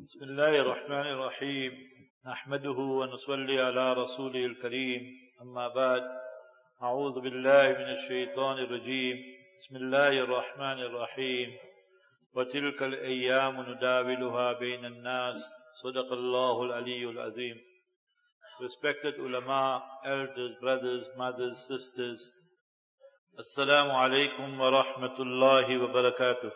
بسم الله الرحمن الرحيم نحمده ونصلي على رسوله الكريم أما بعد أعوذ بالله من الشيطان الرجيم بسم الله الرحمن الرحيم وتلك الأيام نداولها بين الناس صدق الله العلي العظيم. Respected ulama, elders, brothers, mothers, sisters, Assalamu alaikum wa rahmatullahi wa barakatuh.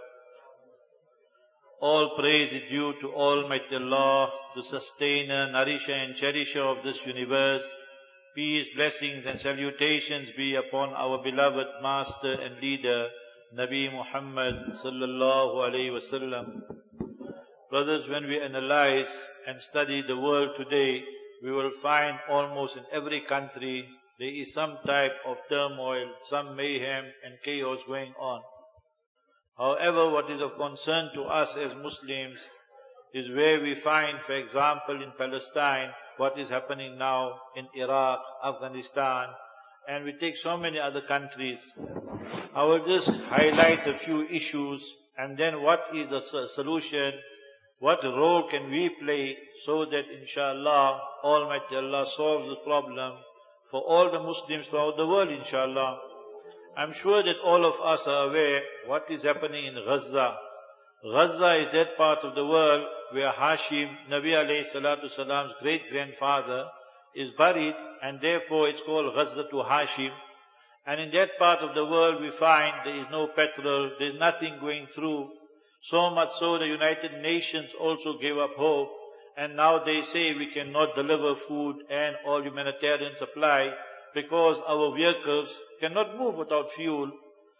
All praise is due to Almighty Allah, the sustainer, nourisher and cherisher of this universe. Peace, blessings and salutations be upon our beloved master and leader, Nabi Muhammad sallallahu alayhi wasallam. Brothers, when we analyze and study the world today, we will find almost in every country there is some type of turmoil, some mayhem and chaos going on. However, what is of concern to us as Muslims is where we find, for example, in Palestine, what is happening now in Iraq, Afghanistan, and we take so many other countries. I will just highlight a few issues and then what is the solution, what role can we play so that inshallah, Almighty Allah solves this problem for all the Muslims throughout the world, inshallah. I'm sure that all of us are aware what is happening in Gaza. Gaza is that part of the world where Hashim, Nabi alayhi salatu salam's great-grandfather, is buried, and therefore it's called Gaza to Hashim. And in that part of the world we find there is no petrol, there is nothing going through. So much so the United Nations also gave up hope, and now they say we cannot deliver food and all humanitarian supply because our vehicles cannot move without fuel.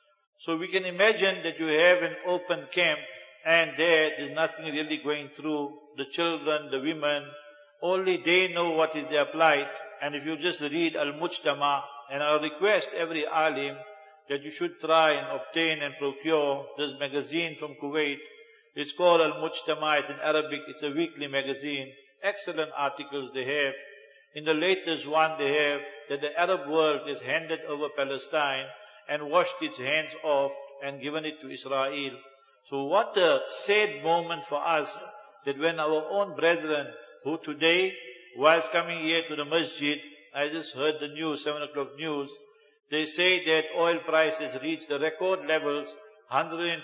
So we can imagine that you have an open camp and there's nothing really going through. The children, the women, only they know what is their plight. And if you just read Al-Mujtama, and I'll request every alim that you should try and obtain and procure this magazine from Kuwait. It's called Al-Mujtama, it's in Arabic, it's a weekly magazine. Excellent articles they have. In the latest one they have that the Arab world has handed over Palestine and washed its hands off and given it to Israel. So what a sad moment for us that when our own brethren who today, whilst coming here to the masjid, I just heard the news, 7 o'clock news, they say that oil prices reached the record levels, $120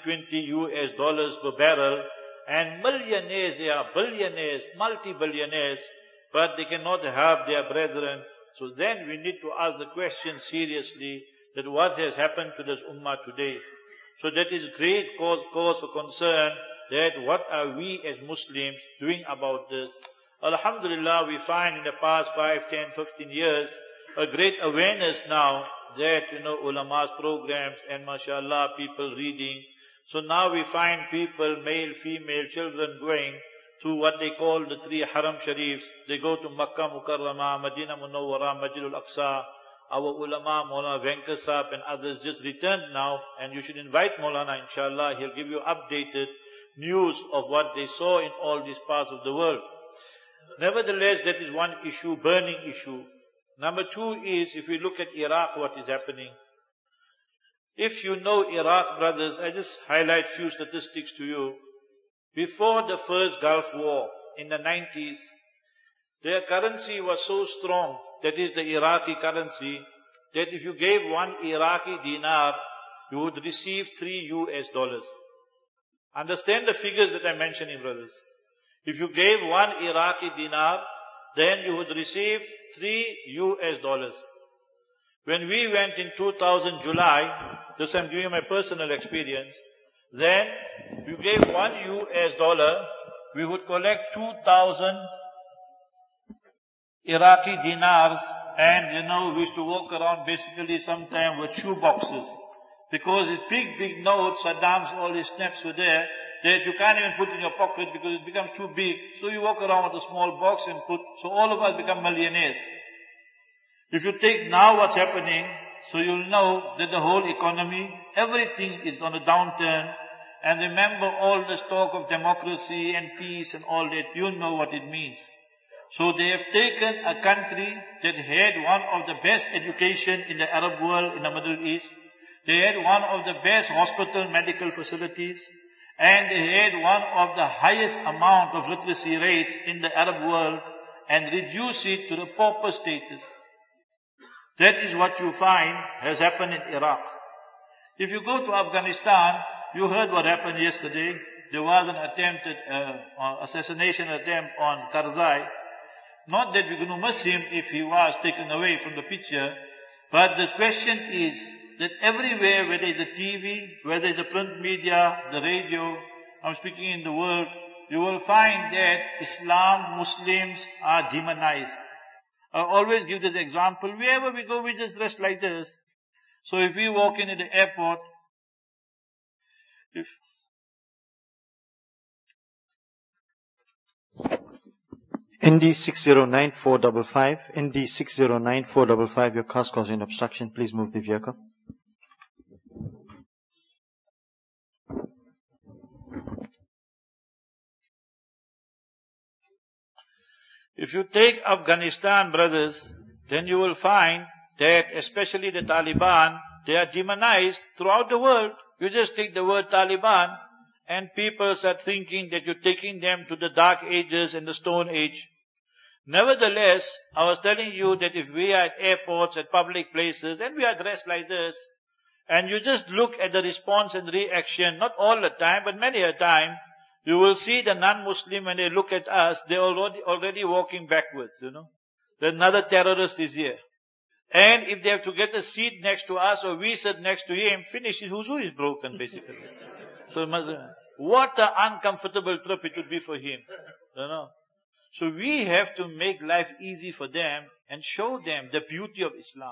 per barrel, and millionaires, they are billionaires, multi-billionaires, but they cannot help their brethren. So then we need to ask the question seriously that what has happened to this ummah today. So that is great cause for concern that what are we as Muslims doing about this. Alhamdulillah, we find in the past 5, 10, 15 years a great awareness now that, ulama's programs and mashallah people reading. So now we find people, male, female, children going to what they call the 3 Haram Sharifs. They go to Makkah Mukarramah, Madinah Munawwarah, Masjid al-Aqsa. Our ulama, Maulana Venkar Sahib and others just returned now, and you should invite Maulana, inshallah. He'll give you updated news of what they saw in all these parts of the world. Nevertheless, that is one issue, burning issue. Number 2 is, if we look at Iraq, what is happening. If you know Iraq, brothers, I just highlight few statistics to you. Before the first Gulf War in the 90s, their currency was so strong, that is the Iraqi currency, that if you gave 1 Iraqi dinar, you would receive $3. Understand the figures that I'm mentioning, brothers. If you gave 1 Iraqi dinar, then you would receive $3. When we went in 2000 July, this I'm giving you my personal experience, then if you gave $1, we would collect 2,000 Iraqi dinars, and we used to walk around basically sometime with shoe boxes. Because it's big notes, Saddam's all his snaps were there, that you can't even put in your pocket because it becomes too big. So you walk around with a small box and so all of us become millionaires. If you take now what's happening, so you'll know that the whole economy, everything is on a downturn. And remember all this talk of democracy and peace and all that, you know what it means. So they have taken a country that had one of the best education in the Arab world, in the Middle East. They had one of the best hospital medical facilities. And they had one of the highest amount of literacy rate in the Arab world and reduce it to the pauper status. That is what you find has happened in Iraq. If you go to Afghanistan, you heard what happened yesterday. There was an attempted assassination attempt on Karzai. Not that we're going to miss him if he was taken away from the picture, but the question is that everywhere, whether it's the TV, whether it's the print media, the radio, I'm speaking in the world, you will find that Islam, Muslims are demonized. I always give this example. Wherever we go, we just dress like this. So if we walk into the airport, ND 609455, ND 609455, your car's causing obstruction. Please move the vehicle. If you take Afghanistan, brothers, then you will find that especially the Taliban, they are demonized throughout the world. You just take the word Taliban and people start thinking that you're taking them to the dark ages and the stone age. Nevertheless, I was telling you that if we are at airports, at public places, and we are dressed like this, and you just look at the response and reaction, not all the time, but many a time, you will see the non-Muslim, when they look at us, they're already walking backwards, That another terrorist is here. And if they have to get a seat next to us or we sit next to him, finish, his wuzu is broken, basically. So what an uncomfortable trip it would be for him. So we have to make life easy for them and show them the beauty of Islam.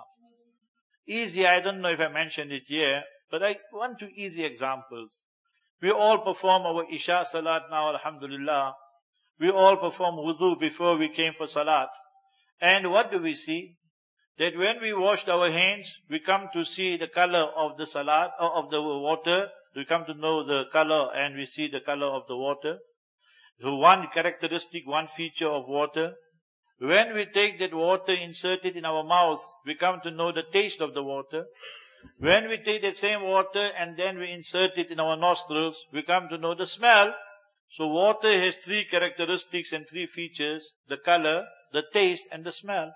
Easy, I don't know if I mentioned it here, but I want two easy examples. We all perform our Isha Salat now, alhamdulillah. We all perform wudu before we came for Salat. And what do we see? That when we washed our hands, we come to see the color of the Salat, or of the water. We come to know the color and we see the color of the water. The one characteristic, one feature of water. When we take that water, insert it in our mouth, we come to know the taste of the water. When we take that same water and then we insert it in our nostrils, we come to know the smell. So water has three characteristics and three features: the color, the taste, and the smell.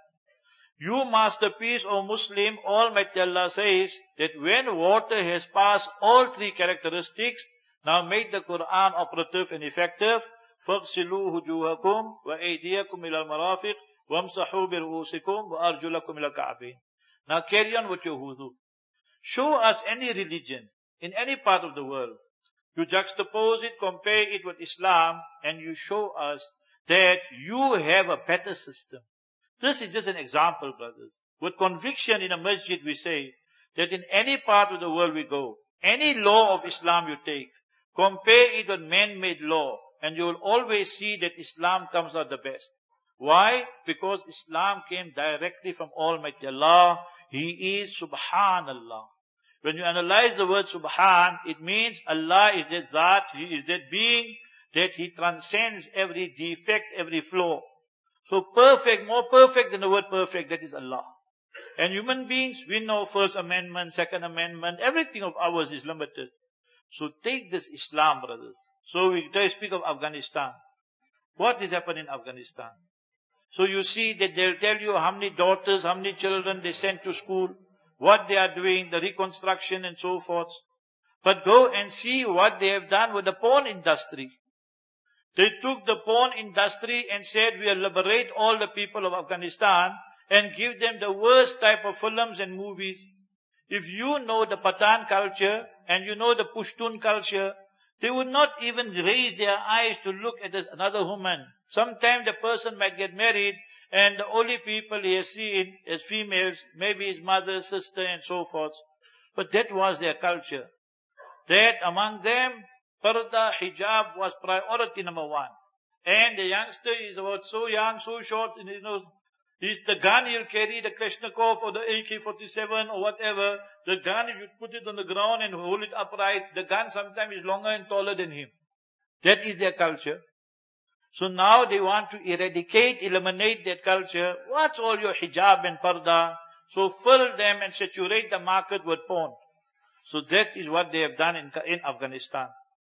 You masterpiece, O Muslim, Almighty Allah says that when water has passed all three characteristics, now make the Quran operative and effective. فَاغْسِلُوا وُجُوهَكُمْ وَأَيْدِيَكُمْ إِلَى الْمَرَافِقِ وَامْسَحُوا بِرُؤُوسِكُمْ وَأَرْجُلَكُمْ إِلَى الْكَعْبَيْنِ. Now carry on with your wudu. Show us any religion in any part of the world. You juxtapose it, compare it with Islam, and you show us that you have a better system. This is just an example, brothers. With conviction in a masjid we say that in any part of the world we go, any law of Islam you take, compare it with man-made law, and you will always see that Islam comes out the best. Why? Because Islam came directly from Almighty Allah. He is Subhanallah. When you analyze the word Subhan, it means Allah is that Zat, He is that being, that He transcends every defect, every flaw. So perfect, more perfect than the word perfect, that is Allah. And human beings, we know First Amendment, Second Amendment, everything of ours is limited. So take this Islam, brothers. So we speak of Afghanistan. What is happening in Afghanistan? So you see that they'll tell you how many daughters, how many children they sent to school, what they are doing, the reconstruction and so forth. But go and see what they have done with the porn industry. They took the porn industry and said, we'll liberate all the people of Afghanistan and give them the worst type of films and movies. If you know the Pathan culture and you know the Pushtun culture, they would not even raise their eyes to look at another woman. Sometimes the person might get married and the only people he has seen as females, maybe his mother, sister and so forth. But that was their culture. That among them, Parda, hijab was priority number one. And the youngster is about so young, so short, he's the gun he'll carry, the Kalashnikov or the AK-47 or whatever. The gun, if you put it on the ground and hold it upright, the gun sometimes is longer and taller than him. That is their culture. So now they want to eliminate that culture. What's all your hijab and parda? So fill them and saturate the market with porn. So that is what they have done in Afghanistan.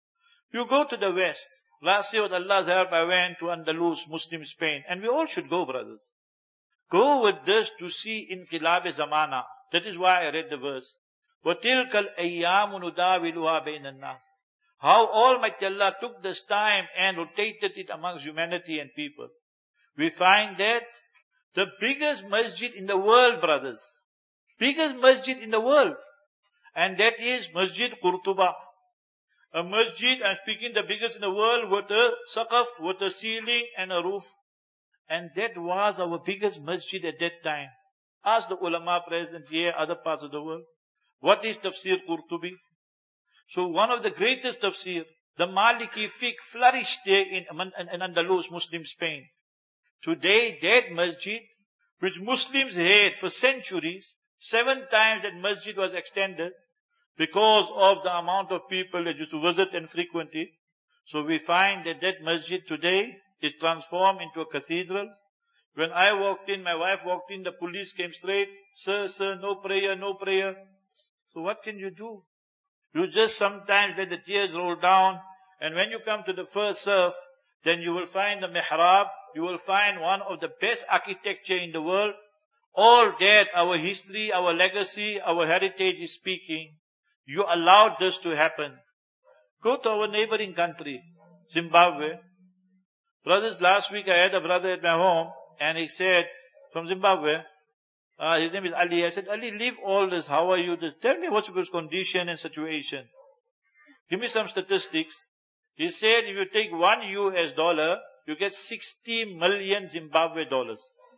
You go to the West. Last year with Allah's help I went to Andalus, Muslim Spain. And we all should go, brothers. Go with this to see Inqilab Zamana. That is why I read the verse. وَتِلْكَ الْأَيَّامُ نُدَاوِلُهَا بَيْنَ النَّاسِ. How Almighty Allah took this time and rotated it amongst humanity and people. We find that the biggest masjid in the world, brothers, biggest masjid in the world, and that is Masjid Qurtuba. A masjid, I'm speaking the biggest in the world, with a saqaf, with a ceiling and a roof. And that was our biggest masjid at that time. Ask the ulama present here, other parts of the world. What is Tafsir Qurtubi? So one of the greatest tafsir, the Maliki fiqh flourished there in Andalus, Muslim Spain. Today, that masjid, which Muslims had for centuries, 7 times that masjid was extended because of the amount of people that used to visit and frequent it. So we find that that masjid today is transformed into a cathedral. When I walked in, my wife walked in, the police came straight. Sir, no prayer, no prayer. So what can you do? You just sometimes let the tears roll down, and when you come to the first surf, then you will find the mihrab, you will find one of the best architecture in the world. All that our history, our legacy, our heritage is speaking. You allowed this to happen. Go to our neighboring country, Zimbabwe. Brothers, last week I had a brother at my home, and he said, from Zimbabwe, his name is Ali. I said, Ali, leave all this. How are you? Tell me what's your condition and situation. Give me some statistics. He said, if you take $1 US, you get 60 million Zimbabwe dollars.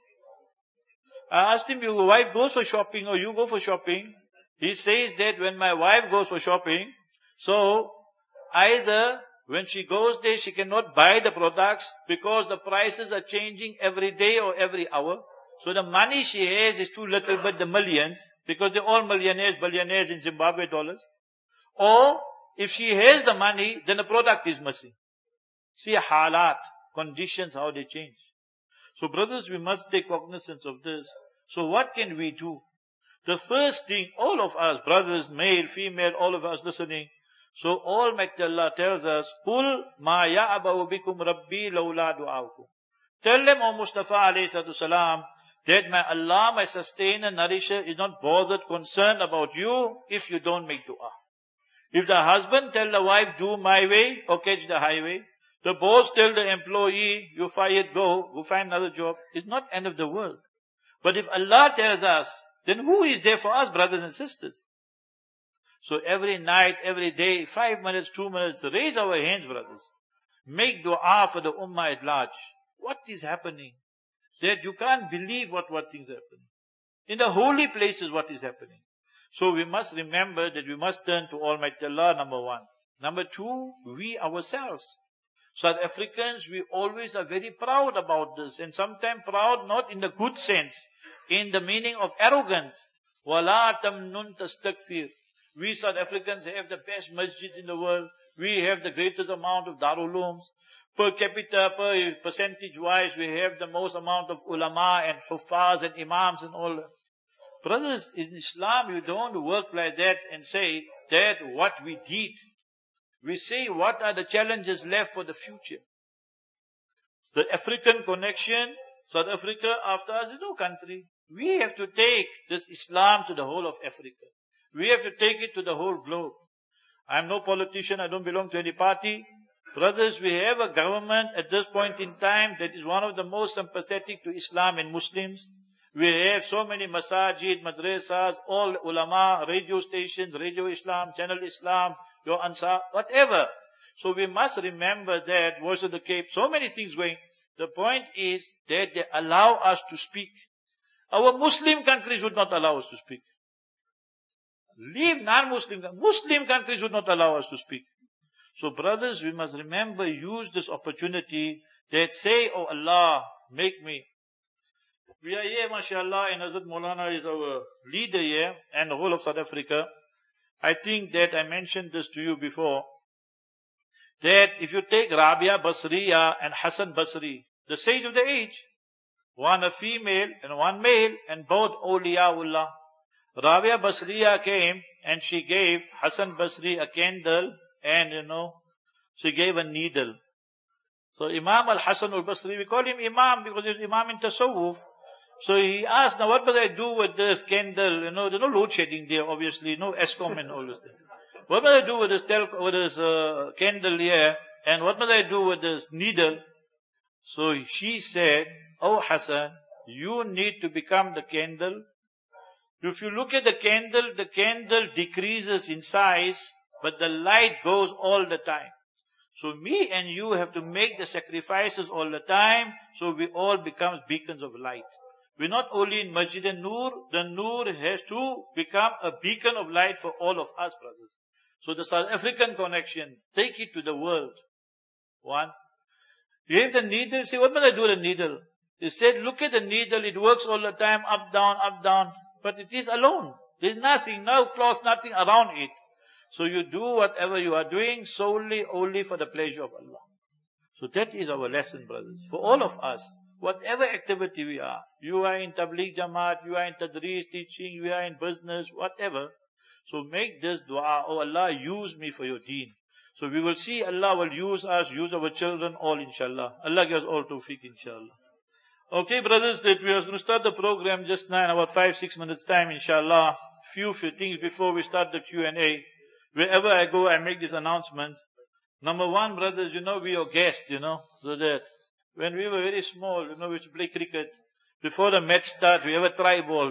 I asked him, your wife goes for shopping or you go for shopping? He says that when my wife goes for shopping, so either when she goes there, she cannot buy the products because the prices are changing every day or every hour. So the money she has is too little, but the millions, because they're all millionaires, billionaires in Zimbabwe dollars. Or if she has the money, then the product is missing. See halat, conditions, how they change. So brothers, we must take cognizance of this. So what can we do? The first thing, all of us, brothers, male, female, all of us listening. So Almighty Allah tells us, قُلْ مَا يَعْبَوْ بِكُمْ رَبِّي لَوْلَا دُعَاؤُكُمْ. Tell them, O Mustafa alayhi salam, that my Allah, my sustainer, nourisher, is not bothered, concerned about you if you don't make dua. If the husband tell the wife, do my way or catch the highway, the boss tell the employee, you fired, go find another job, it's not end of the world. But if Allah tells us, then who is there for us, brothers and sisters? So every night, every day, 5 minutes, 2 minutes, raise our hands, brothers. Make dua for the ummah at large. What is happening? That you can't believe what things are happening. In the holy places, what is happening. So we must remember that we must turn to Almighty Allah, number 1. Number 2, we ourselves. South Africans, we always are very proud about this. And sometimes proud not in the good sense, in the meaning of arrogance. وَلَا تَمْنُنْ تَسْتَكْثِرْ. We South Africans have the best masjids in the world. We have the greatest amount of Darul Ulooms. Per capita, per percentage-wise, we have the most amount of ulama and huffaz and imams and all that. Brothers, in Islam, you don't work like that and say that what we did. We say what are the challenges left for the future. The African connection, South Africa after us is no country. We have to take this Islam to the whole of Africa. We have to take it to the whole globe. I'm no politician, I don't belong to any party. Brothers, we have a government at this point in time that is one of the most sympathetic to Islam and Muslims. We have so many masajid, madrasas, all ulama, radio stations, Radio Islam, Channel Islam, Your Ansar, whatever. So we must remember that, Voice of the Cape, so many things going. The point is that they allow us to speak. Our Muslim countries would not allow us to speak. Leave non-Muslim, Muslim countries would not allow us to speak. So brothers, we must remember, use this opportunity that say, oh Allah, make me. We are here, mashallah, and Hazrat Maulana is our leader here, and the whole of South Africa. I think that I mentioned this to you before, that if you take Rabia Basriya and Hassan Basri, the sage of the age, one a female and one male, and both awliyaullah. Rabia Basriya came and she gave Hassan Basri a candle and So he gave a needle. So Imam al-Hasan al-Basri, we call him Imam because he's Imam in Tasawwuf. So he asked, now what must I do with this candle? There's no load shedding there, obviously, no ESCOM and all this thing. What must I do with this candle here? And what must I do with this needle? So she said, oh Hassan, you need to become the candle. If you look at the candle decreases in size, but the light goes all the time. So me and you have to make the sacrifices all the time, so we all become beacons of light. We're not only in Masjid al-Nur, the Nur has to become a beacon of light for all of us, brothers. So the South African connection, take it to the world. One. You have the needle, say, what must I do with the needle? He said, look at the needle, it works all the time, up, down, but it is alone. There's nothing, no cloth, nothing around it. So you do whatever you are doing solely, only for the pleasure of Allah. So that is our lesson, brothers. For all of us, whatever activity we are, you are in Tabligh Jamaat, you are in Tadrees teaching, you are in business, whatever. So make this dua, oh Allah, use me for your deen. So we will see Allah will use us, use our children, all inshallah. Allah gives all tawfiq inshallah. Okay, brothers, that we are going to start the program just now in about 5-6 minutes time, inshallah. Few things before we start the Q&A. Wherever I go, I make this announcement. Number one, brothers, we are guests, so that when we were very small, we used to play cricket. Before the match start, we have a try ball,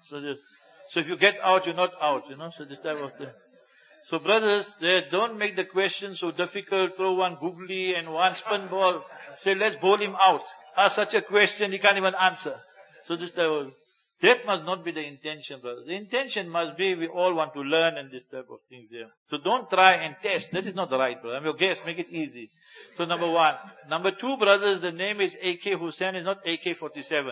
so if you get out, you're not out, so this type of thing. So brothers, don't make the question so difficult, throw one googly and one spin ball, say let's bowl him out. Ask such a question, he can't even answer. So this type of, that must not be the intention, brothers. The intention must be we all want to learn and this type of things here. So don't try and test, that is not the right, brother. I'm your guest, make it easy. So number one. Number two, brothers, the name is AK Hussain, is not AK-47.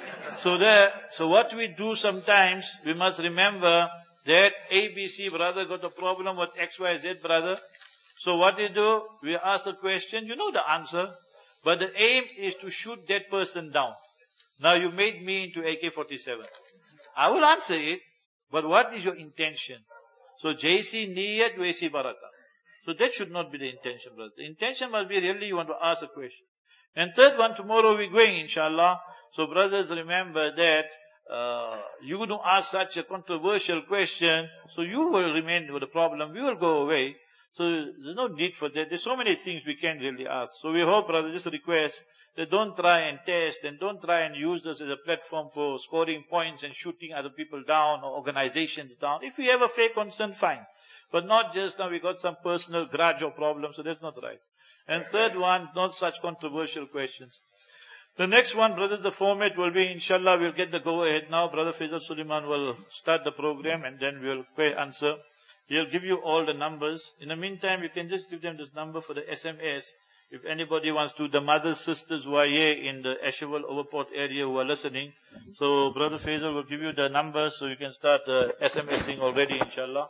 So what we do sometimes, we must remember that ABC brother got a problem with XYZ brother. So what we do, we ask a question, you know the answer, but the aim is to shoot that person down. Now you made me into AK-47. I will answer it, but what is your intention? So JC Niyat, Waisi Baraka. So that should not be the intention, brother. The intention must be really you want to ask a question. And third one, tomorrow we're going, inshallah. So brothers, remember that you're going to ask such a controversial question, so you will remain with the problem, we will go away. So there's no need for that. There's so many things we can't really ask. So we hope, brother, just a request that don't try and test and don't try and use this as a platform for scoring points and shooting other people down or organizations down. If we have a fake concern, fine. But not just now we got some personal grudge or problem, so that's not right. And third one, not such controversial questions. The next one, brothers, the format will be, inshallah, we'll get the go-ahead now. Brother Faisal Suleiman will start the program and then we'll answer. He'll give you all the numbers. In the meantime, you can just give them this number for the SMS. If anybody wants to, the mothers, sisters who are here in the Asheville Overport area who are listening. So Brother Faisal will give you the number so you can start SMSing already, inshallah.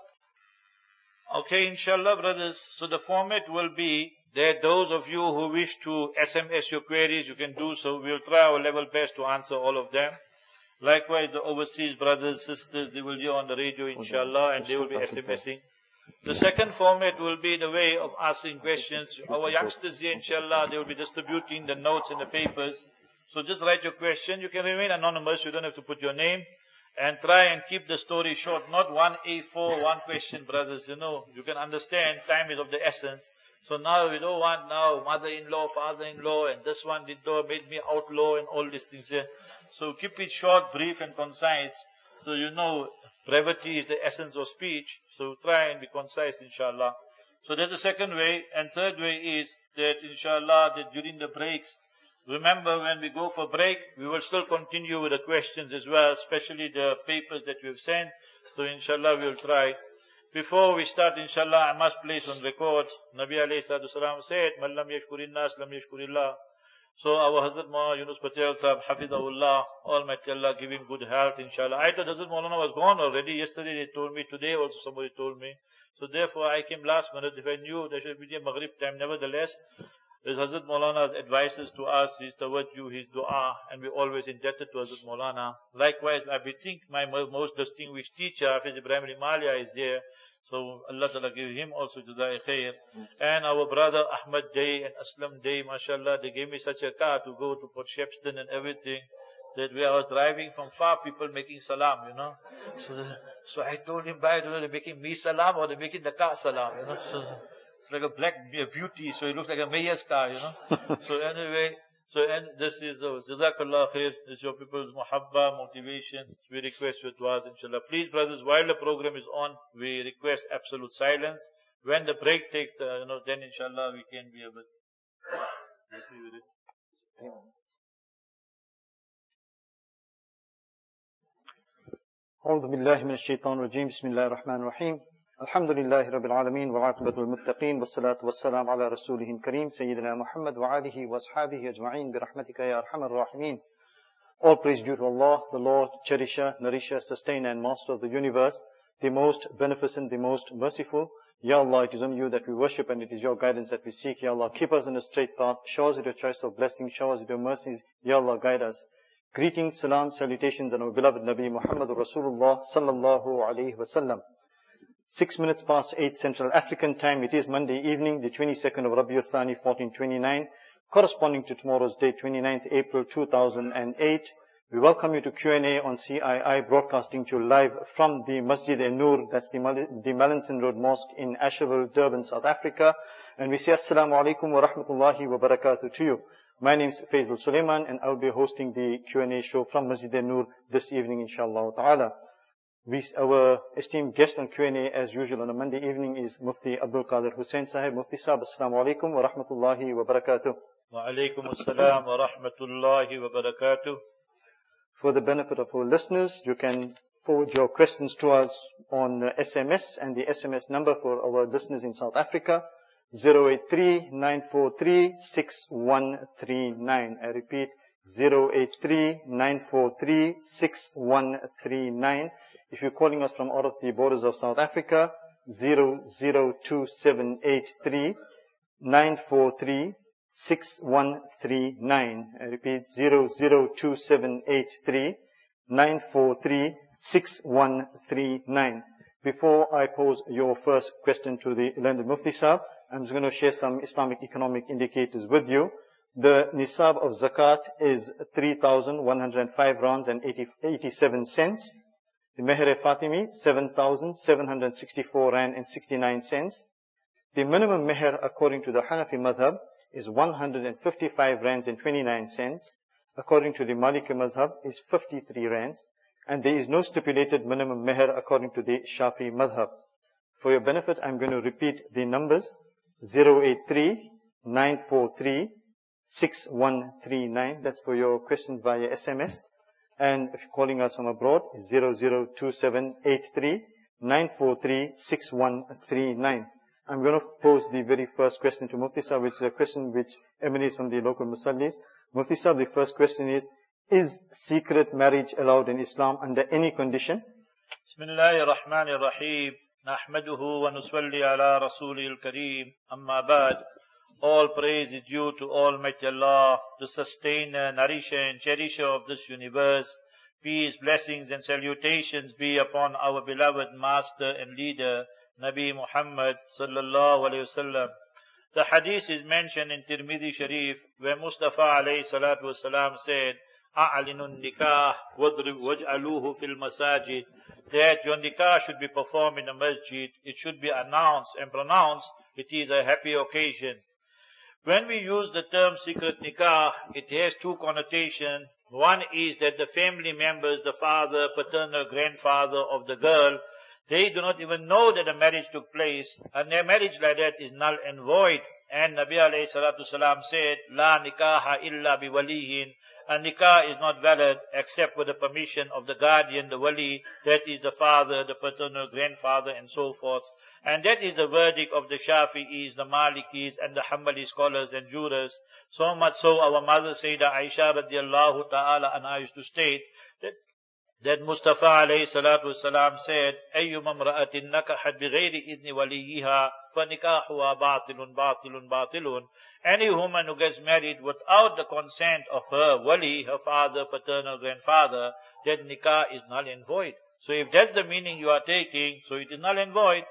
Okay, inshallah, brothers. So the format will be that those of you who wish to SMS your queries, you can do so. We'll try our level best to answer all of them. Likewise, the overseas brothers, sisters, they will hear on the radio, inshallah, and they will be SMSing. The second format will be the way of asking questions. Our youngsters here, inshallah, they will be distributing the notes and the papers. So just write your question. You can remain anonymous. You don't have to put your name. And try and keep the story short. Not one A4, one question, brothers. You can understand time is of the essence. So now we don't want mother-in-law, father-in-law, and this one made me outlaw and all these things here. So keep it short, brief, and concise. So brevity is the essence of speech. So try and be concise, inshallah. So that's the second way. And third way is that, inshallah, that during the breaks, remember when we go for break, we will still continue with the questions as well, especially the papers that we've sent. So inshallah, we'll try. Before we start, inshallah, I must place on record, Nabi alayhi salatu salam said, Man lam yashkurin nas, lam yashkurillah. So our Hazrat Maulana Yunus Patel Sahab, Hafidahullah, Almighty Allah give him good health, inshallah. I thought Hazrat Maulana was gone already. Yesterday they told me, today also somebody told me. So therefore I came last minute. If I knew there should be a Maghrib time, nevertheless, as Hazrat Maulana advises to us, his tawajjuh, his dua, and we're always indebted to Hazrat Maulana. Likewise, I think my most distinguished teacher, Hafiz Ibrahim Rimalia, is here. So Allah Ta'ala give him also Jazai Khair. And our brother Ahmad Day and Aslam Day, mashallah, they gave me such a car to go to Port Shepstone and everything, that where I was driving from far, people making salam, So I told him, by the way, they're making me salam or they're making the car salam, So it's like a black beauty, so it looks like a mayor's car, So anyway, and this is Jazakallah Khair, this is your people's muhabba, motivation. We request your du'as, inshallah. Please, brothers, while the program is on, we request absolute silence. When the break takes, then inshallah we can be able to. أعوذ بالله من الشيطان الرجيم بسم الله الرحمن الرحيم الحمد لله رب العالمين والعاقبة للمتقين والصلاة والسلام على رسوله الكريم سيدنا محمد وآله وأصحابه أجمعين برحمتك يا أرحم الراحمين. All praise due to Allah, the Lord, Cherisher, Nourisher, Sustainer and Master of the universe, the most beneficent, the most merciful. Ya Allah, it is only you that we worship and it is your guidance that we seek. Ya Allah, keep us in a straight path. Show us with your choice of blessings. Show us with your mercies. Ya Allah, guide us. Greetings, salam, salutations on our beloved Nabi Muhammad Rasulullah sallallahu alayhi wasallam. 6 minutes past 8 Central African time. It is Monday evening, the 22nd of Rabiul Thani 1429, corresponding to tomorrow's date, 29th April 2008. We welcome you to Q&A on CII, broadcasting to you live from the Masjid An-Nur, that's the Mallinson Road Mosque in Asherville, Durban, South Africa. And we say Assalamu alaikum wa rahmatullahi wa barakatuh to you. My name is Faisal Suleiman and I'll be hosting the Q&A show from Masjid An-Nur this evening, inshallah ta'ala. Our esteemed guest on Q&A, as usual on a Monday evening, is Mufti Abdul Qadir Hussain Sahib. Mufti Sahib, Assalamu alaikum wa rahmatullahi wa barakatuh. Wa alaikum assalam wa rahmatullahi wa barakatuh. For the benefit of our listeners, you can forward your questions to us on SMS, and the SMS number for our listeners in South Africa, 083-943-6139. I repeat, 083-943-6139. If you're calling us from out of the borders of South Africa, 002783-943-6139. I repeat, 002783-943-6139. Before I pose your first question to the learned Mufti Sahib, I'm just going to share some Islamic economic indicators with you. The nisab of zakat is 3,105 rands and 87 cents. The Meher Fatimi, 7,764 rand and 69 cents. The minimum meher according to the Hanafi madhab is 155 rands and 29 cents. According to the Maliki madhab is 53 rands. And there is no stipulated minimum meher according to the Shafi madhab. For your benefit, I'm going to repeat the numbers. 083-943-6139. That's for your questions via SMS. And if you're calling us from abroad, 002783-943-6139. I'm going to pose the very first question to Mufti Sahib, which is a question which emanates from the local Musallis. Mufti Sahib, the first question is secret marriage allowed in Islam under any condition? Bismillahir Rahmanir Rahim. Nahmaduhu wa nusalli ala Rasulil Kareem. Amma ba'd. All praise is due to Almighty Allah, the Sustainer, Nourisher and Cherisher of this universe. Peace, blessings and salutations be upon our beloved Master and Leader, Nabi Muhammad sallallahu alayhi wasallam. The hadith is mentioned in Tirmidhi Sharif, where Mustafa alayhi salatu wasalam said, "A'linun nikah waj'aluhu fil masajid." That your nikah should be performed in a masjid. It should be announced and pronounced. It is a happy occasion. When we use the term secret nikah, it has two connotations. One is that the family members, the father, paternal grandfather of the girl, they do not even know that a marriage took place, and their marriage like that is null and void. And Nabi alayhi salatu salam said, "La nikaha illa bi walihin." A nikah is not valid except with the permission of the guardian, the wali, that is the father, the paternal grandfather, and so forth. And that is the verdict of the Shafi'is, the Malikis, and the Hanbali scholars and jurists. So much so, our mother Sayyidah Aisha radiallahu ta'ala anha used to state that Mustafa alayhi salatu wasalam said, "Ayyuma imra'atin nakahat bighayri idni waliyiha fa nikahuha batilun batilun batilun." Any woman who gets married without the consent of her wali, her father, paternal grandfather, that nikah is null and void. So if that's the meaning you are taking, so it is null and void.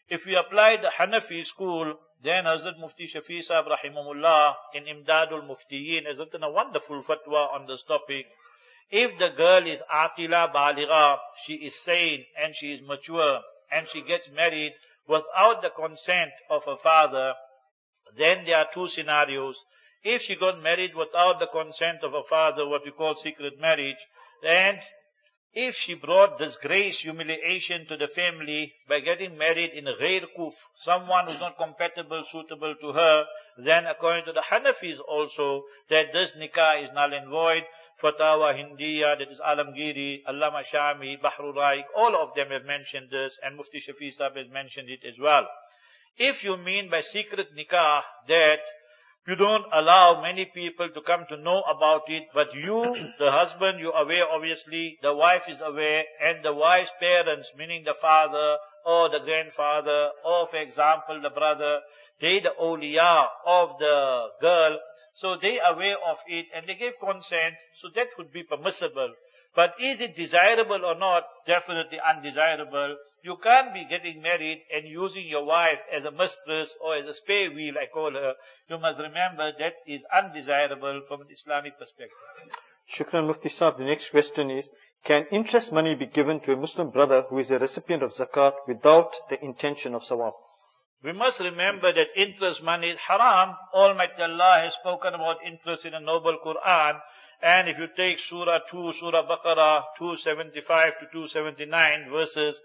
If we apply the Hanafi school, then Hazrat Mufti Shafi Sahib Rahimahullah in Imdadul Muftiyin has written a wonderful fatwa on this topic. If the girl is aqila baligha, she is sane and she is mature, and she gets married without the consent of her father, then there are two scenarios. If she got married without the consent of her father, what we call secret marriage, and if she brought disgrace, humiliation to the family by getting married in ghair kuf, someone who is not compatible, suitable to her, then according to the Hanafis also, that this nikah is null and void. Fatawa Hindiya, that is Alamgiri, Allama Shami, Bahrul Raik, all of them have mentioned this, and Mufti Shafi Sahib has mentioned it as well. If you mean by secret nikah that you don't allow many people to come to know about it, but you, the husband, you're aware obviously, the wife is aware, and the wife's parents, meaning the father or the grandfather, or for example the brother, they the awliya of the girl, so they are aware of it and they gave consent, so that would be permissible. But is it desirable or not? Definitely undesirable. You can't be getting married and using your wife as a mistress or as a spare wheel, I call her. You must remember that is undesirable from an Islamic perspective. Shukran Mufti Sahib. The next question is, can interest money be given to a Muslim brother who is a recipient of zakat without the intention of sawab? We must remember that interest money is haram. Almighty Allah has spoken about interest in the noble Quran. And if you take Surah 2, Surah Baqarah, 275 to 279 verses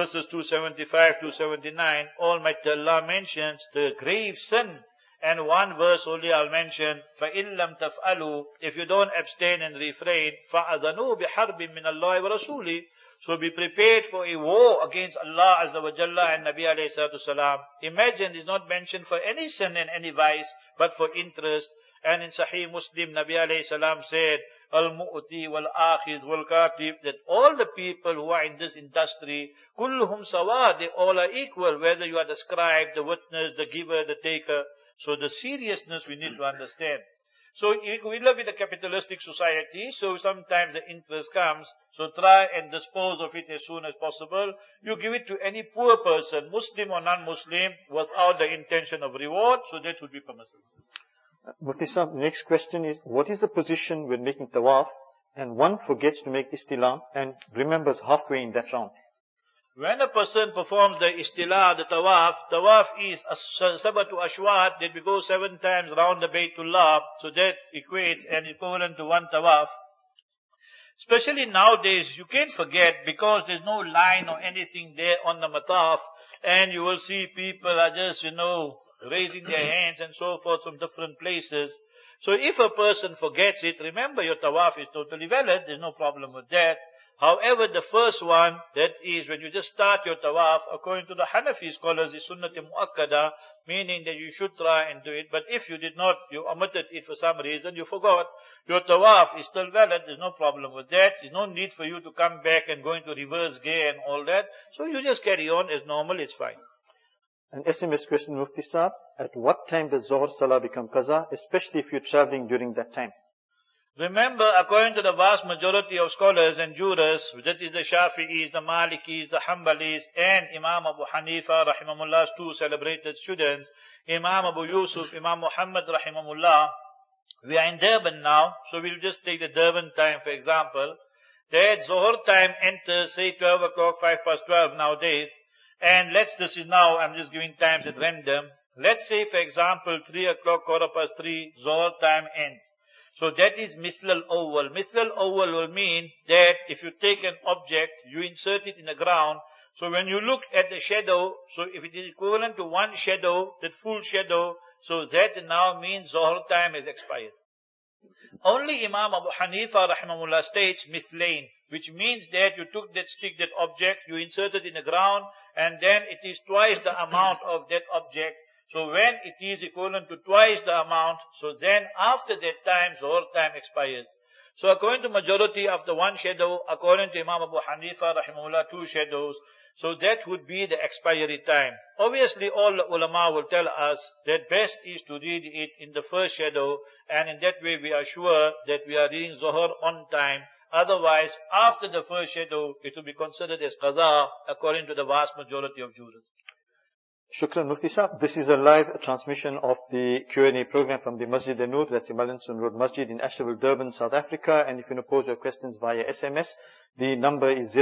275 to 279, Almighty Allah mentions the grave sin. And one verse only I'll mention, فَإِن لَمْ تَفْعَلُوا, if you don't abstain and refrain, فَأَذَنُوا بِحَرْبٍ مِّنَ اللَّهِ وَرَسُولِهِ, so be prepared for a war against Allah Azza wa Jalla and Nabi alayhi salatu salam. Imagine, it's not mentioned for any sin and any vice, but for interest. And in Sahih Muslim, Nabi alayhi salam said, Al-Mu'ti wal-Akhid wal-Katib, that all the people who are in this industry, kulluhum sawa, they all are equal, whether you are the scribe, the witness, the giver, the taker. So the seriousness we need to understand. So we live in a capitalistic society, so sometimes the interest comes, so try and dispose of it as soon as possible. You give it to any poor person, Muslim or non-Muslim, without the intention of reward, so that would be permissible. Mufti Sahib, the next question is, what is the position when making tawaf and one forgets to make istilam and remembers halfway in that round? When a person performs the istilah, the tawaf is sabatu ashwat, that we go 7 times round the Baytullah, so that equates and equivalent to 1 tawaf. Especially nowadays, you can't forget because there's no line or anything there on the mataf, and you will see people are just, raising their hands and so forth from different places. So if a person forgets it, remember your tawaf is totally valid, there's no problem with that. However, the first one, that is when you just start your tawaf, according to the Hanafi scholars, is sunnati muakkada, meaning that you should try and do it. But if you did not, you omitted it for some reason, you forgot, your tawaf is still valid, there's no problem with that. There's no need for you to come back and go into reverse gear and all that. So you just carry on as normal, it's fine. An SMS question, Mufti Sahib. At what time does Zohar Salah become qaza, especially if you're traveling during that time? Remember, according to the vast majority of scholars and jurists, that is the Shafi'is, the Malikis, the Hanbalis, and Imam Abu Hanifa, rahimahullah's 2 celebrated students, Imam Abu Yusuf, Imam Muhammad, rahimahullah. We are in Durban now, so we'll just take the Durban time, for example. That Zohar time enters, say 12 o'clock, 5 past 12 nowadays. And this is now, I'm just giving times at random. Let's say, for example, 3 o'clock, 3:15, Zohar time ends. So that is Mithl al-Awwal. Mithl al-Awwal will mean that if you take an object, you insert it in the ground. So when you look at the shadow, so if it is equivalent to 1 shadow, that full shadow, so that now means Zohar time has expired. Only Imam Abu Hanifa rahimahullah states mithlain, which means that you took that stick, that object, you inserted in the ground, and then it is twice the amount of that object. So when it is equivalent to twice the amount, so then after that time, Zohar time expires. So according to majority of the 1 shadow, according to Imam Abu Hanifa rahimahullah, 2 shadows, so that would be the expiry time. Obviously, all the ulama will tell us that best is to read it in the first shadow, and in that way we are sure that we are reading Zohar on time. Otherwise, after the first shadow, it will be considered as qaza, according to the vast majority of jurists. Shukran, Mufti Sahib. This is a live transmission of the Q&A program from the Masjid An-Nur, that's Emerlinson Road Masjid in Asheville, Durban, South Africa. And if you want to pose your questions via SMS, the number is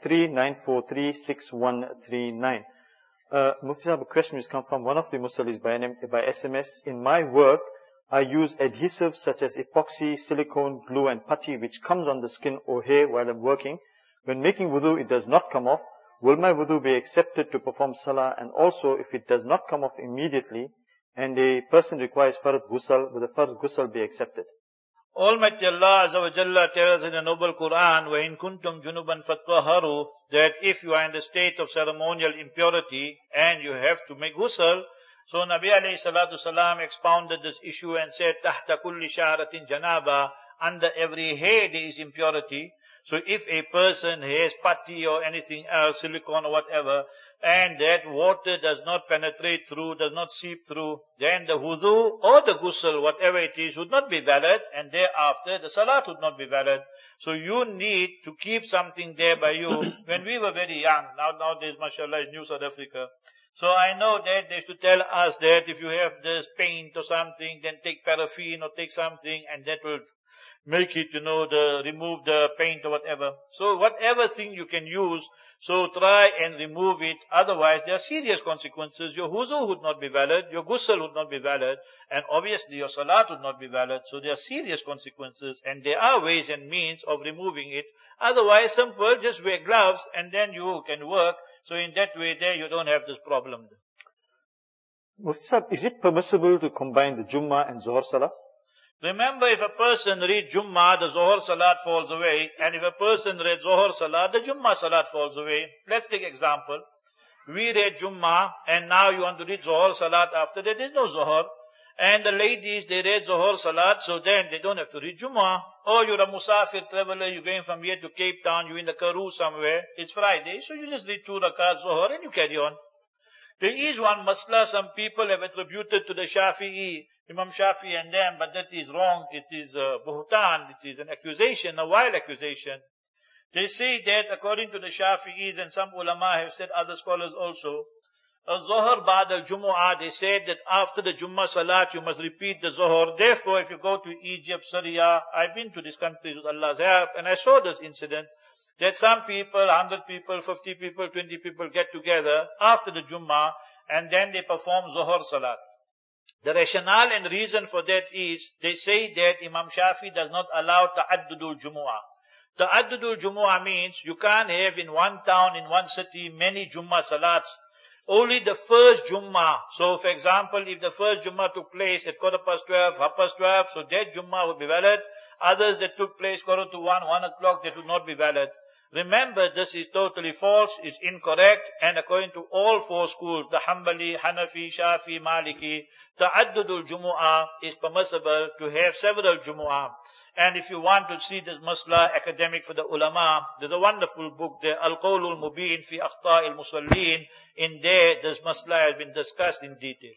083-943-6139. Mufti Sahib, a question has come from one of the Musallis by SMS. In my work, I use adhesives such as epoxy, silicone, glue and putty which comes on the skin or hair while I'm working. When making wudu, it does not come off. Will my wudu be accepted to perform salah? And also, if it does not come off immediately and a person requires fard ghusl, will the fard ghusl be accepted? Almighty Allah Azza wa Jalla tells in the Noble Quran, وَإِن كُنْتُمْ جُنُبًا فَطَّهَّرُوا, that if you are in the state of ceremonial impurity and you have to make ghusl, so Nabi alayhi salatu salam expounded this issue and said, تَحْتَ كُلِّ شَعْرَةٍ janaba, under every hair there is impurity. So if a person has putty or anything else, silicone or whatever, and that water does not penetrate through, does not seep through, then the wudu or the ghusl, whatever it is, would not be valid, and thereafter the salat would not be valid. So you need to keep something there by you. When we were very young, nowadays, mashallah, in New South Africa, so I know that they used to tell us that if you have this paint or something, then take paraffin or take something, and that will make it, remove the paint or whatever. So whatever thing you can use, so try and remove it. Otherwise, there are serious consequences. Your wuzu would not be valid, your ghusl would not be valid, and obviously your salat would not be valid. So there are serious consequences, and there are ways and means of removing it. Otherwise, simple, just wear gloves, and then you can work. So in that way, there you don't have this problem. Mufti Sahib, is it permissible to combine the Jummah and Zuhr Salah? Remember, if a person reads Jummah, the Zuhr Salat falls away. And if a person reads Zuhr Salat, the Jummah Salat falls away. Let's take example. We read Jummah, and now you want to read Zuhr Salat after that. There is no Zuhr. And the ladies, they read Zuhr Salat, so then they don't have to read Jummah. Or you're a Musafir traveler, you're going from here to Cape Town, you're in the Karoo somewhere. It's Friday, so you just read 2 rakat Zuhr and you carry on. There is one masla some people have attributed to the Shafi'i, Imam Shafi'i and them, but that is wrong. It is buhtan, it is an accusation, a wild accusation. They say that according to the Shafi'is, and some ulama have said, other scholars also, a Zuhr ba'd al-Jumu'ah, they said that after the Jummah Salat you must repeat the Zuhr. Therefore, if you go to Egypt, Syria, I've been to these countries with Allah's help, and I saw this incident, that some people, 100 people, 50 people, 20 people get together after the Jummah, and then they perform Zuhr Salat. The rationale and reason for that is, they say that Imam Shafi does not allow ta'addudul Jumu'ah. Ta'addudul Jumu'ah means you can't have in one town, in one city, many Jummah Salats. Only the first Jummah. So for example, if the first Jummah took place at 12:15, 12:30, so that Jummah would be valid. Others that took place 1:45, 1 o'clock, that would not be valid. Remember, this is totally false, is incorrect, and according to all 4 schools, the Hanbali, Hanafi, Shafi, Maliki, Ta'addudul Jumu'ah is permissible to have several Jumu'ah. And if you want to see this masla academic for the ulama, there's a wonderful book there, Al-Qawlul Mubin fi Akhta'il Musallin. In there, this masla has been discussed in detail.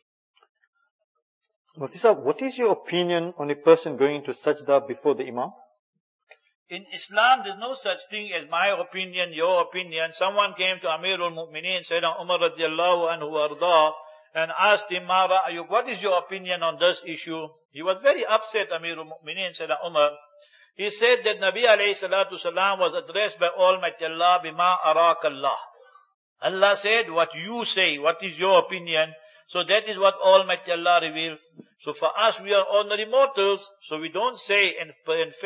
Mufti Sahib, what is your opinion on a person going to sajda before the Imam? In Islam, there's no such thing as my opinion, your opinion. Someone came to Amirul Mu'mineen, Sayyidina Umar radiallahu anhu arda, and asked him, Ma ra'ayuk, what is your opinion on this issue? He was very upset, Amirul Mu'mineen, Sayyidina Umar. He said that Nabi alayhi salatu salam was addressed by Almighty Allah, bima arakallah. Allah said, what you say, what is your opinion? So that is what Almighty Allah revealed. So for us, we are ordinary mortals, so we don't say and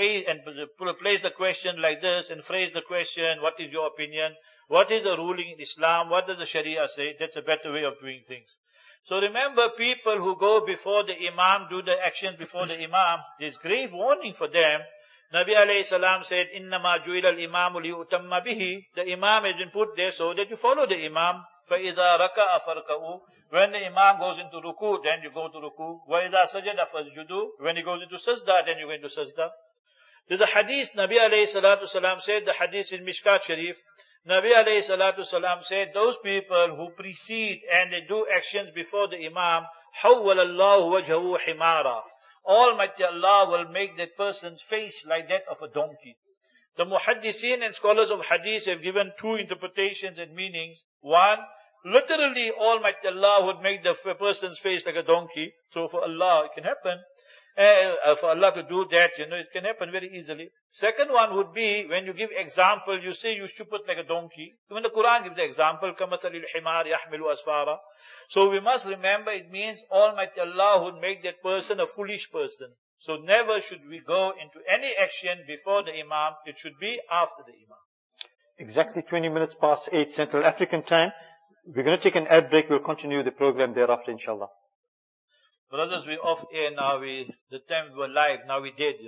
place the question like this and phrase the question, what is your opinion? What is the ruling in Islam? What does the Sharia say? That's a better way of doing things. So remember, people who go before the Imam, do the actions before the Imam, there's grave warning for them. Nabi alayhi salam said, Innama ju'ila al-imamu liyutamma bihi. The Imam has been put there so that you follow the Imam. فَإِذَا رَكَأَ فَرْكَعُوا. When the Imam goes into ruku, then you go to ruku. وَإِذَا سَجَدَ فَاسْجُدُوا. When he goes into sajda, then you go into sajda. There's a hadith, Nabi alayhi salatu salam said, the hadith in Mishkat Sharif. Nabi alayhi salatu salam said, those people who precede and they do actions before the Imam, حَوَّلَ اللَّهُ وَجْهَهُ حِمَارًا. Almighty Allah will make that person's face like that of a donkey. The muhaddiseen and scholars of hadith have given 2 interpretations and meanings. One, Literally, Almighty Allah would make the person's face like a donkey. So for Allah, it can happen. For Allah to do that, it can happen very easily. Second one would be, when you give example, you say you should put like a donkey. Even the Quran gives the example, كَمَثَلِ الْحِمَارِ يَحْمِلُ أَسْفَارًا. So we must remember, it means Almighty Allah would make that person a foolish person. So never should we go into any action before the Imam. It should be after the Imam. Exactly 20 minutes past 8 Central African time. We're going to take an ad break. We'll continue the program thereafter, inshallah. Brothers, we're off air now. The time we were live, now we did,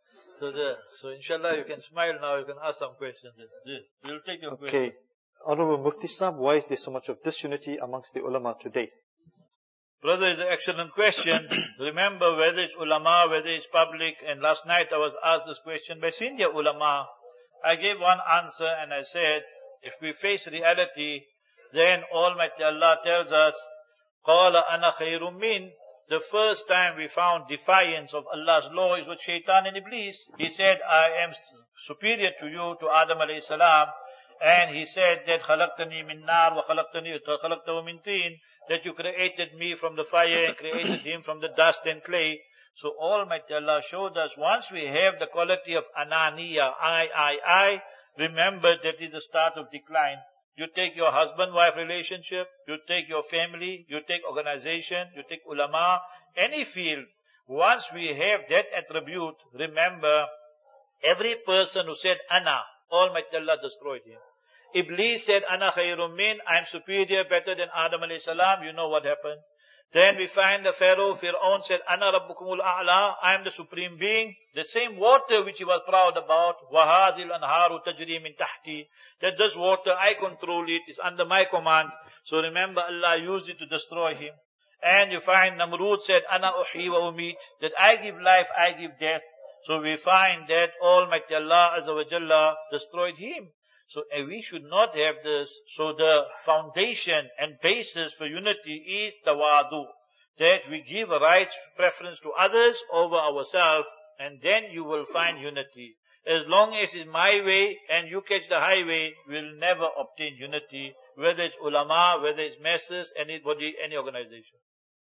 So inshallah, you can smile now. You can ask some questions. We'll take your questions. Okay. Honorable Mufti Sahib, why is there so much of disunity amongst the ulama today? Brother, it's an excellent question. Remember, whether it's ulama, whether it's public, and last night I was asked this question by senior ulama. I gave one answer and I said, if we face reality, then Almighty Allah tells us, قَالَ أَنَا خَيْرٌ مِّن. The first time we found defiance of Allah's law is with Shaitan and Iblis. He said, I am superior to you, to Adam alayhi salam. And he said that خَلَقْتَنِي مِن نَارٍ وَخَلَقْتَهُ مِن طِينٍ, that you created me from the fire and created him from the dust and clay. So Almighty Allah showed us, once we have the quality of ananiya, I, remember that is the start of decline. You take your husband-wife relationship, you take your family, you take organization, you take ulama, any field. Once we have that attribute, remember, every person who said ana, Almighty Allah destroyed him. Iblis said, ana khayrun min, I am superior, better than Adam alayhi salam. You know what happened. Then we find the Pharaoh, Fir'aun said, ana rabbukumul a'la, I am the supreme being. The same water which he was proud about, wahadil anharu tajri min tahti, that this water, I control it, it's under my command. So remember, Allah used it to destroy him. And you find Namrud said, ana uhi wa umit, that I give life, I give death. So we find that Almighty Allah Azza wa Jalla destroyed him. So we should not have this. So the foundation and basis for unity is tawadu, that we give a right preference to others over ourselves, and then you will find unity. As long as it's my way and you catch the highway, we'll never obtain unity, whether it's ulama, whether it's masses, anybody, any organization.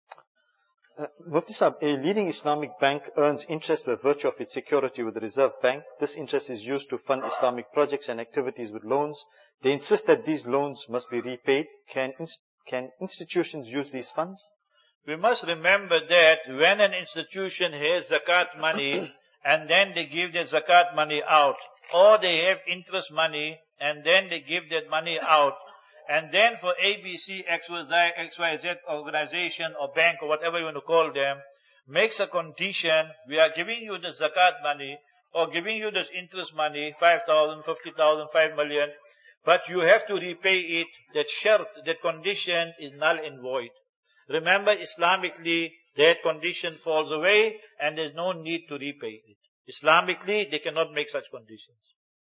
Mufti Sahib, a leading Islamic bank earns interest by virtue of its security with the Reserve Bank. This interest is used to fund Islamic projects and activities with loans. They insist that these loans must be repaid. Can institutions use these funds? We must remember that when an institution has zakat money and then they give their zakat money out, or they have interest money and then they give that money out, and then for ABC, XYZ organization or bank or whatever you want to call them, makes a condition, we are giving you the zakat money or giving you this interest money, 5,000, 50,000, 5 million, but you have to repay it. That shart, that condition is null and void. Remember, Islamically, that condition falls away and there's no need to repay it. Islamically, they cannot make such conditions.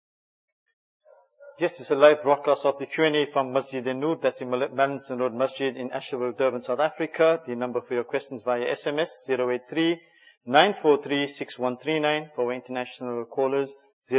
Yes, it's a live broadcast of the Q&A from Masjid An-Nur. That's in Mallinson Road Masjid in Asherville, Durban, South Africa. The number for your questions via SMS, 083-943-6139. For our international callers,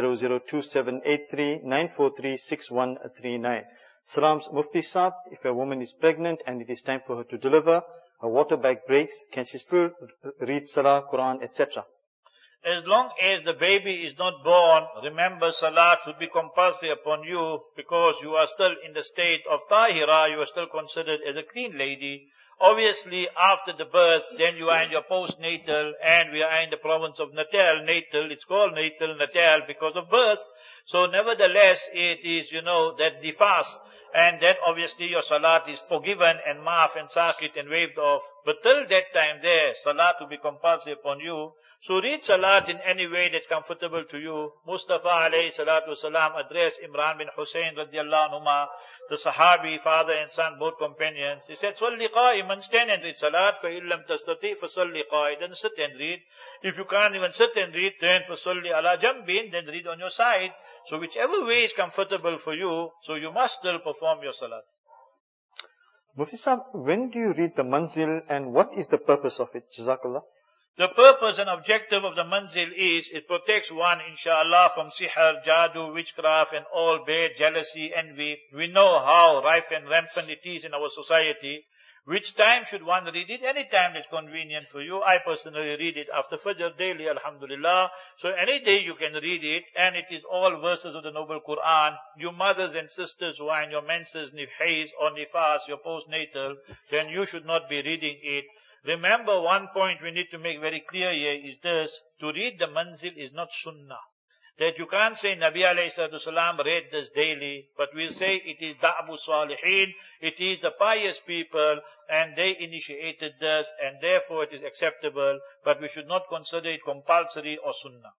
002783-943-6139. Salams Mufti Sahib, if a woman is pregnant and it is time for her to deliver, her water bag breaks, can she still read Salah, Quran, etc.? As long as the baby is not born, remember Salat would be compulsory upon you because you are still in the state of Tahira, you are still considered as a clean lady. Obviously, after the birth, then you are in your postnatal, and we are in the province of Natal. Natal, it's called Natal, Natal, because of birth. So nevertheless, it is, that the fast, and then obviously your Salat is forgiven and maaf and sakit and waived off. But till that time there, Salat will be compulsory upon you. So read Salat in any way that's comfortable to you. Mustafa alayhi salatu wasalam addressed Imran bin Hussein radiallahu anhuma, the Sahabi, father and son, both companions. He said, Salli qa'iman, stand and read Salat, fa illam tastati, fa salli qa'idan, sit and read. If you can't even sit and read, then fa salli ala jambin, then read on your side. So whichever way is comfortable for you, so you must still perform your Salat. Mufti Sahib, when do you read the manzil and what is the purpose of it? Jazakallah. The purpose and objective of the manzil is, it protects one, inshallah, from sihr, jadoo, witchcraft and all bad, jealousy, envy. We know how rife and rampant it is in our society. Which time should one read it? Any time is convenient for you. I personally read it after Fajr daily, alhamdulillah. So any day you can read it, and it is all verses of the Noble Quran. You mothers and sisters who are in your menses, nifhais or nifas, your postnatal, then you should not be reading it. Remember, one point we need to make very clear here is this: to read the manzil is not sunnah. That you can't say Nabi alayhi salatu salam read this daily, but we'll say it is da'bu salihin, it is the pious people, and they initiated this, and therefore it is acceptable, but we should not consider it compulsory or sunnah.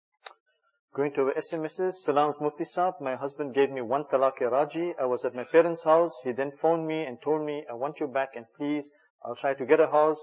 Going to our SMSs. Salams Mufti Saab, my husband gave me 1 talaq raji. I was at my parents' house. He then phoned me and told me, I want you back and please, I'll try to get a house.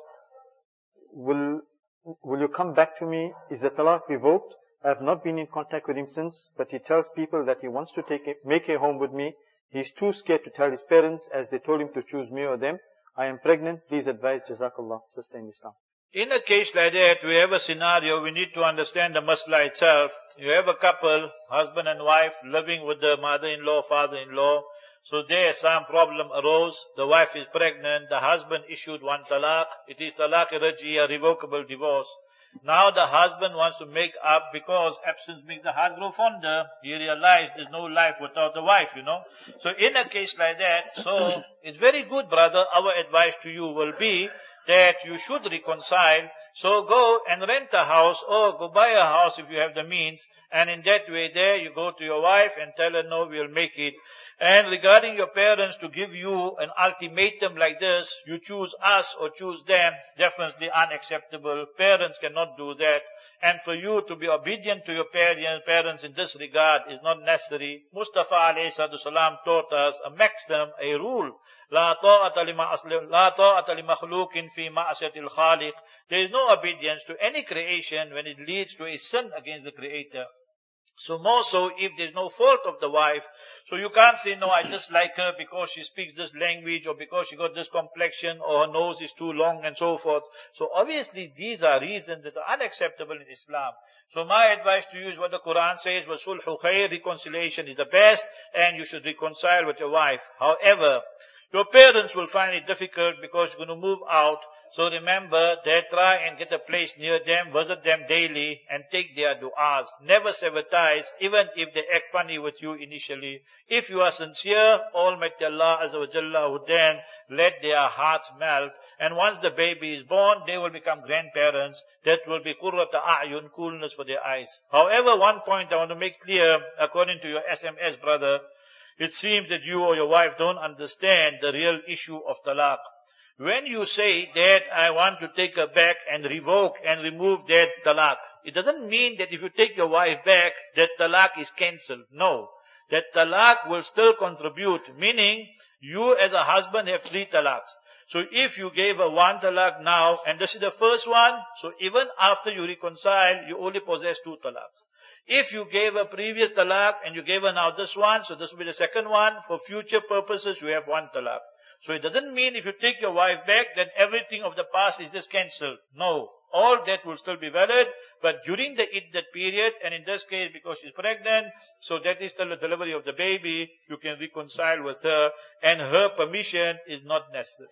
Will you come back to me? Is the talaq revoked? I have not been in contact with him since, but he tells people that he wants to make a home with me. He's too scared to tell his parents as they told him to choose me or them. I am pregnant. Please advise. Jazakallah. Sustain Islam. In a case like that, we have a scenario, we need to understand the masla itself. You have a couple, husband and wife, living with the mother-in-law, father-in-law. So there some problem arose. The wife is pregnant. The husband issued 1 talaq. It is talaq raji, a revocable divorce. Now the husband wants to make up because absence makes the heart grow fonder. He realized there's no life without the wife, So in a case like that, so it's very good, brother. Our advice to you will be that you should reconcile. So go and rent a house or go buy a house if you have the means. And in that way there you go to your wife and tell her, no, we'll make it. And regarding your parents to give you an ultimatum like this, you choose us or choose them, definitely unacceptable. Parents cannot do that. And for you to be obedient to your parents in this regard is not necessary. Mustafa alayhi salam taught us a maxim, a rule. La ta'ata li makhluqin fi ma'asiyatil khaliq. There is no obedience to any creation when it leads to a sin against the Creator. So more so if there is no fault of the wife. So you can't say, no, I dislike her because she speaks this language or because she got this complexion or her nose is too long and so forth. So obviously these are reasons that are unacceptable in Islam. So my advice to you is what the Quran says, وَصُلْحُ خَيْرٍ, reconciliation is the best and you should reconcile with your wife. However, your parents will find it difficult because you're going to move out. So remember that try and get a place near them, visit them daily and take their du'as. Never sabotage, even if they act funny with you initially. If you are sincere, Almighty Allah Azza wa Jalla would then let their hearts melt. And once the baby is born, they will become grandparents. That will be qurrata a'yun, coolness for their eyes. However, one point I want to make clear, according to your SMS brother, it seems that you or your wife don't understand the real issue of talaq. When you say that I want to take her back and revoke and remove that talaq, it doesn't mean that if you take your wife back, that talaq is cancelled. No. That talaq will still contribute, meaning you as a husband have 3 talaqs. So if you gave her 1 talaq now, and this is the first one, so even after you reconcile, you only possess 2 talaqs. If you gave a previous talaq and you gave her now this one, so this will be the second one, for future purposes you have 1 talaq. So it doesn't mean if you take your wife back, then everything of the past is just cancelled. No. All that will still be valid, but during the iddat period, and in this case because she's pregnant, so that is still the delivery of the baby, you can reconcile with her, and her permission is not necessary.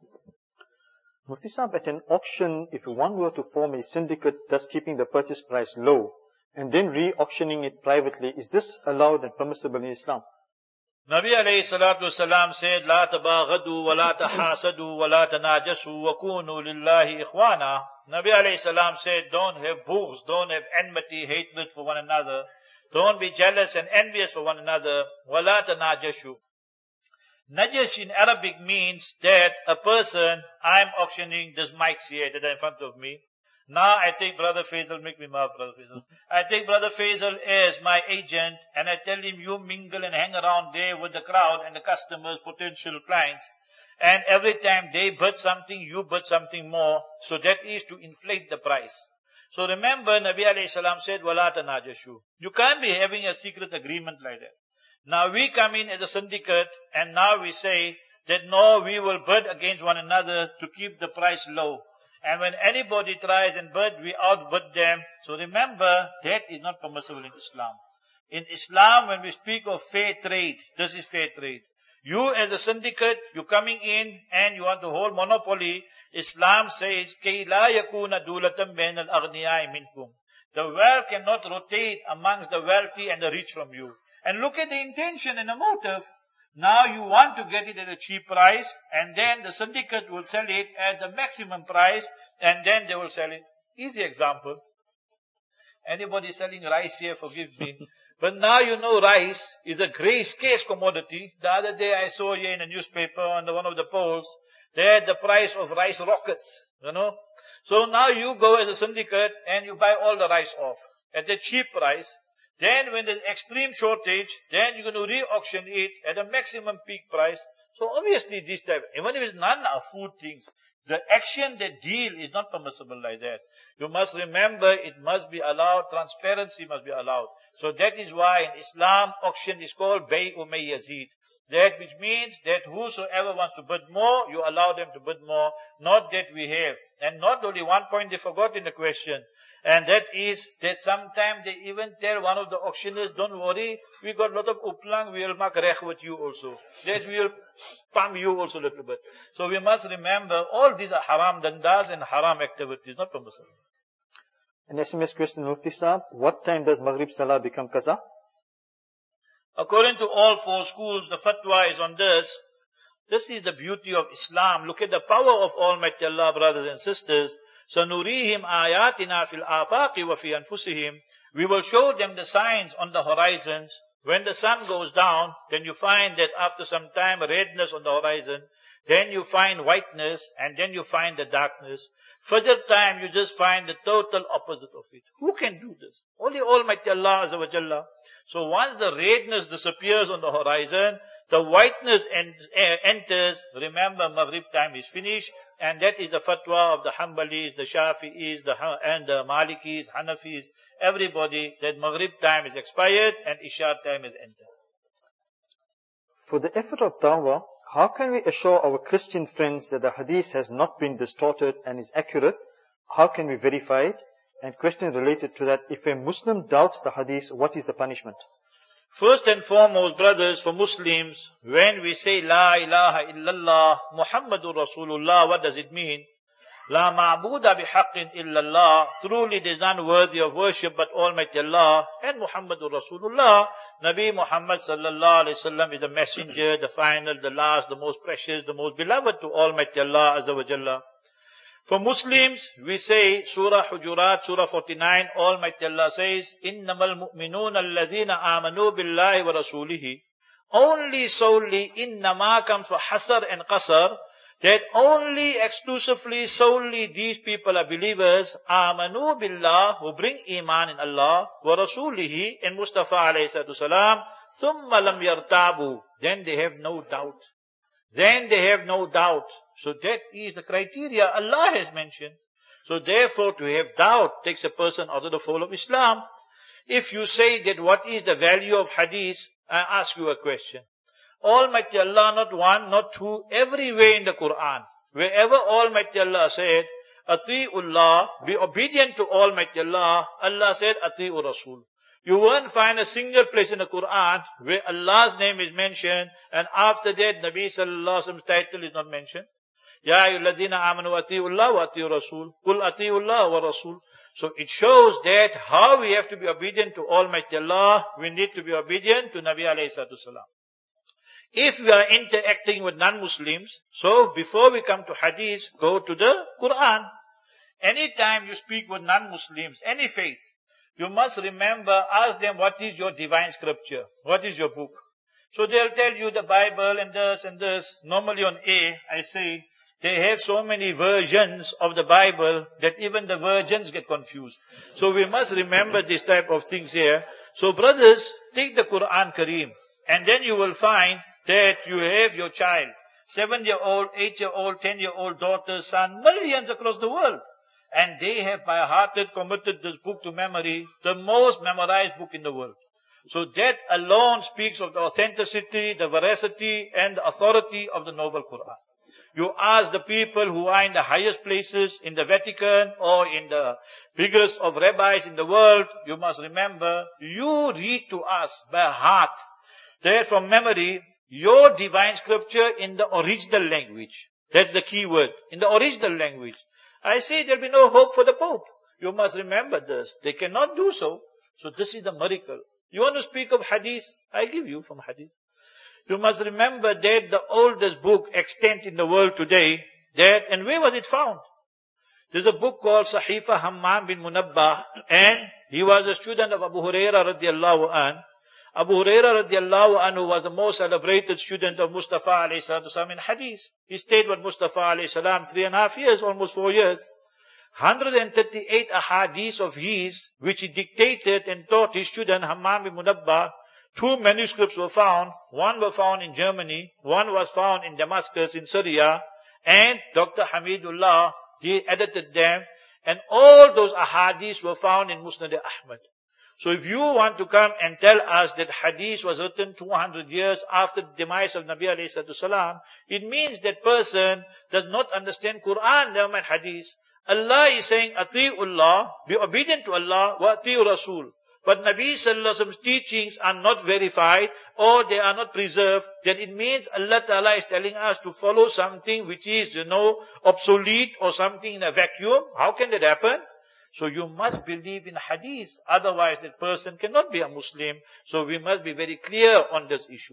Mufti Saab, at an auction, if one were to form a syndicate, thus keeping the purchase price low, and then re-auctioning it privately, is this allowed and permissible in Islam? Nabi alayhi salatu wasalam said, La tabaghadu wa la tahasadu wa la tanajasu wa kunu lillahi ikhwana. Nabi alayhi salam said, don't have bughz, don't have enmity, hatred for one another. Don't be jealous and envious for one another. Wa la tanajashu. Najas in Arabic means that a person, I'm auctioning this mics here that are in front of me. Now I take Brother Faisal, make me mouth, Brother Faisal. I take Brother Faisal as my agent and I tell him you mingle and hang around there with the crowd and the customers, potential clients. And every time they bid something, you bid something more. So that is to inflate the price. So remember, Nabi alayhi salam said, وَلَا تَنَاجَشُوا. You can't be having a secret agreement like that. Now we come in as a syndicate and now we say that no, we will bid against one another to keep the price low. And when anybody tries and we outbid them. So remember, that is not permissible in Islam. In Islam, when we speak of fair trade, this is fair trade. You as a syndicate, you're coming in and you want to hold monopoly. Islam says, كَيْ لَا يَكُونَ دُولَةً بَيْنَ الْأَغْنِيَاءِ مِنْكُمْ. The wealth cannot rotate amongst the wealthy and the rich from you. And look at the intention and the motive. Now you want to get it at a cheap price, and then the syndicate will sell it at the maximum price, and then they will sell it. Easy example. Anybody selling rice here, forgive me. But now you know rice is a great scarce commodity. The other day I saw here in a newspaper on one of the polls, they had the price of rice rockets, you know. So now you go as a syndicate and you buy all the rice off at the cheap price. Then when there's extreme shortage, then you're going to re-auction it at a maximum peak price. So obviously this type, even if it's none are food things, the action, the deal is not permissible like that. You must remember it must be allowed, transparency must be allowed. So that is why in Islam, auction is called Bay'u May Yazid. That which means that whosoever wants to bid more, you allow them to bid more, not that we have. And not only one point they forgot in the question, and that is that sometimes they even tell one of the auctioneers, don't worry, we got a lot of uplang, we will make rech with you also. That we will pump you also a little bit. So we must remember, all these are haram dandas and haram activities, not permissible. An SMS question, Mufti Saab, what time does Maghrib Salah become qaza? According to all four schools, the fatwa is on this. This is the beauty of Islam. Look at the power of Almighty Allah, brothers and sisters. سَنُرِيهِمْ آيَاتِنَا فِي الْآفَاقِ وَفِي أَنفُسِهِمْ. We will show them the signs on the horizons. When the sun goes down, then you find that after some time redness on the horizon. Then you find whiteness, and then you find the darkness. Fajr time, you just find the total opposite of it. Who can do this? Only Almighty Allah Azza wa Jalla. So once the redness disappears on the horizon, the whiteness enters. Remember, Maghrib time is finished. And that is the fatwa of the Hanbalis, the Shafi'is, and the Malikis, Hanafis, everybody, that Maghrib time is expired and Isha time is entered. For the effort of dawah, how can we assure our Christian friends that the hadith has not been distorted and is accurate? How can we verify it? And question related to that, if a Muslim doubts the hadith, what is the punishment? First and foremost, brothers, for Muslims, when we say La ilaha illallah, Muhammadur Rasulullah, what does it mean? La ma'buda bihaqqin illallah, truly there is none worthy of worship but Almighty Allah, and Muhammadur Rasulullah, Nabi Muhammad sallallahu alayhi wasallam is the messenger, the final, the last, the most precious, the most beloved to Almighty Allah Azza wa Jalla. For Muslims, we say, Surah Hujurat, Surah 49, Almighty Allah says, إِنَّمَا الْمُؤْمِنُونَ الَّذِينَ آمَنُوا بِاللَّهِ وَرَسُولِهِ. Only solely, إِنَّمَا comes for hasar and qasar, that only, exclusively, solely these people are believers, آمَنُوا بِاللَّهِ, who bring iman in Allah, وَرَسُولِهِ, and Mustafa alayhi salatu salam, ثُمَّ لَمْ يَرْتَابُوا. Then they have no doubt. Then they have no doubt. So that is the criteria Allah has mentioned. So therefore, to have doubt takes a person out of the fold of Islam. If you say that what is the value of hadith, I ask you a question. Almighty Allah, not one, not two, everywhere in the Quran, wherever Almighty Allah said, Ati'ullah, be obedient to Almighty Allah, Allah said, Ati'ur Rasul. You won't find a single place in the Quran where Allah's name is mentioned, and after that, Nabi sallallahu alaihi wasallam's title is not mentioned. Ya ayyuhalladhina amanu ati'ullah wa ati'ur rasul. Qul ati'ullah wa rasul. So it shows that how we have to be obedient to Almighty Allah, we need to be obedient to Nabi alayhi salatu salam. If we are interacting with non-Muslims, so before we come to hadith, go to the Quran. Anytime you speak with non-Muslims, any faith, you must remember, ask them, what is your divine scripture? What is your book? So they'll tell you the Bible and this and this. Normally on I say, they have so many versions of the Bible that even the virgins get confused. So we must remember this type of things here. So brothers, take the Quran Kareem, and then you will find that you have your child, 7-year-old, 8-year-old, 10-year-old daughter, son, millions across the world. And they have by hearted committed this book to memory, the most memorized book in the world. So that alone speaks of the authenticity, the veracity, and the authority of the noble Quran. You ask the people who are in the highest places in the Vatican or in the biggest of rabbis in the world, you must remember, you read to us by heart, there from memory, your divine scripture in the original language. That's the key word, in the original language. I say there'll be no hope for the Pope. You must remember this. They cannot do so. So this is the miracle. You want to speak of hadith? I give you from hadith. You must remember that the oldest book extant in the world today, and where was it found? There's a book called Sahifa Hammam bin Munabbah, and he was a student of Abu Hurairah radiallahu an. Abu Hurairah radiallahu anhu was the most celebrated student of Mustafa alayhi salatu salam in hadith. He stayed with Mustafa alayhi salam 3.5 years, almost 4 years. 138 ahadith of his, which he dictated and taught his student Hammam bin Munabbah. 2 manuscripts were found. One was found in Germany. One was found in Damascus in Syria. And Dr. Hamidullah, he edited them. And all those ahadith were found in Musnad Ahmad. So if you want to come and tell us that hadith was written 200 years after the demise of Nabi alayhi salatu salam, it means that person does not understand Quran, never mind hadith. Allah is saying, Ati'ullah, be obedient to Allah, wa ati'u Rasul. But Nabi sallallahu alaihi wasallam's teachings are not verified or they are not preserved, then it means Allah Ta'ala is telling us to follow something which is, obsolete or something in a vacuum. How can that happen? So you must believe in hadith. Otherwise that person cannot be a Muslim. So we must be very clear on this issue.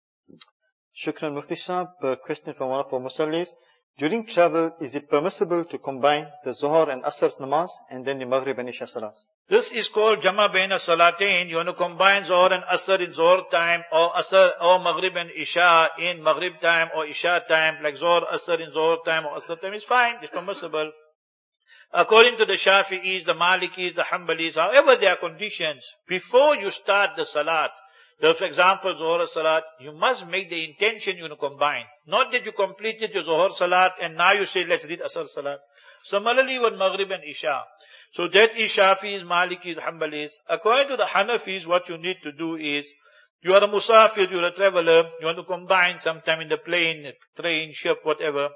Shukran Mufti Sahab. Question from one of our Musallis. During travel, is it permissible to combine the Zuhr and Asr namaz and then the Maghrib and Isha salat? This is called Jama Baina Salatain. You want to combine Zuhr and Asr in Zuhr time, or Asr or Maghrib and Isha in Maghrib time or Isha time, like Zuhr, Asr in Zuhr time or Asr time. It's fine, it's permissible. According to the Shafi'is, the Malikis, the Hanbalis, however their conditions, before you start the salat, for example, Zuhr salat, you must make the intention you want to combine. Not that you completed your Zuhr salat and now you say, let's read Asr salat. Similarly with Maghrib and Isha. So that is Shafi'is, Malikis, Hanbalis. According to the Hanafis, what you need to do is, you are a musafir, you are a traveler, you want to combine sometime in the plane, train, ship, whatever.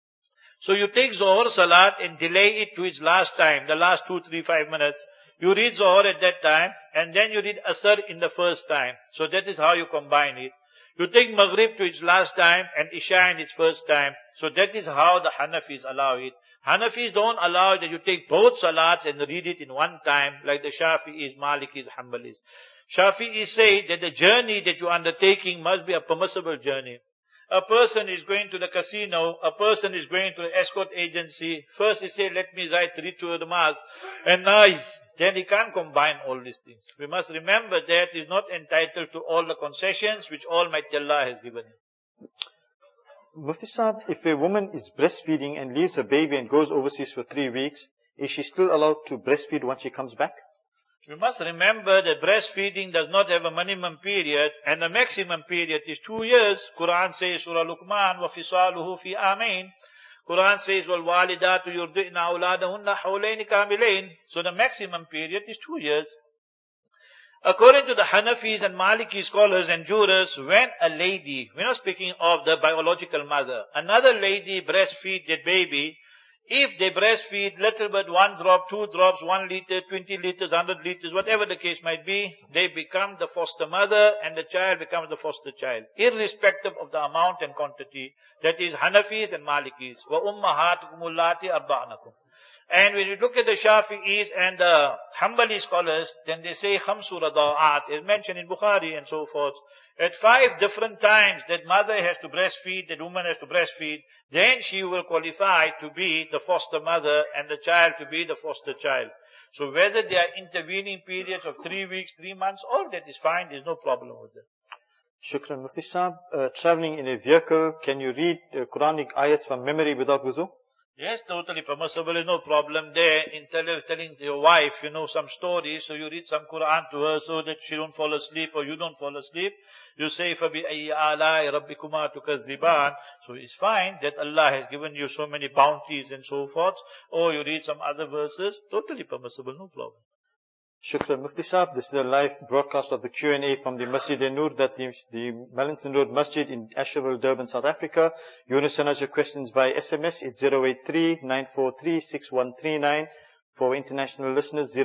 So you take Zuhr salat and delay it to its last time, the last 2, 3, 5 minutes. You read Zuhr at that time, and then you read Asr in the first time. So that is how you combine it. You take Maghrib to its last time, and Isha in its first time. So that is how the Hanafis allow it. Hanafis don't allow that you take both salats and read it in one time, like the Shafi'is, Malikis, Hanbalis. Shafi'is say that the journey that you are undertaking must be a permissible journey. A person is going to the casino, a person is going to the escort agency. First he say, let me read to the mass. And now, then he can't combine all these things. We must remember that he is not entitled to all the concessions which Almighty Allah has given him. Mufti Sahab, if a woman is breastfeeding and leaves her baby and goes overseas for 3 weeks, is she still allowed to breastfeed once she comes back? We must remember that breastfeeding does not have a minimum period, and the maximum period is 2 years. Quran says, Surah Luqman, وَفِصَالُهُ فِي آمَيْنِ. Quran says, وَالْوَالِدَاتُ يُرْضِئْنَ أَوْلَادَهُنَّ حَوْلَيْنِ كَامِلَيْنِ. So the maximum period is 2 years. According to the Hanafis and Maliki scholars and jurists, when a lady, we're not speaking of the biological mother, another lady breastfeeds that baby, if they breastfeed little bit, 1 drop, 2 drops, 1 liter, 20 liters, 100 liters, whatever the case might be, they become the foster mother and the child becomes the foster child, irrespective of the amount and quantity. That is Hanafis and Malikis. وَأُمَّهَاتُكُمُ اللَّاتِي أَرْضَعْنَكُمْ. And when you look at the Shafi'is and the Hanbali scholars, then they say Khamsu Rada'at is mentioned in Bukhari and so forth. At 5 different times that mother has to breastfeed, that woman has to breastfeed, then she will qualify to be the foster mother and the child to be the foster child. So whether there are intervening periods of 3 weeks, 3 months, all that is fine, there's no problem with it. Shukran Mufti Sahab. Traveling in a vehicle, can you read Quranic ayats from memory without wuzu? Yes, totally permissible. There's no problem there in telling your wife, some stories. So you read some Quran to her so that she don't fall asleep or you don't fall asleep. You say, فَبِأَيِّ آلَاءِ رَبِّكُمَا تُكَذِّبَانِ. So it's fine that Allah has given you so many bounties and so forth. Or you read some other verses. Totally permissible, no problem. Shukran Mufti Saab. This is a live broadcast of the Q&A from the Masjid Nur, that the Mellington Road Masjid in Asherville, Durban, South Africa. You want to send us your questions by SMS. It's 083-943-6139. For international listeners,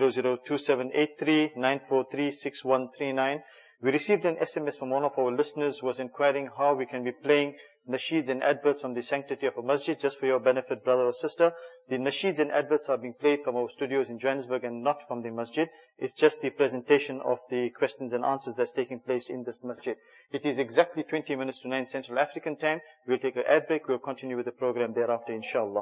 002783-943-6139. We received an SMS from one of our listeners who was inquiring how we can be playing nasheeds and adverts from the sanctity of a masjid. Just for your benefit, brother or sister, the nasheeds and adverts are being played from our studios in Johannesburg and not from the masjid. It's just the presentation of the questions and answers that's taking place in this masjid. It is exactly 20 minutes to 9 Central African time. We'll take an ad break. We'll continue with the program thereafter, inshallah.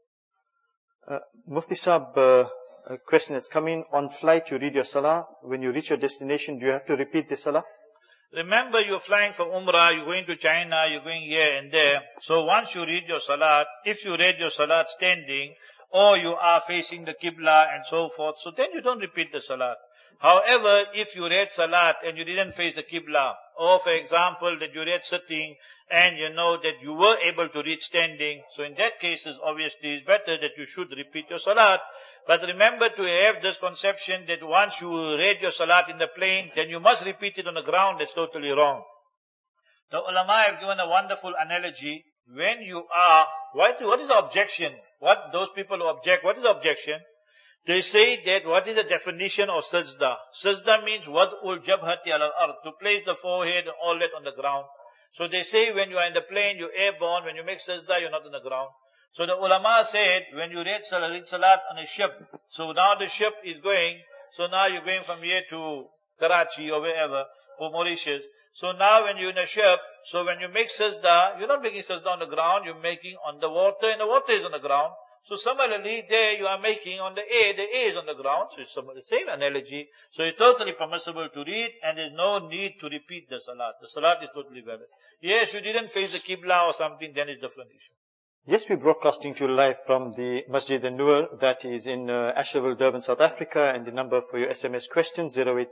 Mufti Saab, a question that's coming. On flight, you read your salah. When you reach your destination, do you have to repeat the salah? Remember, you're flying for Umrah, you're going to China, you're going here and there. So once you read your salat, if you read your salat standing, or you are facing the Qibla and so forth, so then you don't repeat the salat. However, if you read salat and you didn't face the Qibla, or for example, that you read sitting and you know that you were able to read standing, so in that case, obviously it's better that you should repeat your salat. But remember to have this conception that once you read your salat in the plane, then you must repeat it on the ground. That's totally wrong. The ulama have given a wonderful analogy. When you are, what is the objection? What those people who object, what is the objection? They say that what is the definition of sajda? Sajda means wad'ul jabhati ala al-ard, to place the forehead and all that on the ground. So they say when you are in the plane, you're airborne. When you make sajda, you're not on the ground. So the ulama said, when you read salat on a ship, so now the ship is going, so now you're going from here to Karachi or wherever, or Mauritius. So now when you're in a ship, so when you make sajda, you're not making sajda on the ground, you're making on the water, and the water is on the ground. So similarly, there you are making on the air is on the ground. So it's the same analogy. So it's totally permissible to read, and there's no need to repeat the salat. The salat is totally valid. Yes, you didn't face the Qibla or something, then it's a different issue. Yes, we're broadcasting to you live from the Masjid Nur, that is in Asherville, Durban, South Africa, and the number for your SMS questions,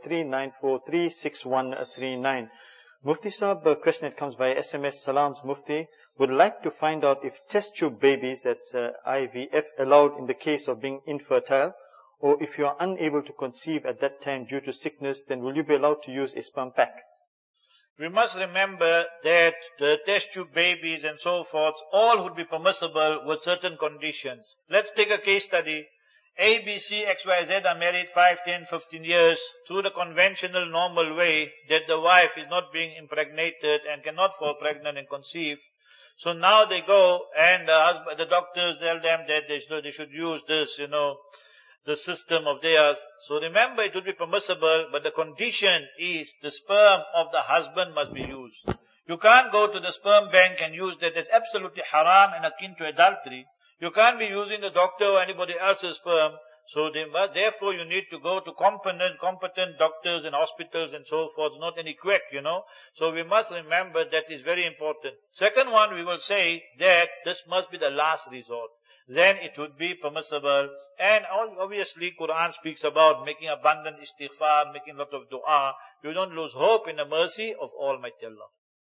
083-943-6139. Mufti Saab, a question that comes by SMS, Salams Mufti, would like to find out if test tube babies, that's IVF, allowed in the case of being infertile, or if you are unable to conceive at that time due to sickness, then will you be allowed to use a sperm pack? We must remember that the test tube babies and so forth, all would be permissible with certain conditions. Let's take a case study. A, B, C, X, Y, Z are married 5, 10, 15 years through the conventional normal way that the wife is not being impregnated and cannot fall pregnant and conceive. So now they go and the doctors tell them that they should use this, the system of theirs. So remember, it would be permissible, but the condition is the sperm of the husband must be used. You can't go to the sperm bank and use that. That's absolutely haram and akin to adultery. You can't be using the doctor or anybody else's sperm. So therefore you need to go to competent doctors and hospitals and so forth, not any quack, So we must remember that is very important. Second one, we will say that this must be the last resort. Then it would be permissible. And obviously Quran speaks about making abundant istighfar, making a lot of dua. You don't lose hope in the mercy of Almighty Allah.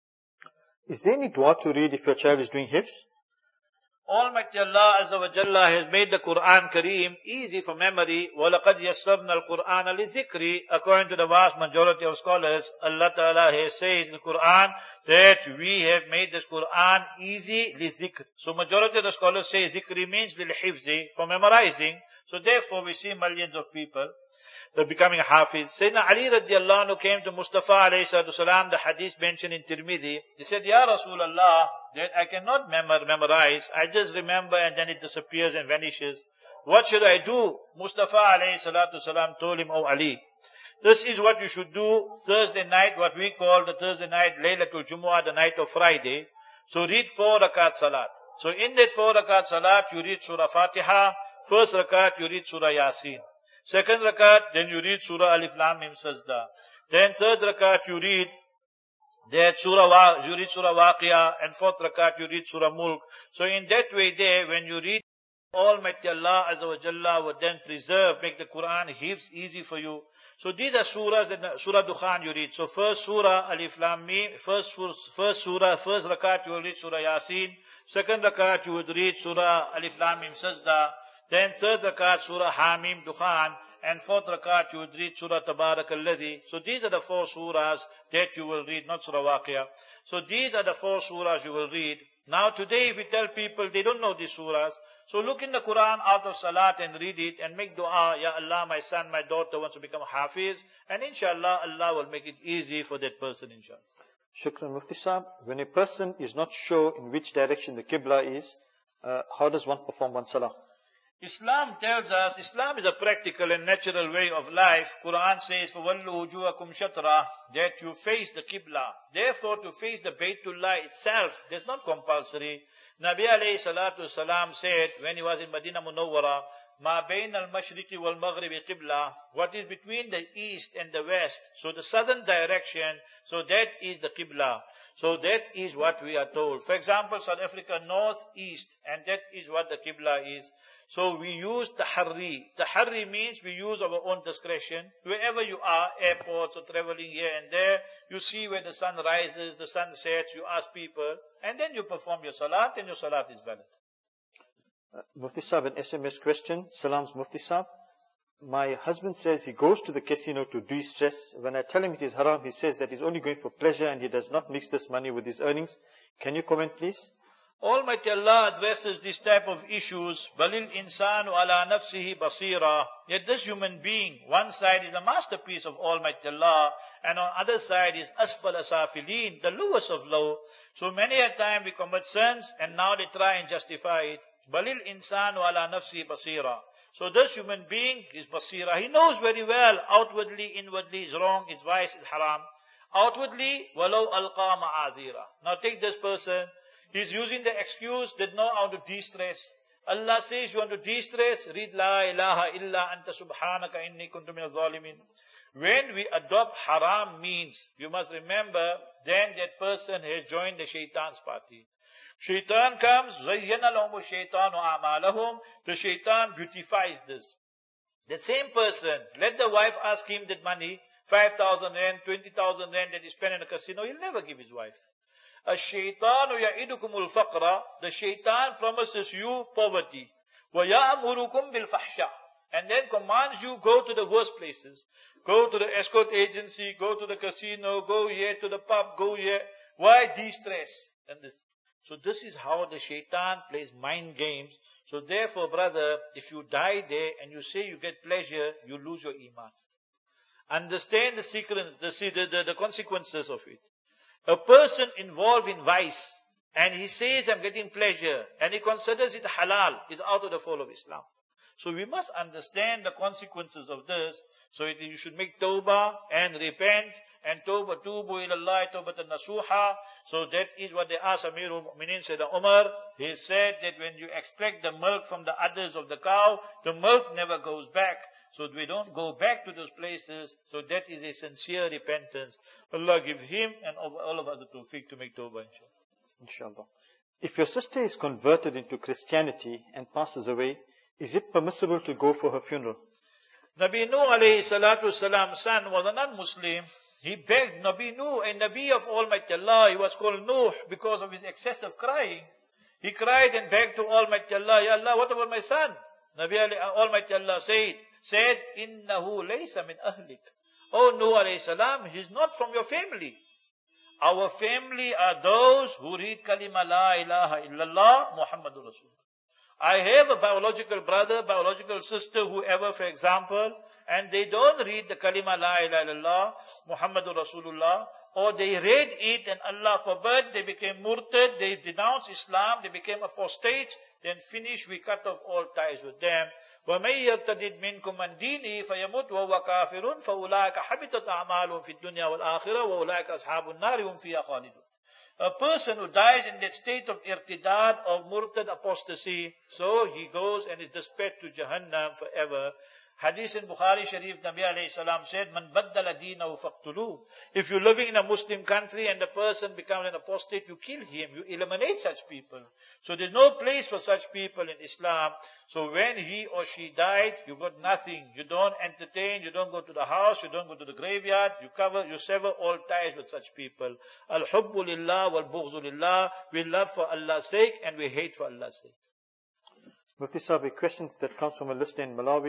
Is there any dua to read if your child is doing hifz? Almighty Allah Azza wa Jalla has made the Quran Kareem easy for memory. وَلَقَدْ يَسَّرْنَا الْقُرْآنَ لِذِكْرِ. According to the vast majority of scholars, Allah Ta'ala has said in the Quran that we have made this Quran easy لِذِكْرِ. So majority of the scholars say zikri means lil-hifzi, for memorizing. So therefore we see millions of people becoming hafiz. Sayyidina Ali radiallahu anhu came to Mustafa alayhi salatu salam, the hadith mentioned in Tirmidhi. He said, Ya Rasulullah, that I cannot memorize. I just remember and then it disappears and vanishes. What should I do? Mustafa alayhi salatu salam told him, Oh Ali, this is what you should do Thursday night, what we call the Thursday night, Laylatul Jumu'ah, the night of Friday. So read 4 rakat salat. So in that 4 rakat salat, you read Surah Fatiha. First rakat, you read Surah Yasin. Second rakat, then you read Surah Alif Lam Mim Sajda. Then third rakat, you read Surah Waqiyah, and fourth rakat, you read Surah Mulk. So in that way there, when you read, Almighty Allah Azza wa Jalla would then preserve, make the Quran hifz easy for you. So these are surahs, and Surah Dukhan you read. So first Surah Alif Lam Mim, first rakat you will read Surah Yasin. Second rakat you would read Surah Alif Lam Mim Sajda. Then third rakat, Surah Hamim, Dukhan. and fourth rakat you would read Surah Tabarak Alladhi. So these are the 4 surahs that you will read, not Surah Waqia. So these are the 4 surahs you will read. Now today if we tell people they don't know these surahs, so look in the Quran out of Salat and read it and make dua, Ya Allah, my son, my daughter wants to become Hafiz, and inshallah, Allah will make it easy for that person, inshallah. Shukran Mufti Sahib. When a person is not sure in which direction the Qibla is, how does one perform one salah? Islam tells us, Islam is a practical and natural way of life. Quran says, فَوَلُّوا وُجُوهَكُمْ شَطْرًا, that you face the Qibla. Therefore, to face the Baytullah itself, that's not compulsory. Nabi alayhi salatu wasalam said, when he was in Madinah Munawwara, مَا بَيْنَ الْمَشْرِقِ وَالْمَغْرِبِ قِبْلَةً, what is between the east and the west, so the southern direction, so that is the Qibla. So that is what we are told. For example, South Africa, north, east, and that is what the Qibla is. So we use Tahari. Tahari means we use our own discretion. Wherever you are, airports or traveling here and there, you see where the sun rises, the sun sets, you ask people, and then you perform your salat, and your salat is valid. Mufti Sahib, an SMS question. Salams Mufti Sahib. My husband says he goes to the casino to de-stress. When I tell him it is haram, he says that he's only going for pleasure and he does not mix this money with his earnings. Can you comment, please? Almighty Allah addresses this type of issues. Balil insanu ala nafsihi basira. Yet this human being, one side is a masterpiece of Almighty Allah, and on other side is asfala safilin, the lowest of low. So many a time we commit sins, and now they try and justify it. Balil insanu ala nafsihi basira. So this human being is basira. He knows very well, outwardly, inwardly is wrong, it's vice, it's haram. Outwardly, walau alqa ma'adhira. Now take this person. He's using the excuse that know how to de-stress. Allah says you want to de-stress, read La ilaha illa anta subhanaka inni kuntu minaz zalimin. When we adopt haram means, you must remember, then that person has joined the shaitan's party. Shaitan comes, zayyana lahum shaitanu a'malahum, the shaitan beautifies this. That same person, let the wife ask him that money, 5,000 rand, 20,000 rand that he spent in a casino, he'll never give his wife. الشَّيْطَانُ يَعِدُكُمُ الْفَقْرَ, the shaitan promises you poverty. وَيَأْمُرُكُمْ بِالْفَحْشَةِ, and then commands you go to the worst places. Go to the escort agency, go to the casino, go here to the pub, go here. Why de-stress? So this is how the shaitan plays mind games. So therefore, brother, if you die there and you say you get pleasure, you lose your iman. Understand the secret, the consequences of it. A person involved in vice, and he says, I'm getting pleasure, and he considers it halal, is out of the fold of Islam. So we must understand the consequences of this. So you should make tawbah and repent, and tawbah tubu ilallahi tawbatan nasuha. So that is what they asked Amirul Mu'minin Sayyidina Umar. He said that when you extract the milk from the udders of the cow, the milk never goes back. So we don't go back to those places. So that is a sincere repentance. Allah give him and all of us the tawfiq to make tawbah, inshallah. If your sister is converted into Christianity and passes away, is it permissible to go for her funeral? Nabi Nuh alayhi salatu salam's son was a non-Muslim. He begged Nabi Nuh, a Nabi of Almighty Allah. He was called Nuh because of his excessive crying. He cried and begged to Almighty Allah, Ya Allah, what about my son? Almighty Allah said, Innahu laysa min ahlik. Oh Nuh alayhi salam, he's not from your family. Our family are those who read kalima la ilaha illallah Muhammadur Rasul. I have a biological brother, biological sister, whoever, for example, and they don't read the kalima la ilaha illallah Muhammadur Rasulullah, or they read it and Allah forbid, they became murtad, they denounced Islam, they became apostates, then finish, we cut off all ties with them. وَمَنْ يَرْتَدِدْ مِنْكُمْ عَنْ دِينِهِ فَيَمُتْ وَهُوَ كَافِرٌ فَأُولَٰئِكَ حَبِطَتْ أَعْمَالُهُمْ فِي الدُّنْيَا وَالْآخِرَةِ وَأُولَٰئِكَ أَصْحَابُ النَّارِ هُمْ فِيهَا خَالِدُونَ. A person who dies in that state of irtidad, of murtad apostasy, so he goes and is dispatched to Jahannam forever. Hadith in Bukhari Sharif, Nabi alayhi salam said, Man baddala deenahu faqtuluh. If you're living in a Muslim country and the person becomes an apostate, you kill him, you eliminate such people. So there's no place for such people in Islam. So when he or she died, you got nothing. You don't entertain, you don't go to the house, you don't go to the graveyard, you sever all ties with such people. Al-hubbu lillah wal-bughzu lillah. We love for Allah's sake and we hate for Allah's sake. Mufti Sahib, a question that comes from a listener in Malawi.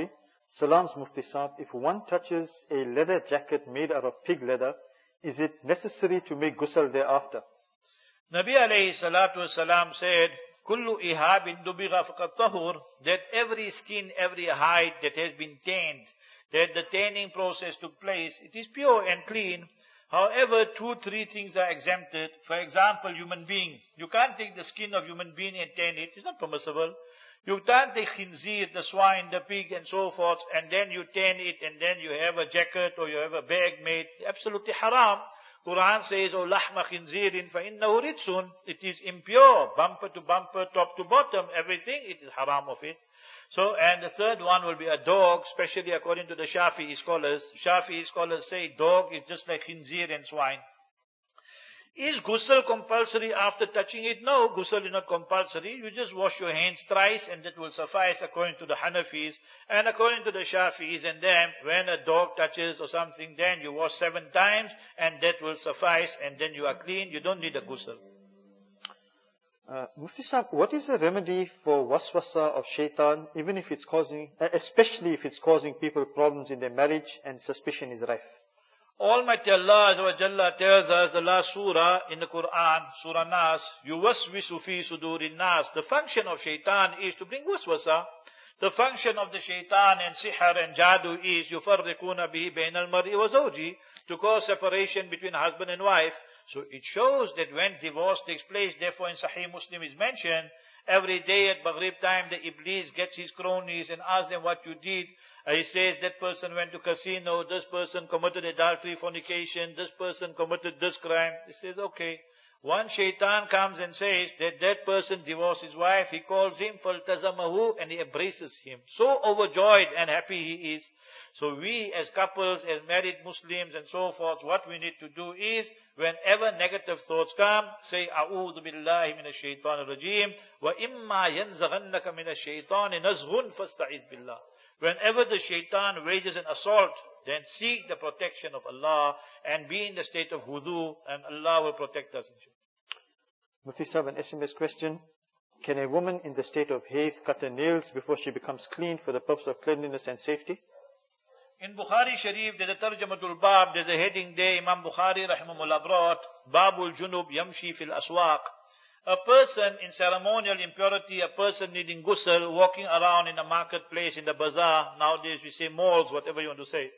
Salams Mufti Saab, if one touches a leather jacket made out of pig leather, is it necessary to make ghusl thereafter? Nabi alayhi salatu wasalam said, Kullu ihabin dubigha faqad tahur, that every skin, every hide that has been tanned, that the tanning process took place, it is pure and clean. However, 2-3 things are exempted. For example, human being. You can't take the skin of human being and tan it. It's not permissible. You can't take khinzir, the swine, the pig and so forth, and then you tan it and then you have a jacket or you have a bag made. Absolutely haram. Quran says, O lahma khinzirin fa innahu ritsun. It is impure, bumper to bumper, top to bottom, everything, it is haram of it. So, and the third one will be a dog, especially according to the Shafi'i scholars. Shafi'i scholars say dog is just like khinzir and swine. Is ghusl compulsory after touching it? No, ghusl is not compulsory. You just wash your hands thrice and that will suffice according to the Hanafis. And according to the Shafi'is and them, when a dog touches or something, then you wash 7 times and that will suffice and then you are clean. You don't need a ghusl. Mufti Saab, what is the remedy for waswasa of shaitan, even if it's causing, especially if it's causing people problems in their marriage and suspicion is rife? Almighty Allah Azza wa Jalla tells us the last surah in the Quran, Surah Nas, yuwaswisu fi sudurin nas. The function of shaitan is to bring waswasa. The function of the shaitan and sihr and jadoo is yufarriquna bihi bain al-mar'i wa zawji, to cause separation between husband and wife. So it shows that when divorce takes place, therefore in Sahih Muslim is mentioned, every day at Maghrib time the Iblis gets his cronies and asks them what you did. He says that person went to casino, this person committed adultery, fornication, this person committed this crime. He says, okay. One shaitan comes and says that that person divorced his wife. He calls him faltazamahu and he embraces him. So overjoyed and happy he is. So we as couples, as married Muslims and so forth, what we need to do is, whenever negative thoughts come, say, A'udhu billahi minash shaitan rajim, wa imma yanzaghannaka minash shaitani nazghun fasta'idh billah. Whenever the shaitan wages an assault, then seek the protection of Allah and be in the state of wudu, and Allah will protect us. Mufti Sahib, an SMS question. Can a woman in the state of haid cut her nails before she becomes clean for the purpose of cleanliness and safety? In Bukhari Sharif, there's a Tarjamatul Bab, there's a heading there, Imam Bukhari rahimahullah brought, Babul Junub Yamshi fil Aswaq. A person in ceremonial impurity, a person needing ghusl, walking around in a marketplace, in the bazaar, nowadays we say malls, whatever you want to say.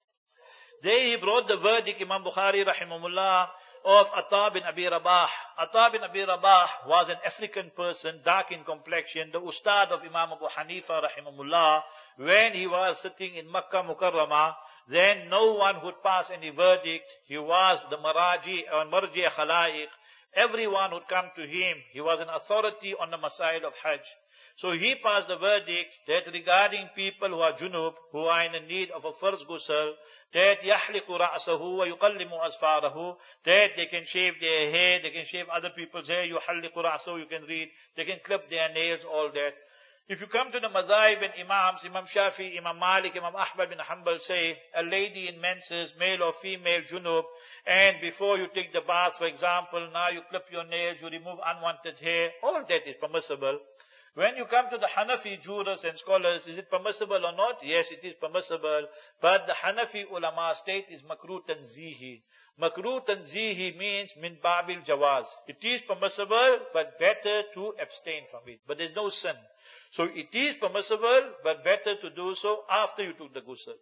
There he brought the verdict, Imam Bukhari rahimahullah, of Atta bin Abi Rabah. Atta bin Abi Rabah was an African person, dark in complexion, the ustad of Imam Abu Hanifa rahimahullah. When he was sitting in Makkah Mukarramah, then no one would pass any verdict. He was the marji khalaiq. Everyone would come to him. He was an authority on the masail of Hajj. So he passed the verdict that regarding people who are junub, who are in the need of a first ghusl, that yahliqu ra'sahu wa yuqallimu asfarahu, that they can shave their hair, they can shave other people's hair, yuhalliqu ra'sahu, you can read, they can clip their nails, all that. If you come to the madhaib and imams, Imam Shafi, Imam Malik, Imam Ahmad bin Hanbal say, a lady in menses, male or female junub, and before you take the bath, for example, now you clip your nails, you remove unwanted hair, all that is permissible. When you come to the Hanafi jurors and scholars, is it permissible or not? Yes, it is permissible. But the Hanafi ulama state is makruh tanzihi. Makruh tanzihi means min babil jawaz. It is permissible, but better to abstain from it. But there is no sin. So it is permissible, but better to do so after you took the ghusl.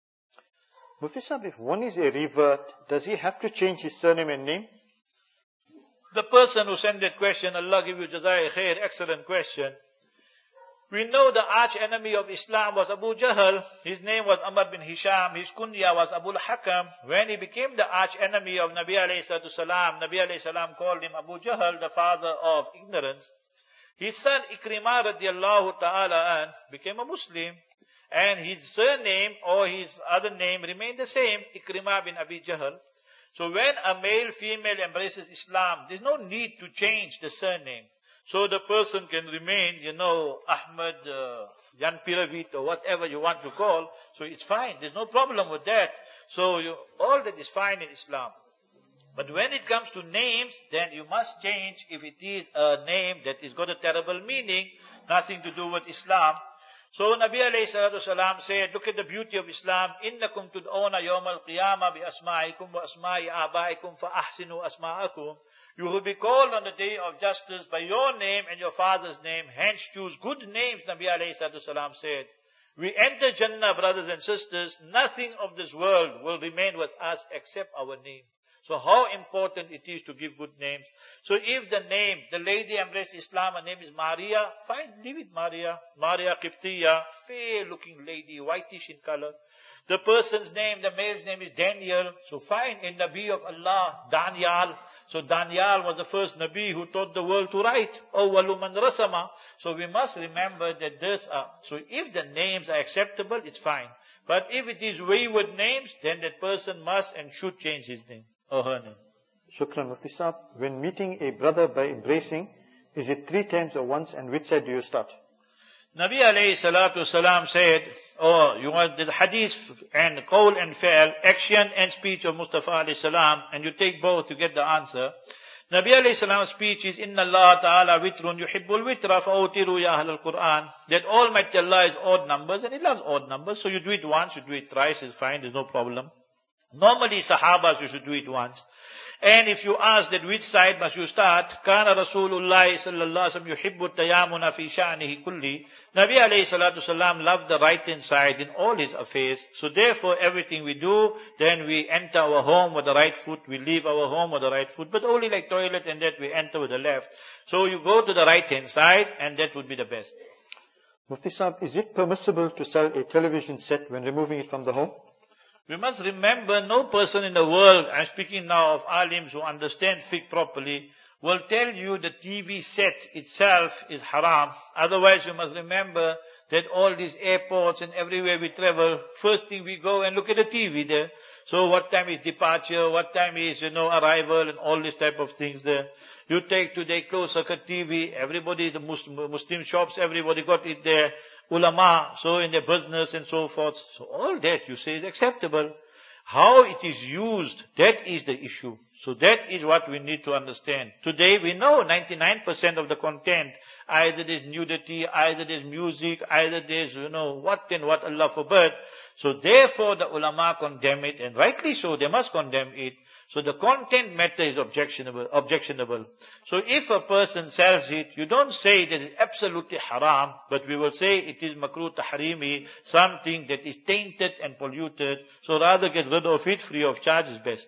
Mufti Sahib, if one is a revert, does he have to change his surname and name? The person who sent that question, Allah give you jazai khair, excellent question. We know the arch enemy of Islam was Abu Jahl. His name was Amr bin Hisham. His kunya was Abu al-Hakam. When he became the arch enemy of Nabi alayhi salatu salam, Nabi alayhi salam called him Abu Jahl, the father of ignorance. His son Ikrimah radiallahu ta'ala an became a Muslim. And his surname or his other name remained the same, Ikrimah bin Abi Jahl. So when a male, female embraces Islam, there's no need to change the surname. So the person can remain, Ahmad, Jan Piravit, or whatever you want to call. So it's fine. There's no problem with that. So all that is fine in Islam. But when it comes to names, then you must change if it is a name that has got a terrible meaning, nothing to do with Islam. So Nabi alayhi salatu wasalam said, look at the beauty of Islam. إِنَّكُمْ تُدْعَوْنَ يَوْمَ الْقِيَامَةِ بِأَسْمَائِكُمْ وَأَسْمَاءِ آبَائِكُمْ فَأَحْسِنُوا أَسْمَاءَكُمْ. You will be called on the day of justice by your name and your father's name. Hence choose good names, Nabi alayhi salatu wasalam said. We enter Jannah, brothers and sisters. Nothing of this world will remain with us except our name. So how important it is to give good names. So if the name, the lady embraced Islam, her name is Maria, fine, leave it Maria. Maria Qibtiya, fair looking lady, whitish in color. The person's name, the male's name is Daniel. So fine, in Nabi of Allah, Daniel. So Daniel was the first Nabi who taught the world to write. Awwalu man rasama. So we must remember that this are, so if the names are acceptable, it's fine. But if it is wayward names, then that person must and should change his name or her name. Shukran, Mufti Saab. When meeting a brother by embracing, is it 3 times or once, and which side do you start? Nabi alayhi salatu salam said, you want the hadith and qawl and fi'l, action and speech of Mustafa alayhi salam, and you take both, you get the answer. Nabi alayhi salam's speech is, Inna Allah ta'ala witrun yuhibbul witra fa'utiru ya ahlal Qur'an. That Almighty Allah is odd numbers, and He loves odd numbers. So you do it once, you do it thrice, it's fine, there's no problem. Normally, Sahabas, you should do it once. And if you ask that which side must you start, Kana Rasulullah sallallahu alaihi wasallam yuhibbu tayamuna fi sha'nihi kulli. Nabi alayhi salatu salam loved the right hand side in all his affairs. So therefore, everything we do, then we enter our home with the right foot, we leave our home with the right foot, but only like toilet and that we enter with the left. So you go to the right hand side, and that would be the best. Mufti Saab, is it permissible to sell a television set when removing it from the home? We must remember, no person in the world, I'm speaking now of alims who understand fiqh properly, will tell you the TV set itself is haram. Otherwise, you must remember that all these airports and everywhere we travel, first thing we go and look at the TV there. So what time is departure, what time is, arrival, and all these type of things there. You take today closed circuit TV, everybody, the Muslim shops, everybody got it there. Ulama, so in their business and so forth. So all that you say is acceptable. How it is used, that is the issue. So that is what we need to understand. Today we know 99% of the content, either there's nudity, either there's music, either there's, what and what Allah forbid. So therefore the ulama condemn it, and rightly so, they must condemn it. So the content matter is objectionable. So if a person sells it, you don't say that it's absolutely haram, but we will say it is makruh tahrimi, something that is tainted and polluted. So rather get rid of it free of charge is best.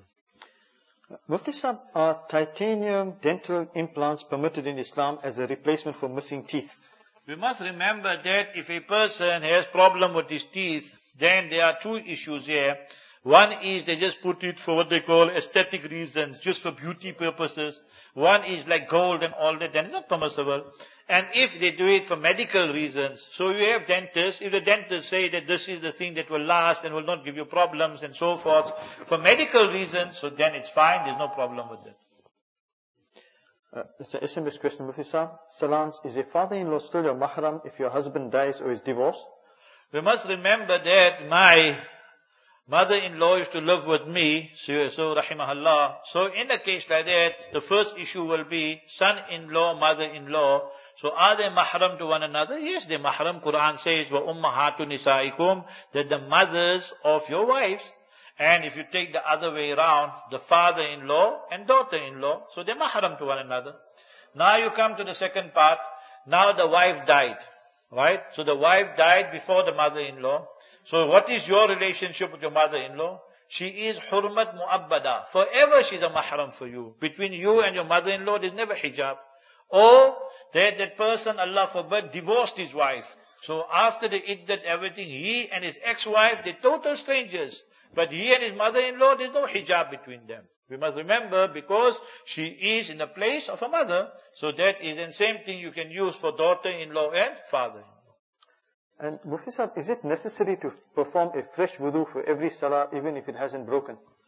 Mufti Saab, are titanium dental implants permitted in Islam as a replacement for missing teeth? We must remember that if a person has problem with his teeth, then there are 2 issues here. One is they just put it for what they call aesthetic reasons, just for beauty purposes. One is like gold and all that, then it's not permissible. And if they do it for medical reasons, so you have dentists, if the dentists say that this is the thing that will last and will not give you problems and so forth, for medical reasons, so then it's fine, there's no problem with that. It's an SMS question, Mufti Saab. Salams, is a father-in-law still your mahram if your husband dies or is divorced? We must remember that my mother-in-law used to live with me, so rahimahullah. So in a case like that, the first issue will be son-in-law, mother-in-law. So are they mahram to one another? Yes, they mahram. Quran says, wa ummahatu nisaikum, that the mothers of your wives. And if you take the other way around, the father-in-law and daughter-in-law, so they're mahram to one another. Now you come to the second part. Now the wife died, right? So the wife died before the mother-in-law. So what is your relationship with your mother-in-law? She is hurmat mu'abbada. Forever she's a mahram for you. Between you and your mother-in-law, there's never hijab. Or that person, Allah forbid, divorced his wife. So after the iddat, everything, he and his ex-wife, they're total strangers. But he and his mother-in-law, there's no hijab between them. We must remember, because she is in the place of a mother, so that is the same thing you can use for daughter-in-law and father-in-law. And Mufti Saab, is it necessary to perform a fresh wudu for every salah, even if it hasn't broken?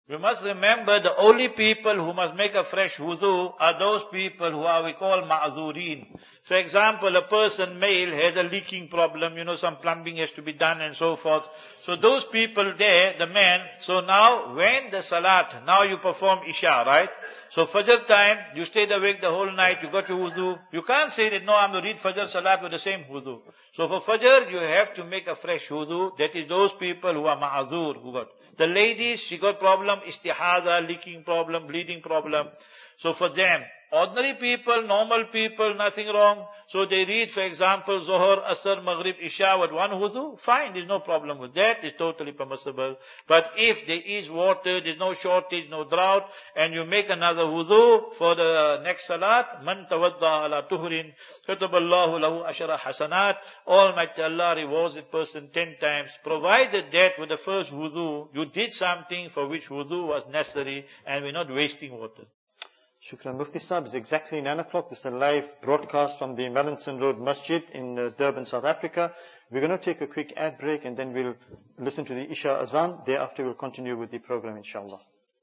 We must remember the only people who must make a fresh wudu are those people who we call ma'zureen. For example, a person, male, has a leaking problem, some plumbing has to be done and so forth. So those people there, the man, so now when the salat, now you perform Isha, right? So Fajr time, you stayed awake the whole night, you got your wudu. You can't say that, no, I'm going to read Fajr salat with the same wudu. So for Fajr, you have to make a fresh wudu. That is those people who are ma'zur, who got. The ladies, she got problem, istihada, leaking problem, bleeding problem. So for them, ordinary people, normal people, nothing wrong. So they read, for example, Zohar, Asr, Maghrib, Isha with one wudu. Fine, there's no problem with that. It's totally permissible. But if there is water, there's no shortage, no drought, and you make another wudu for the next salat, man tawadda ala tuhrin, kataballahu lahu ashara hasanat. Almighty Allah rewards that person 10 times. Provided that with the first wudu, you did something for which wudu was necessary, and we're not wasting water. Shukran. Mufti Sahib, it's exactly 9 o'clock. This is a live broadcast from the Mellinson Road Masjid in Durban, South Africa. We're going to take a quick ad break and then we'll listen to the Isha Azan. Thereafter we'll continue with the program, inshallah.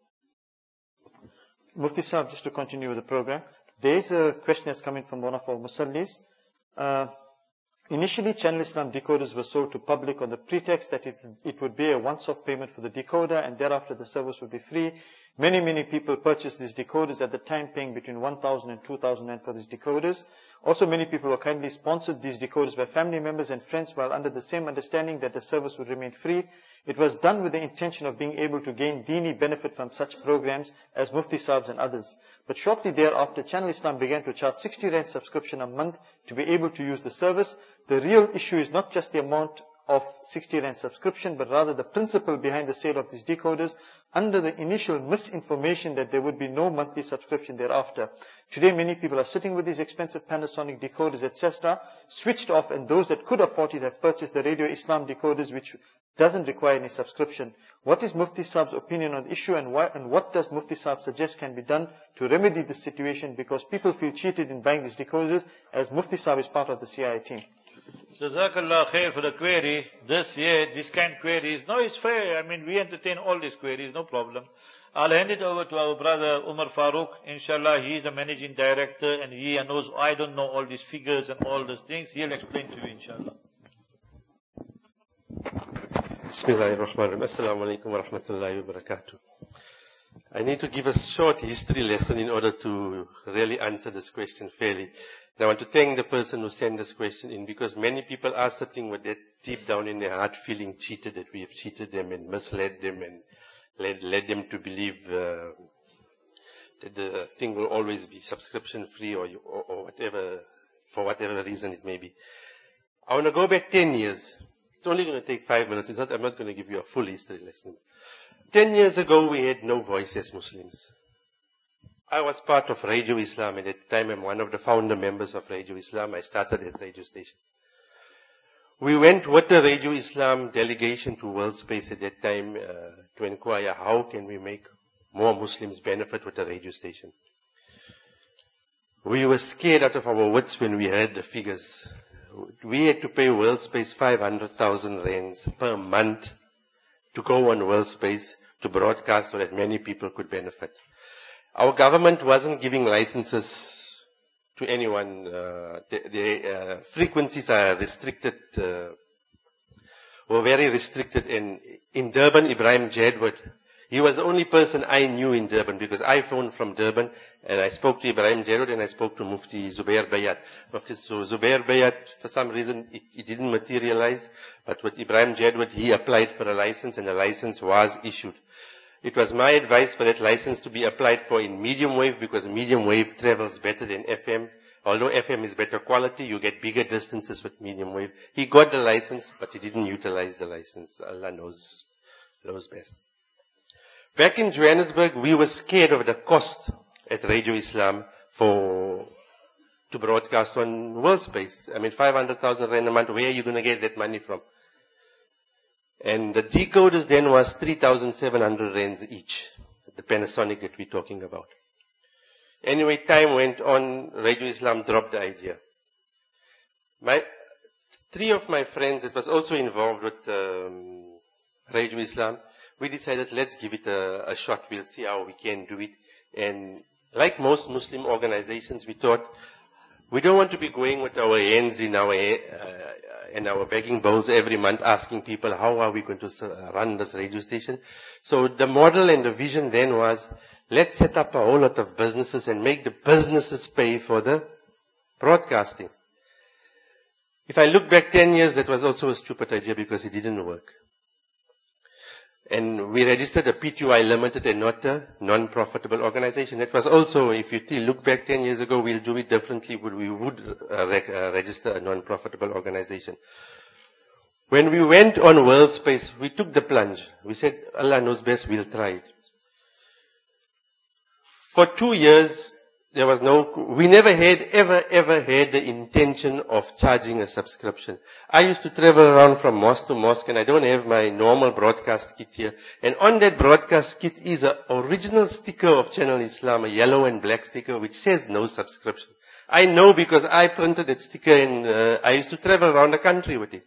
Mufti Sahib, just to continue with the program, there's a question that's coming from one of our musallis. Initially, Channel Islam decoders were sold to public on the pretext that it would be a once-off payment for the decoder and thereafter the service would be free. Many people purchased these decoders at the time, paying between 1,000 and 2,000 rand for these decoders. Also, many people were kindly sponsored these decoders by family members and friends while under the same understanding that the service would remain free. It was done with the intention of being able to gain dini benefit from such programs as Mufti Sahibs and others. But shortly thereafter, Channel Islam began to charge 60 rand subscription a month to be able to use the service. The real issue is not just the amount of 60 rand subscription, but rather the principle behind the sale of these decoders under the initial misinformation that there would be no monthly subscription thereafter. Today, many people are sitting with these expensive Panasonic decoders, etc., switched off, and those that could afford it have purchased the Radio Islam decoders, which doesn't require any subscription. What is Mufti Sahib's opinion on the issue, and what does Mufti Sahib suggest can be done to remedy this situation? Because people feel cheated in buying these decoders, as Mufti Sahib is part of the CIA team. Jazakallah khair for the query. This kind of queries, no, it's fair. I mean, we entertain all these queries, no problem. I'll hand it over to our brother Umar Farooq. Inshallah, he is the managing director and he knows, I don't know all these figures and all those things. He'll explain to you, inshallah. Bismillahirrahmanirrahim. Assalamu alaikum wa rahmatullahi wa barakatuh. I need to give a short history lesson in order to really answer this question fairly. And I want to thank the person who sent this question in, because many people are sitting with that deep down in their heart feeling cheated, that we have cheated them and misled them and led them to believe that the thing will always be subscription free or whatever, for whatever reason it may be. I want to go back 10 years. It's only going to take 5 minutes. I'm not going to give you a full history lesson. 10 years ago, we had no voice as Muslims. I was part of Radio Islam. At that time, I'm one of the founder members of Radio Islam. I started at radio station. We went with the Radio Islam delegation to World Space at that time to inquire how can we make more Muslims benefit with the radio station. We were scared out of our wits when we heard the figures. We had to pay World Space 500,000 rands per month to go on World Space to broadcast so that many people could benefit. Our government wasn't giving licenses to anyone. The frequencies are restricted, were very restricted. And in Durban, Ibrahim Jadwood, he was the only person I knew in Durban, because I phoned from Durban and I spoke to Ibrahim Jadwood and I spoke to Mufti Zubair Bayat. So Zubair Bayat, for some reason, it didn't materialize. But with Ibrahim Jadwood, he applied for a license and the license was issued. It was my advice for that license to be applied for in medium wave, because medium wave travels better than FM. Although FM is better quality, you get bigger distances with medium wave. He got the license, but he didn't utilize the license. Allah knows best. Back in Johannesburg, we were scared of the cost at Radio Islam to broadcast on World Space. I mean, 500,000 rand a month, where are you going to get that money from? And the decoders then was 3,700 rands each, the Panasonic that we're talking about. Anyway, time went on, Radio Islam dropped the idea. Three of my friends that was also involved with Radio Islam, we decided let's give it a shot. We'll see how we can do it. And like most Muslim organizations, we thought we don't want to be going with our hands in our begging bowls every month asking people how are we going to run this radio station. So the model and the vision then was, let's set up a whole lot of businesses and make the businesses pay for the broadcasting. If I look back 10 years, that was also a stupid idea because it didn't work. And we registered a PTY Limited and not a non-profitable organization. That was also, if you look back 10 years ago, we'll do it differently. We would register a non-profitable organization. When we went on WorldSpace, we took the plunge. We said, Allah knows best, we'll try it. For 2 years, we never ever had the intention of charging a subscription. I used to travel around from mosque to mosque and I don't have my normal broadcast kit here. And on that broadcast kit is an original sticker of Channel Islam, a yellow and black sticker which says no subscription. I know because I printed that sticker and I used to travel around the country with it.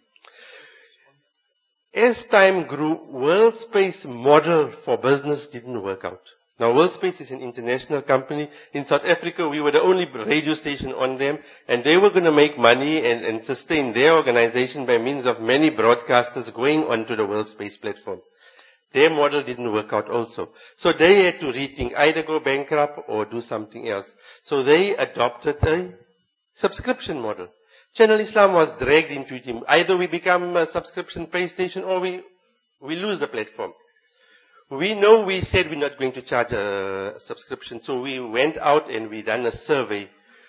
As time grew, WorldSpace model for business didn't work out. Now, WorldSpace is an international company. In South Africa, we were the only radio station on them, and they were going to make money and sustain their organization by means of many broadcasters going onto the WorldSpace platform. Their model didn't work out also. So they had to rethink, either go bankrupt or do something else. So they adopted a subscription model. Channel Islam was dragged into it. Either we become a subscription pay station or we lose the platform. We know we said we're not going to charge a subscription, so we went out and we done a survey.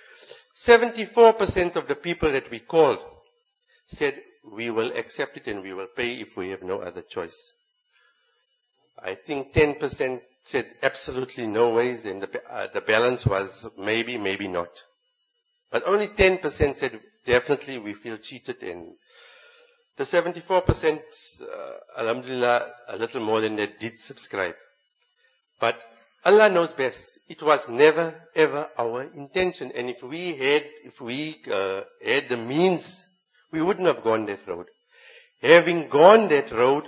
74% of the people that we called said we will accept it and we will pay if we have no other choice. I think 10% said absolutely no ways, and the balance was maybe, maybe not. But only 10% said definitely we feel cheated, and the 74%, alhamdulillah, a little more than that did subscribe. But Allah knows best. It was never ever our intention. And if we had the means, we wouldn't have gone that road. Having gone that road,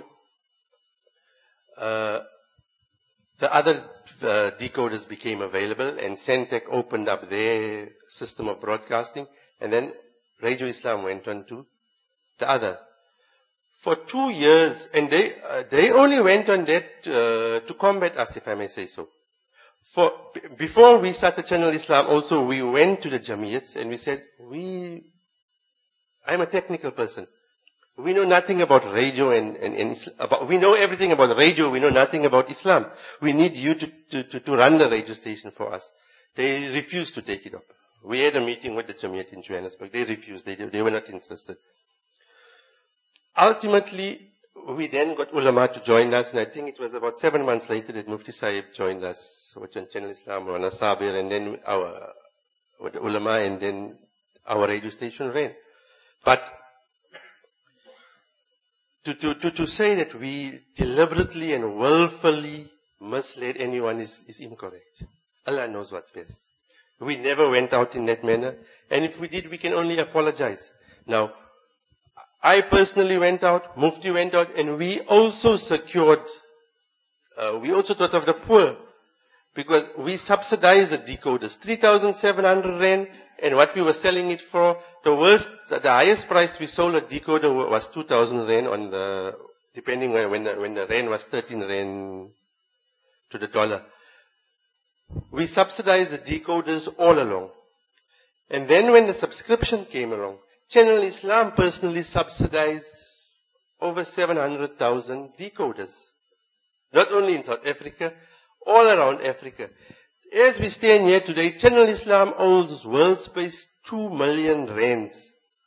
the other decoders became available and Centec opened up their system of broadcasting, and then Radio Islam went on to the other. For 2 years, and they only went on that to combat us, if I may say so. Before we started Channel Islam also, we went to the Jamiyats and we said, I'm a technical person. We know nothing about radio we know everything about radio, we know nothing about Islam. We need you to run the radio station for us. They refused to take it up. We had a meeting with the Jamiyat in Johannesburg. They refused. They were not interested. Ultimately, we then got ulama to join us, and I think it was about 7 months later that Mufti Sahib joined us with Channel Islam, Rana Sabir, and then with the ulama, and then our radio station ran. But to say that we deliberately and willfully misled anyone is incorrect. Allah knows what's best. We never went out in that manner, and if we did, we can only apologize. Now, I personally went out, Mufti went out, and we also secured, we also thought of the poor, because we subsidized the decoders, 3,700 Rand, and what we were selling it for, the highest price we sold a decoder was 2,000 Rand depending when the Rand was 13 Rand to the dollar. We subsidized the decoders all along. And then when the subscription came along, Channel Islam personally subsidized over 700,000 decoders. Not only in South Africa, all around Africa. As we stand here today, Channel Islam owes WorldSpace 2 million rands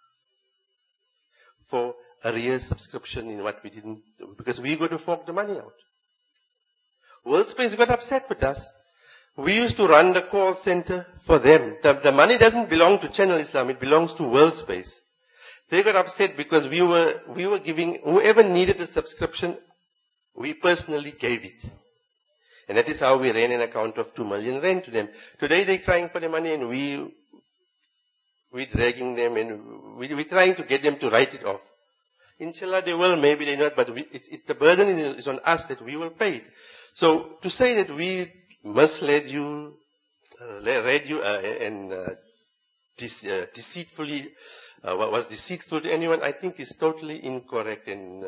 for a real subscription in what we didn't do, because we got to fork the money out. WorldSpace got upset with us. We used to run the call center for them. The money doesn't belong to Channel Islam, it belongs to WorldSpace. They got upset because we were giving, whoever needed a subscription, we personally gave it. And that is how we ran an account of 2 million Rand to them. Today they're crying for the money, and we're dragging them, and we're trying to get them to write it off. Inshallah they will, maybe they not, but the burden is on us that we will pay it. So to say that we misled you, deceitfully, was deceitful to anyone, I think is totally incorrect, and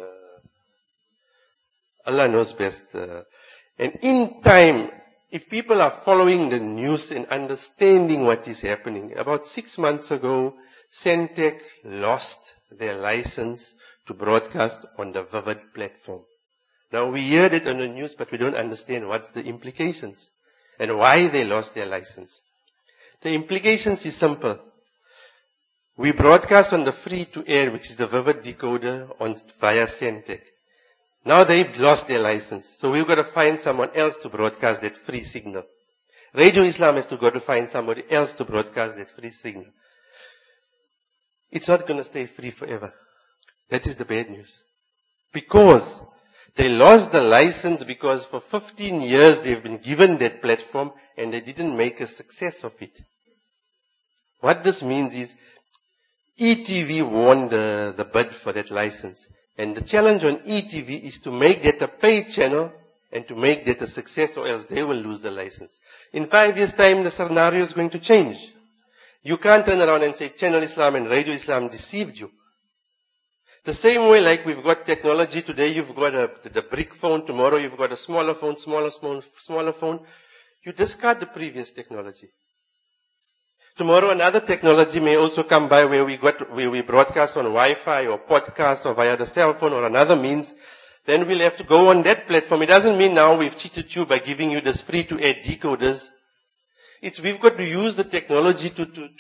Allah knows best. And in time, if people are following the news and understanding what is happening, about 6 months ago, Centec lost their license to broadcast on the Vivid platform. Now we heard it on the news, but we don't understand what's the implications and why they lost their license. The implications is simple. We broadcast on the free-to-air, which is the Vivid decoder, via Centec. Now they've lost their license, so we've got to find someone else to broadcast that free signal. Radio Islam has to go to find somebody else to broadcast that free signal. It's not going to stay free forever. That is the bad news. Because they lost the license because for 15 years they've been given that platform and they didn't make a success of it. What this means is ETV won the bid for that license. And the challenge on ETV is to make that a paid channel and to make that a success, or else they will lose the license. In 5 years' time, the scenario is going to change. You can't turn around and say Channel Islam and Radio Islam deceived you. The same way like we've got technology today, you've got the brick phone, tomorrow you've got a smaller phone. You discard the previous technology. Tomorrow another technology may also come by where we broadcast on Wi-Fi or podcast or via the cell phone or another means. Then we'll have to go on that platform. It doesn't mean now we've cheated you by giving you this free-to-air decoders. We've got to use the technology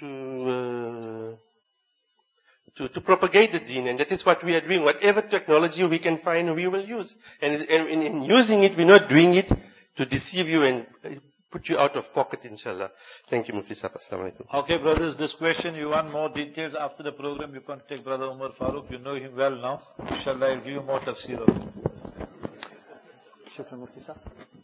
to propagate the deen, and that is what we are doing. Whatever technology we can find, we will use. And in using it, we're not doing it to deceive you and put you out of pocket, inshallah. Thank you, Mufti Sahib. Assalamu alaikum. Okay, brothers, this question, you want more details after the program, you can take Brother Umar Farooq. You know him well now. Inshallah, I'll give you more tafsir of it. Shukran, Mufti Sahib.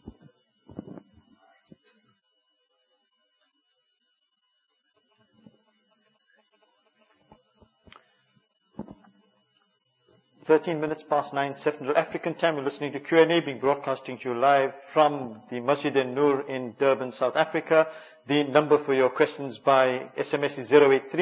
(13:09) Central African time. You're listening to Q&A being broadcasting to you live from the Masjid An-Nur in Durban, South Africa. The number for your questions by SMS is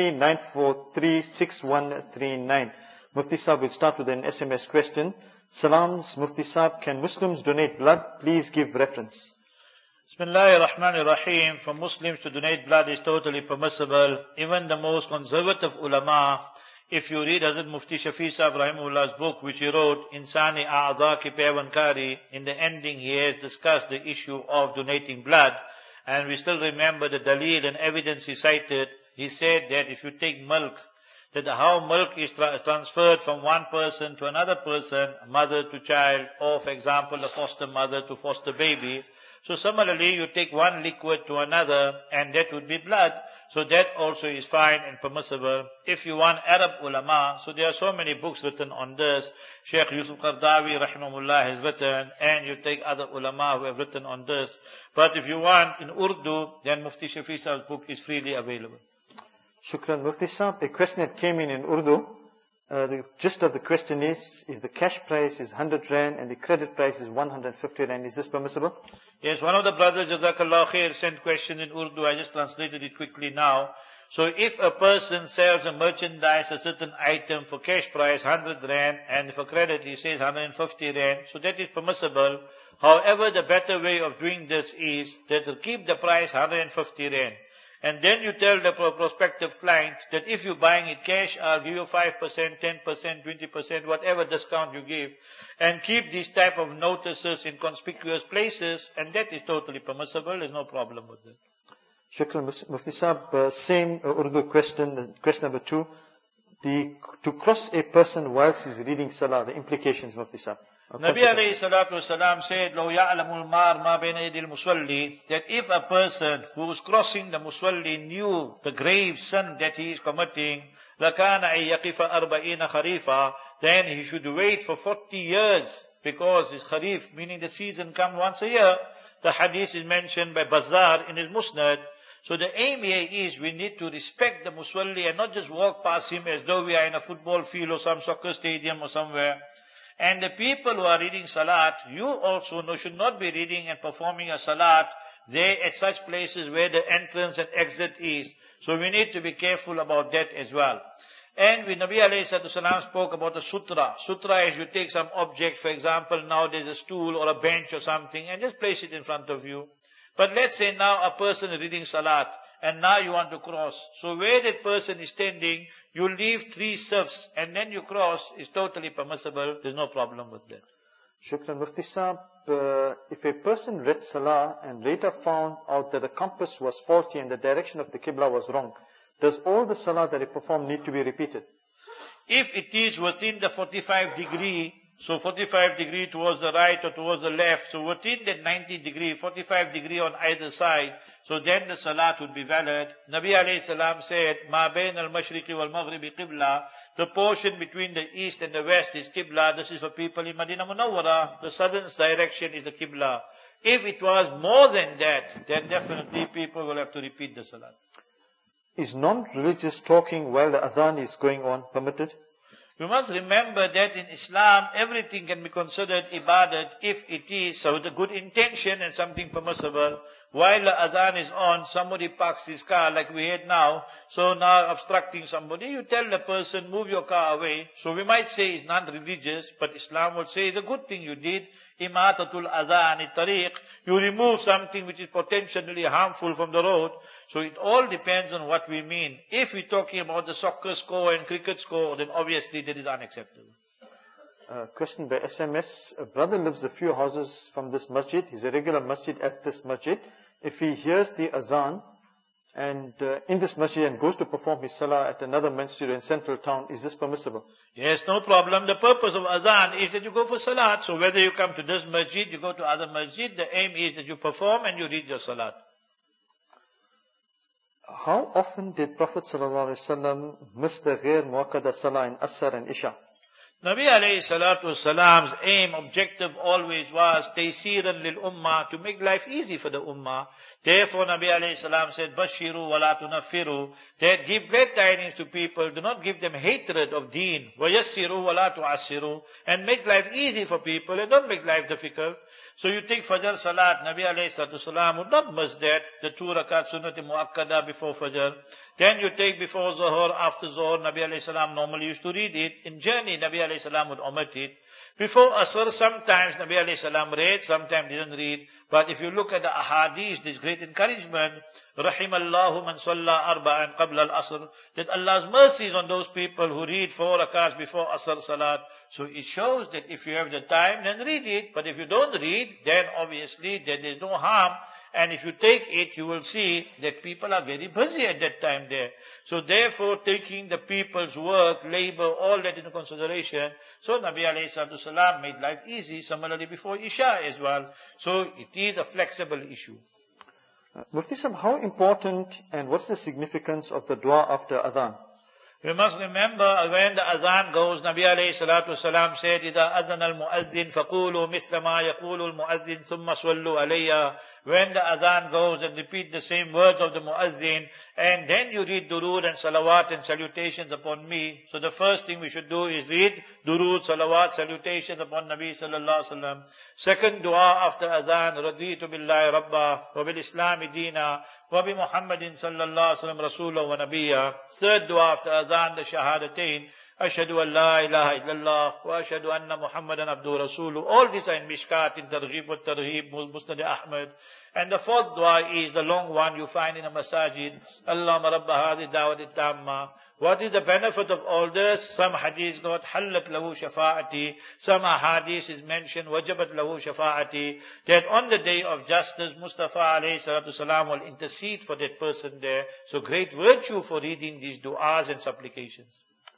083-943-6139. Mufti Sahib, we'll start with an SMS question. Salams, Mufti Sahib, can Muslims donate blood? Please give reference. Bismillahir Rahmanir Rahim. For Muslims to donate blood is totally permissible. Even the most conservative ulama, if you read Hazrat Mufti Shafi Sahib Rahimullah's book, which he wrote, Insani A'adha Ki Paivankari, in the ending he has discussed the issue of donating blood. And we still remember the dalil and evidence he cited. He said that if you take milk, that how milk is transferred from one person to another person, mother to child, or for example, a foster mother to foster baby. So similarly, you take one liquid to another, and that would be blood. So that also is fine and permissible. If you want Arab ulama, so there are so many books written on this. Sheikh Yusuf Qardawi rahimahullah has written, and you take other ulama who have written on this. But if you want in Urdu, then Mufti Shafi Sahib's book is freely available. Shukran, Mufti Sahib. A question that came in Urdu. The gist of the question is, if the cash price is 100 Rand and the credit price is 150 Rand, is this permissible? Yes, one of the brothers, Jazakallah Khair, sent question in Urdu. I just translated it quickly now. So if a person sells a merchandise, a certain item for cash price 100 Rand, and for credit he says 150 Rand, so that is permissible. However, the better way of doing this is that to keep the price 150 Rand. And then you tell the prospective client that if you're buying it cash, I'll give you 5%, 10%, 20%, whatever discount you give. And keep these type of notices in conspicuous places, and that is totally permissible. There's no problem with it. Shukran, Mufti Sahib. Same Urdu question, question number 2. To cross a person whilst he's reading Salah, the implications, Mufti Sahib. Nabi alayhi salatu wasalam said, لَوْ يَعْلَمُ الْمَارْ مَا بَيْنَ يَدِي الْمُصَلِّي, that if a person who is crossing the musalli knew the grave sin that he is committing, لَكَانَ أَن يَقِفَ 40 خَرِيفًا, then he should wait for 40 years, because his kharif, meaning the season, comes once a year. The hadith is mentioned by Bazzar in his Musnad. So the aim here is we need to respect the musalli and not just walk past him as though we are in a football field or some soccer stadium or somewhere. And the people who are reading salat, you also should not be reading and performing a salat there at such places where the entrance and exit is. So we need to be careful about that as well. And when Nabi alayhi salatu salam spoke about the sutra. Sutra is you take some object, for example, now there's a stool or a bench or something, and just place it in front of you. But let's say now a person is reading salat, and now you want to cross. So where that person is standing, you leave 3 safs, and then you cross, is totally permissible. There's no problem with that. Shukran. Mufti Saab, if a person read Salah and later found out that the compass was faulty and the direction of the Qibla was wrong, does all the Salah that he performed need to be repeated? If it is within the 45 degree, so 45 degree towards the right or towards the left, so within that 90 degree, 45 degree on either side, so then the salat would be valid. Nabi alayhi salam said, Ma bain al-mashriqi wal-maghribi qibla, the portion between the east and the west is qibla. This is for people in Madinah Munawwara. The southern direction is the qibla. If it was more than that, then definitely people will have to repeat the salat. Is non-religious talking while the adhan is going on permitted? You must remember that in Islam, everything can be considered ibadat if it is with a good intention and something permissible. While the adhan is on, somebody parks his car like we had now, so now obstructing somebody, you tell the person, move your car away. So we might say it's not religious, but Islam would say it's a good thing you did. Imatatul adhan tariq, you remove something which is potentially harmful from the road. So it all depends on what we mean. If we're talking about the soccer score and cricket score, then obviously that is unacceptable. Question by SMS. A brother lives a few houses from this masjid. He's a regular masjid at this masjid. If he hears the azan and in this masjid and goes to perform his salah at another masjid in central town, is this permissible? Yes, no problem. The purpose of azan is that you go for salat. So whether you come to this masjid, you go to other masjid, the aim is that you perform and you read your salat. How often did Prophet ﷺ miss the ghair muakkada salah in Asr and Isha? Nabi alayhi salatu wasalam's aim, objective always was taysiran lil ummah, to make life easy for the ummah. Therefore Nabi alayhi salam said, Bashiru wa la tunaffiru, that give glad tidings to people, do not give them hatred of deen. Wa yassiru wa la tu'assiru, and make life easy for people and don't make life difficult. So you take Fajr Salat, Nabi alayhi salatu wasalam would not miss that, the 2 rakat sunnat muakkada before Fajr. Then you take before Zuhur, after Zuhur, Nabi alayhi salam normally used to read it. In journey, Nabi alayhi salam would omit it. Before Asr, sometimes Nabi alayhi salam read, sometimes didn't read. But if you look at the ahadith, there's great encouragement. Rahimallahu man salla arba'an qabla al-asr. That Allah's mercy is on those people who read 4 rakats before Asr Salat. So it shows that if you have the time, then read it. But if you don't read, then obviously there is no harm. And if you take it, you will see that people are very busy at that time there. So therefore, taking the people's work, labor, all that into consideration. So Nabi alayhi salatu salam made life easy, similarly before Isha as well. So it is a flexible issue. Mufti Sahib, how important and what's the significance of the dua after adhan? We must remember when the adhan goes, Nabi alayhi salatu salam said, إِذَا أَذَنَ الْمُؤَذِّنْ فَقُولُوا مِثْلَ مَا يَقُولُ الْمُؤَذِّنْ ثُمَّ صَلُّوا عَلَيَّا. When the adhan goes and repeat the same words of the muazzin, and then you read durood and salawat and salutations upon me. So the first thing we should do is read durood, salawat, salutations upon Nabi sallallahu alaihi wasallam. Second dua after adhan, raditu billahi rabba, wa bil islami deena, wa bi Muhammadin sallallahu alaihi wasallam rasulah wa nabiyya. Third dua after adhan, the shahadatain, ashhadu an la ilaha illallah wa ashhadu anna Muhammadan abduhu rasuluh. All these are in Mishkat, in Targhib wa Tarhib, Musnad Ahmad. And the fourth dua is the long one you find in a masajid. Allahumma rabba hadhi da'wati tamma. What is the benefit of all this? Some hadith got hallat lahu shafa'ati. Some hadith is mentioned wajabat lahu shafa'ati. That on the day of justice, Mustafa alayhi salatu salam will intercede for that person there. So great virtue for reading these du'as and supplications.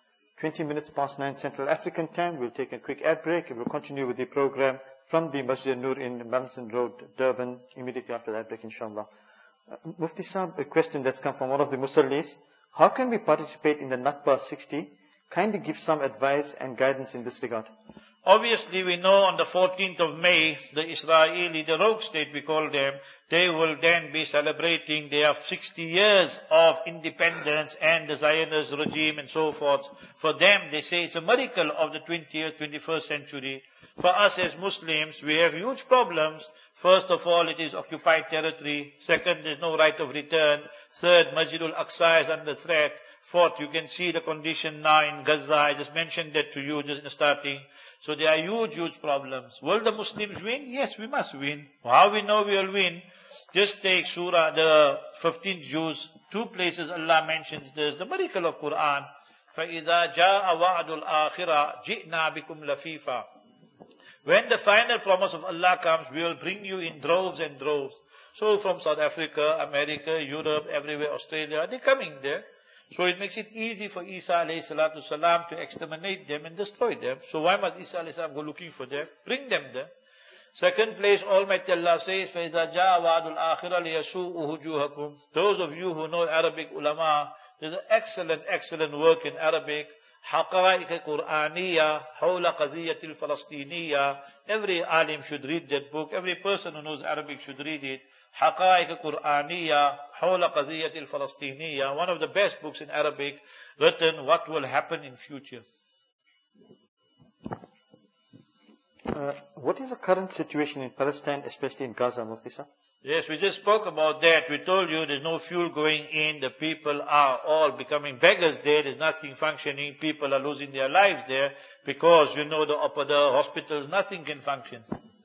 20 minutes past 9 Central African time. We'll take a quick ad break and we'll continue with the program from the Masjid Nur in Malinson Road, Durban, immediately after that break, inshallah. Mufti Sahib, a question that's come from one of the Musallis. How can we participate in the Nakba 60? Kindly give some advice and guidance in this regard. Obviously, we know on the 14th of May, the rogue state we call them, they will then be celebrating their 60 years of independence and the Zionist regime and so forth. For them, they say it's a miracle of the 20th, 21st century. For us as Muslims, we have huge problems. First of all, it is occupied territory. Second, there's no right of return. Third, Masjid al-Aqsa is under threat. Fourth, you can see the condition now in Gaza. I just mentioned that to you just in the starting. So there are huge, huge problems. Will the Muslims win? Yes, we must win. How we know we will win? Just take Surah, the 15th Juz. Two places Allah mentions this. The miracle of Quran. فَإِذَا جَاءَ وَعْدُ الْآخِرَةِ جِئْنَا بِكُمْ لَفِيفًا. When the final promise of Allah comes, we will bring you in droves and droves. So from South Africa, America, Europe, everywhere, Australia, they're coming there. So it makes it easy for Isa alayhi salatu salam to exterminate them and destroy them. So why must Isa alayhi salam go looking for them? Bring them there. Second place, Almighty Allah says, فَإِذَا جَاءَ وَعْدُ الْآخِرَةِ لِيَسُوءُ وُجُوهَكُمْ. Those of you who know Arabic ulama, there's an excellent work in Arabic. حقائق قرآنية حول قضية الفلسطينية. Every alim should read that book. Every person who knows Arabic should read it. حقائق قرآنية حول قضية الفلسطينية. One of the best books in Arabic, written what will happen in future. What is the current situation in Palestine, especially in Gaza, Mufti Sahib? Yes, we just spoke about that. We told you there's no fuel going in. The people are all becoming beggars there. There's nothing functioning. People are losing their lives there because, the hospitals, nothing can function.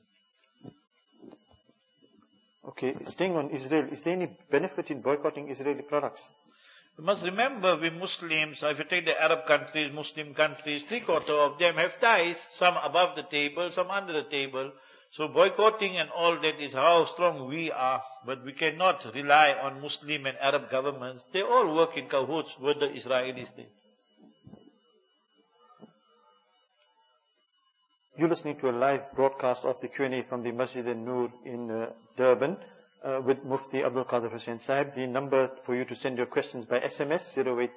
Okay, staying on Israel, is there any benefit in boycotting Israeli products? You must remember, we Muslims, if you take the Arab countries, Muslim countries, 3/4 of them have ties, some above the table, some under the table. So boycotting and all that is how strong we are, but we cannot rely on Muslim and Arab governments. They all work in cahoots with the Israeli state. You're listening to a live broadcast of the Q&A from the Masjid al-Nur in Durban with Mufti Abdul Qadir Hussain Sahib. The number for you to send your questions by SMS,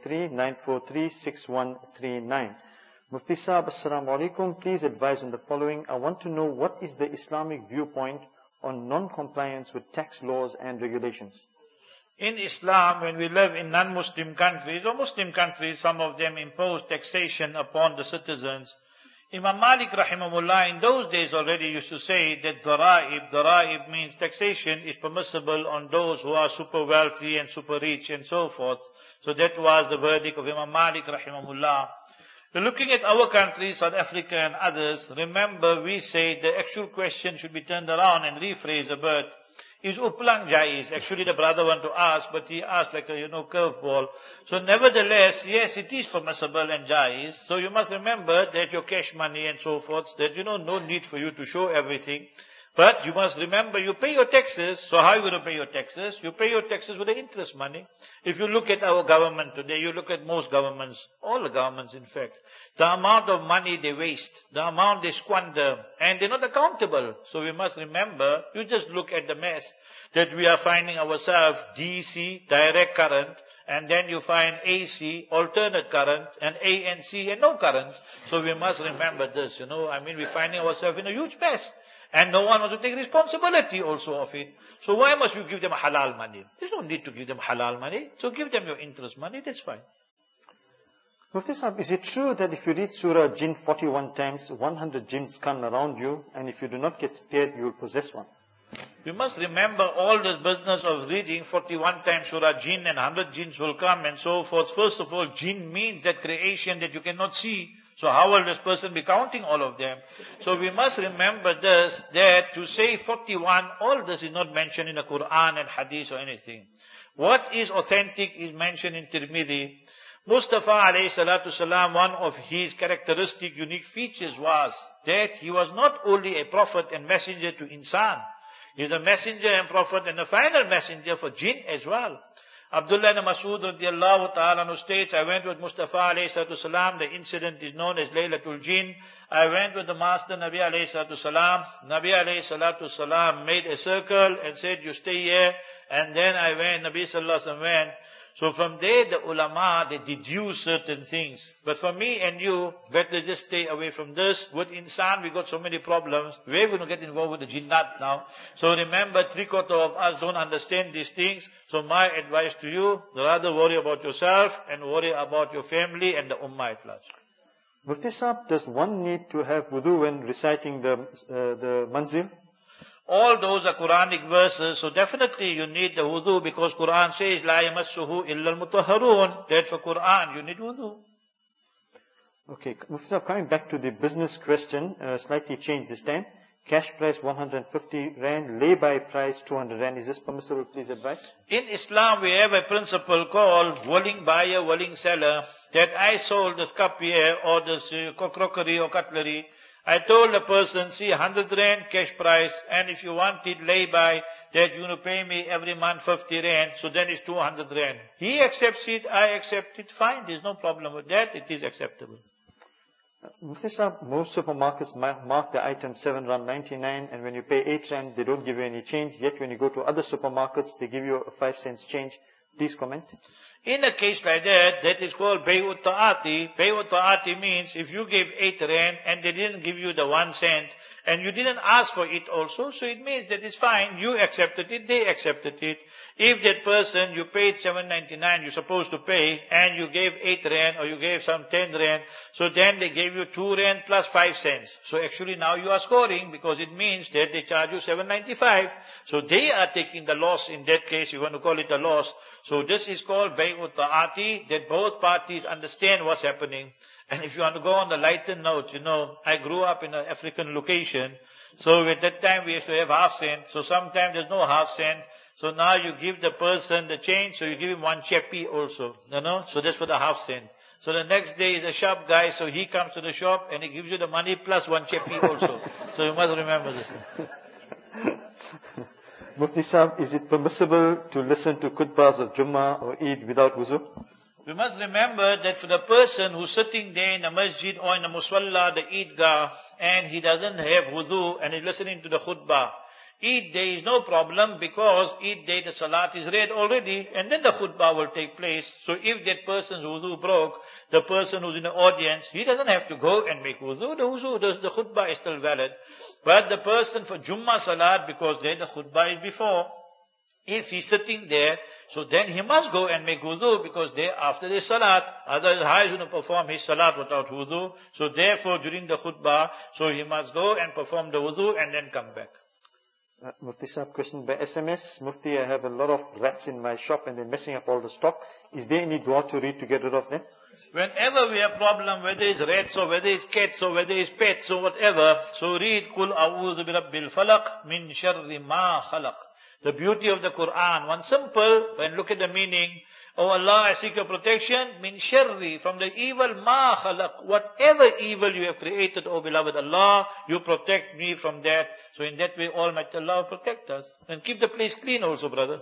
083-943-6139. Mufti Sahib, Assalamu Alaikum. Please advise on the following. I want to know what is the Islamic viewpoint on non-compliance with tax laws and regulations. In Islam, when we live in non-Muslim countries or Muslim countries, some of them impose taxation upon the citizens. Imam Malik rahimahullah in those days already used to say that dara'ib means taxation is permissible on those who are super wealthy and super rich and so forth. So that was the verdict of Imam Malik rahimahullah. Looking at our country, South Africa and others, remember we say the actual question should be turned around and rephrased a bit. Is uplang jais? Actually the brother wanted to ask, but he asked like a, curveball. So nevertheless, yes, it is permissible and jais. So you must remember that your cash money and so forth, that no need for you to show everything. But you must remember, you pay your taxes. So how are you going to pay your taxes? You pay your taxes with the interest money. If you look at our government today, you look at most governments, all the governments in fact, the amount of money they waste, the amount they squander, and they're not accountable. So we must remember, you just look at the mess that we are finding ourselves, DC, direct current, and then you find AC, alternate current, and ANC, and no current. So we must remember this, we're finding ourselves in a huge mess. And no one wants to take responsibility also of it. So why must you give them halal money? There's no need to give them halal money. So give them your interest money, that's fine. Mufti Sahib, is it true that if you read Surah Jinn 41 times, 100 jinns come around you, and if you do not get scared, you will possess one? You must remember all the business of reading 41 times Surah Jinn and 100 jinns will come and so forth. First of all, jinn means that creation that you cannot see. So how will this person be counting all of them? So we must remember this, that to say 41, all this is not mentioned in the Quran and Hadith or anything. What is authentic is mentioned in Tirmidhi. Mustafa alayhi salatu salam, one of his characteristic unique features was that he was not only a prophet and messenger to insan. He is a messenger and prophet and a final messenger for jinn as well. Abdullah ibn Mas'ud radiallahu ta'ala states, I went with Mustafa alayhi salatu salam. The incident is known as Laylatul Jinn. I went with the Master Nabi alayhi salatu salam. Nabi alayhi salatu salam made a circle and said, you stay here. And then I went, Nabi sallallahu alayhi wa sallam went. So from there, the ulama, they deduce certain things. But for me and you, better just stay away from this. With insan, we got so many problems. We're going to get involved with the jinnat now. So remember, 3/4 of us don't understand these things. So my advice to you, rather worry about yourself and worry about your family and the ummah at large. Mufti Sahib, does one need to have wudu when reciting the manzil? All those are Quranic verses, so definitely you need the wudu because Quran says, La yamassuhu illa al-mutahharun. That for Quran, you need wudu. Okay, Mufti Sahib, coming back to the business question, slightly changed this time. Cash price 150 Rand, lay-by price 200 Rand. Is this permissible? Please advise. In Islam, we have a principle called willing buyer, willing seller. That I sold this cup here or this crockery or cutlery. I told the person, see 100 Rand cash price, and if you want it lay-by, that you're going to pay me every month 50 Rand, so then it's 200 Rand. He accepts it, I accept it, fine, there's no problem with that, it is acceptable. Mufti Sahib, most supermarkets mark the item 7 Rand 99, and when you pay 8 Rand, they don't give you any change. Yet when you go to other supermarkets, they give you a 5 cents change. Please comment. In a case like that, that is called Bay'ut Ta'ati. Bay'ut Ta'ati means if you gave 8 Rand and they didn't give you the 1 cent, and you didn't ask for it also, so it means that it's fine. You accepted it, they accepted it. If that person, you paid 7.99, you're supposed to pay, and you gave 8 Rand or you gave some 10 Rand, so then they gave you 2 Rand plus 5 cents. So actually now you are scoring because it means that they charge you 7.95. So they are taking the loss in that case, you want to call it a loss. So this is called Bay'ut Ta'ati, that both parties understand what's happening. And if you want to go on the lighter note, I grew up in an African location. So at that time we used to have half cent. So sometimes there's no half cent. So now you give the person the change, so you give him 1 chepi also. So that's for the half cent. So the next day is a shop guy, so he comes to the shop and he gives you the money plus 1 chepi also. So you must remember this. Mufti Sahib, is it permissible to listen to khutbahs of Jummah or Eid without wuzu? We must remember that for the person who's sitting there in the masjid or in the musalla, the Eidgah, and he doesn't have wudu and he's listening to the khutbah, Eid day is no problem because Eid day the salat is read already and then the khutbah will take place. So if that person's wudu broke, the person who's in the audience, he doesn't have to go and make wudu. The khutbah is still valid. But the person for Jummah salat, because there the khutbah is before, if he's sitting there, so then he must go and make wudu because there after the salat, otherwise how is he going to perform his salat without wudu? So therefore during the khutbah, so he must go and perform the wudu and then come back. Mufti Sahib, question by SMS. Mufti, I have a lot of rats in my shop and they're messing up all the stock. Is there any dua to read to get rid of them? Whenever we have problem, whether it's rats or whether it's cats or whether it's pets or whatever, so read Qul a'udhu bi rabbil falaq min sharri ma khalaq. The beauty of the Quran, one simple, when look at the meaning, oh Allah, I seek your protection, min sharri, from the evil ma khalaq. Whatever evil you have created, oh beloved Allah, you protect me from that. So in that way, Almighty Allah will protect us. And keep the place clean also, brother.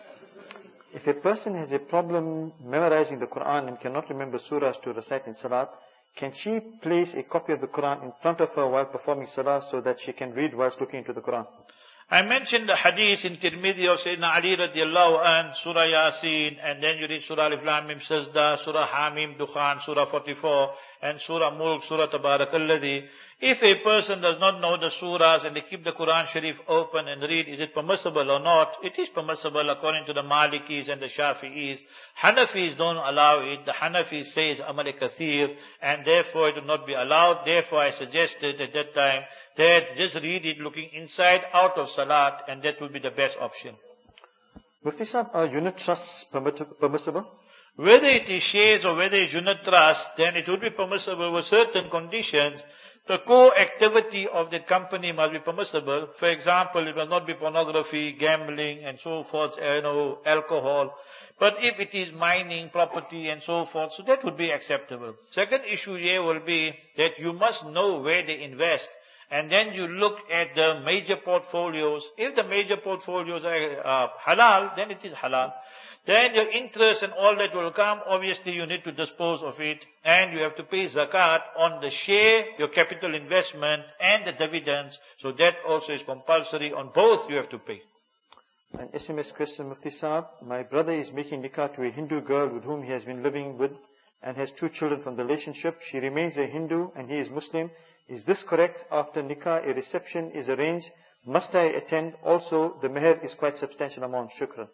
If a person has a problem memorizing the Quran and cannot remember surahs to recite in salat, can she place a copy of the Quran in front of her while performing salah so that she can read whilst looking into the Quran? I mentioned the hadith in Tirmidhi of Sayyidina Ali radiallahu anh, Surah Yasin, and then you read Surah Alif Lam Mim Sajda, Surah Hamim Dukhan, Surah 44, and Surah Mulk, Surah Tabarakalladhi. If a person does not know the surahs and they keep the Quran Sharif open and read, is it permissible or not? It is permissible according to the Malikis and the Shafi'is. Hanafis don't allow it. The Hanafis say it's Amal Kathir, and therefore it will not be allowed. Therefore I suggested at that time that just read it looking inside, out of Salat, and that will be the best option. Mufti Sahib, are unit trusts permissible? Whether it is shares or whether it's unit trust, then it would be permissible with certain conditions. The core activity of the company must be permissible. For example, it must not be pornography, gambling, and so forth, alcohol. But if it is mining, property, and so forth, so that would be acceptable. Second issue here will be that you must know where they invest. And then you look at the major portfolios. If the major portfolios are halal, then it is halal. Then your interest and all that will come. Obviously, you need to dispose of it. And you have to pay zakat on the share, your capital investment, and the dividends. So that also is compulsory. On both, you have to pay. An SMS question, Mufti Saab. My brother is making nikah to a Hindu girl with whom he has been living with and has 2 children from the relationship. She remains a Hindu and he is Muslim. Is this correct? After nikah, a reception is arranged. Must I attend? Also, the meher is quite substantial amount. Shukran.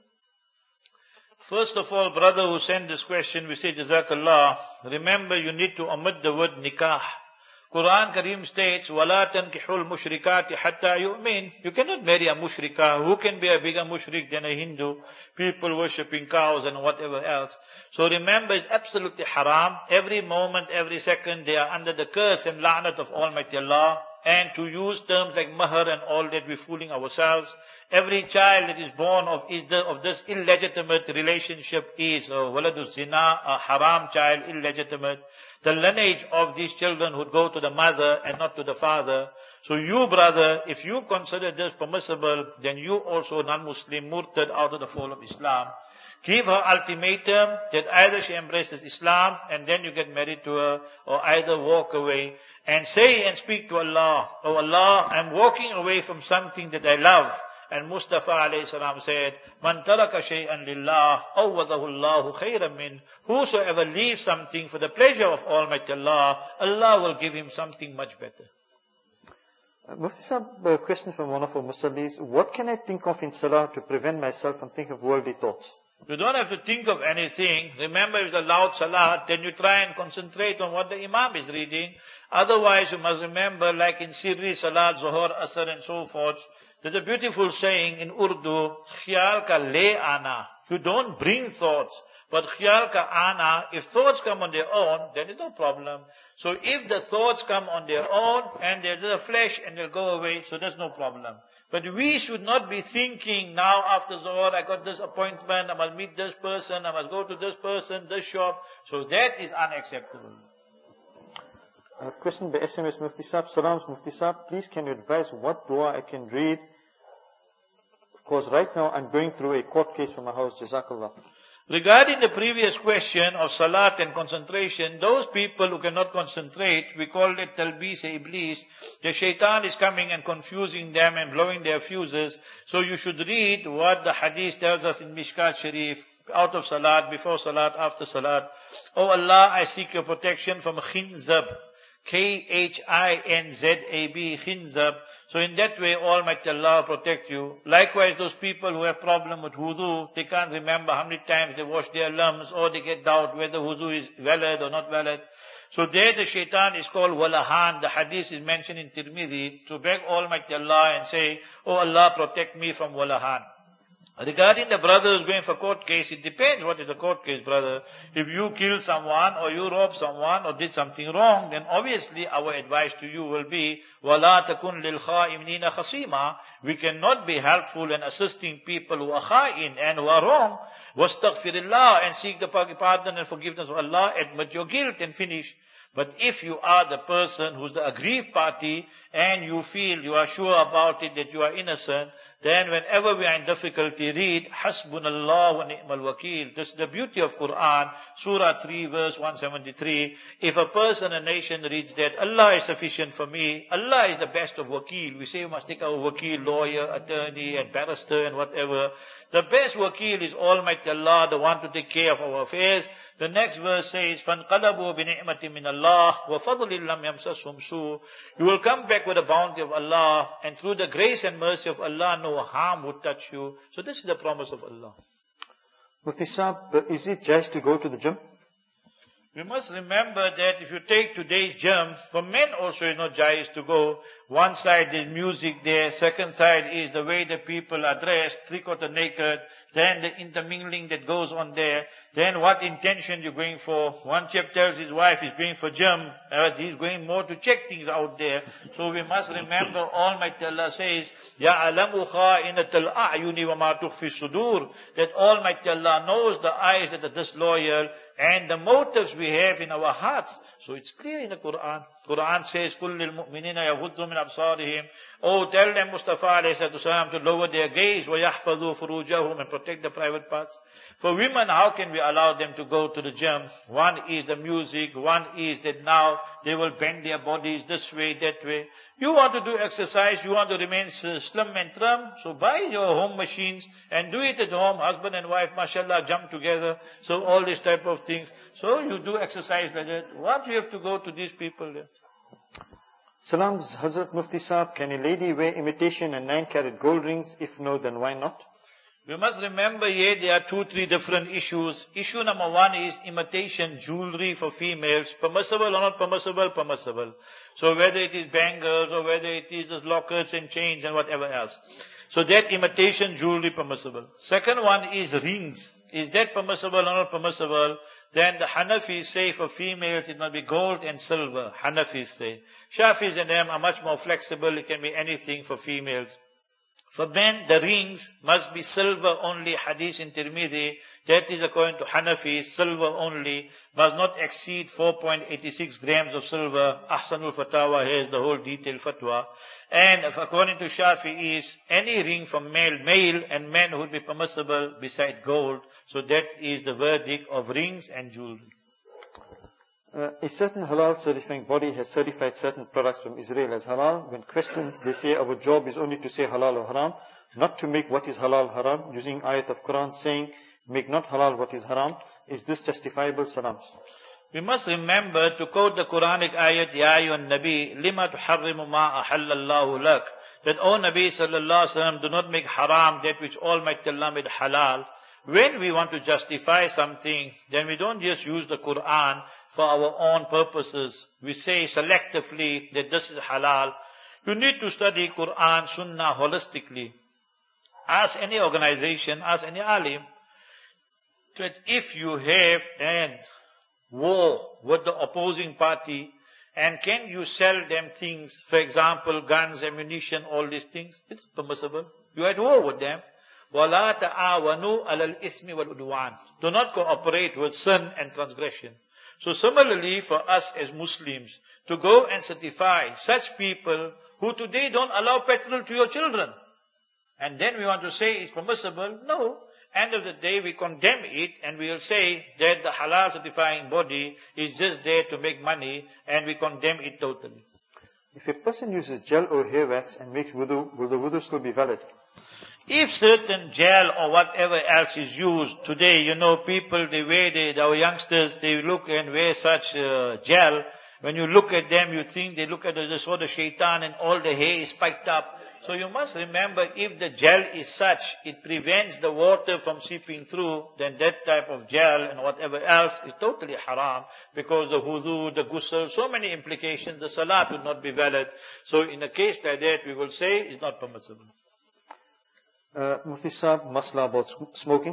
First of all, brother who sent this question, we say Jazakallah. Remember, you need to omit the word nikah. Quran Kareem states, وَلَا تَنْكِحُوا الْمُشْرِكَاتِ حَتَّى يُؤْمِنْ. You cannot marry a mushrika. Who can be a bigger mushrik than a Hindu? People worshipping cows and whatever else. So remember, it's absolutely haram. Every moment, every second, they are under the curse and la'nat of Almighty Allah. And to use terms like mahar and all that, we're fooling ourselves. Every child that is born of this illegitimate relationship is a waladus zina, a haram child, illegitimate. The lineage of these children would go to the mother and not to the father. So you, brother, if you consider this permissible, then you also non-Muslim, murtad, out of the fold of Islam. Give her ultimatum that either she embraces Islam and then you get married to her, or either walk away. And say and speak to Allah, "Oh Allah, I'm walking away from something that I love." And Mustafa alayhi salam said, "Man taraka shay'an lillah, awwadahu Allahu khayran min." Whosoever leaves something for the pleasure of Almighty Allah, Allah will give him something much better. Mufti Sahib, a question from one of our Musallis. What can I think of in Salah to prevent myself from thinking of worldly thoughts? You don't have to think of anything. Remember, if it's a loud salat, then you try and concentrate on what the Imam is reading. Otherwise, you must remember, like in Sirri, Salat, Zuhur, Asr and so forth, there's a beautiful saying in Urdu, khiyal ka le ana. You don't bring thoughts. But khiyal ka ana, if thoughts come on their own, then it's no problem. So if the thoughts come on their own, and they're the flesh, and they'll go away, so there's no problem. But we should not be thinking, now after Zohar, I got this appointment, I must meet this person, I must go to this person, this shop. So that is unacceptable. A question by SMS Mufti Saab. Salams Mufti Saab, please can you advise what dua I can read? Because right now I'm going through a court case for my house. Jazakallah. Regarding the previous question of salat and concentration, those people who cannot concentrate, we call it talbis-e-iblis. The shaitan is coming and confusing them and blowing their fuses. So you should read what the hadith tells us in Mishkat Sharif, out of salat, before salat, after salat. Oh Allah, I seek your protection from khinzab. Khinzab, khinzab. So in that way, Almighty Allah protect you. Likewise, those people who have problem with wudu, they can't remember how many times they wash their limbs, or they get doubt whether wudu is valid or not valid. So there the shaitan is called walahan. The hadith is mentioned in Tirmidhi. So beg Almighty Allah and say, "Oh Allah, protect me from walahan." Regarding the brother who's going for court case, it depends what is the court case, brother. If you kill someone, or you rob someone, or did something wrong, then obviously our advice to you will be, وَلَا تَكُنْ لِلْخَائِمِينَ خَصِيمًا. We cannot be helpful and assisting people who are kha'in and who are wrong. وَاسْتَغْفِرِ اللَّهِ, and seek the pardon and forgiveness of Allah, admit your guilt and finish. But if you are the person who's the aggrieved party, and you feel, you are sure about it, that you are innocent, then whenever we are in difficulty, read, Hasbunallah wa ni'mal wakil. This is the beauty of Quran, Surah 3, verse 173. If a person, a nation reads that, Allah is sufficient for me, Allah is the best of wakil. We say we must take our wakil, lawyer, attorney, and barrister, and whatever. The best wakil is Almighty Allah, the one to take care of our affairs. The next verse says, فَانْقَلَبُوا بِنِعْمَةٍ مِّنَ اللَّهِ وَفَضْلٍ لَمْ يَمْسَسْهُمْ سُوءٌ. You will come back with the bounty of Allah, and through the grace and mercy of Allah, no harm would touch you. So this is the promise of Allah. Mufti Saab, is it just to go to the gym? We must remember that if you take today's gym, for men also it's not jais to go. One side is music there, second side is the way the people are dressed, three-quarter naked, then the intermingling that goes on there, then what intention you're going for. One chap tells his wife he's going for gym, he's going more to check things out there. So we must remember Almighty Allah says, يَعْلَمُ خَائِنَةَ الْأَعْيُنِ وَمَا تُخْفِي الصُّدُورِ, that Almighty Allah knows the eyes that are disloyal and the motives we have in our hearts. So it's clear in the Quran. Quran says, قُلْ لِلْمُؤْمِنِينَ يَغُضُّوا مِنْ أَبْصَارِهِمْ. Oh, tell them, Mustafa ﷺ, to lower their gaze, وَيَحْفَظُوا فُرُوجَهُمْ, and protect the private parts. For women, how can we allow them to go to the gym? One is the music, one is that now they will bend their bodies this way, that way. You want to do exercise, you want to remain slim and trim, so buy your home machines and do it at home. Husband and wife, mashallah, jump together. So all these type of things. So you do exercise like that. What do you have to go to these people there? Salams, Hazrat Mufti Saab, can a lady wear imitation and 9-carat gold rings? If no, then why not? We must remember here there are 2-3 different issues. Issue number 1 is imitation jewelry for females. Permissible or not permissible? Permissible. So whether it is bangles or whether it is lockets and chains and whatever else. So that imitation jewelry permissible. Second one is rings. Is that permissible or not permissible? Then the Hanafis say for females it must be gold and silver. Hanafis say. Shafis and them are much more flexible. It can be anything for females. For men, the rings must be silver only. Hadith in Tirmidhi, that is according to Hanafi, silver only, must not exceed 4.86 grams of silver. Ahsanul Fatawa has the whole detailed fatwa. And according to Shafi'is, any ring from male and men would be permissible beside gold. So that is the verdict of rings and jewelry. A certain halal certifying body has certified certain products from Israel as halal. When questioned, they say our job is only to say halal or haram, not to make what is halal haram, using ayat of Quran saying, make not halal what is haram. Is this justifiable? Salams. We must remember to quote the Quranic ayat, Ya ayyuhan Nabi, lima tuharrimu ma ahallallahu lak. That, O Nabi sallallahu alaihi wasallam, do not make haram that which Almighty Allah made halal. When we want to justify something, then we don't just use the Quran for our own purposes. We say selectively that this is halal. You need to study Quran, Sunnah holistically. Ask any organization, ask any alim, that if you have an war with the opposing party, and can you sell them things, for example, guns, ammunition, all these things? It's permissible. You are at war with them. وَلَا تَعَاوَنُوا عَلَى الْإِثْمِ وَالْعُدْوَانِ. Do not cooperate with sin and transgression. So similarly for us as Muslims, to go and certify such people who today don't allow petrol to your children, and then we want to say it's permissible, no. End of the day we condemn it and we will say that the halal certifying body is just there to make money, and we condemn it totally. If a person uses gel or hair wax and makes wudu, will the wudu still be valid? If certain gel or whatever else is used today, people, our youngsters, they look and wear such gel. When you look at them, you think they look at the sort of shaitan and all the hair is spiked up. So you must remember, if the gel is such, it prevents the water from seeping through, then that type of gel and whatever else is totally haram, because the wudu, the ghusl, so many implications, the salat would not be valid. So in a case like that, we will say it's not permissible. Mufti Saab, masla about smoking.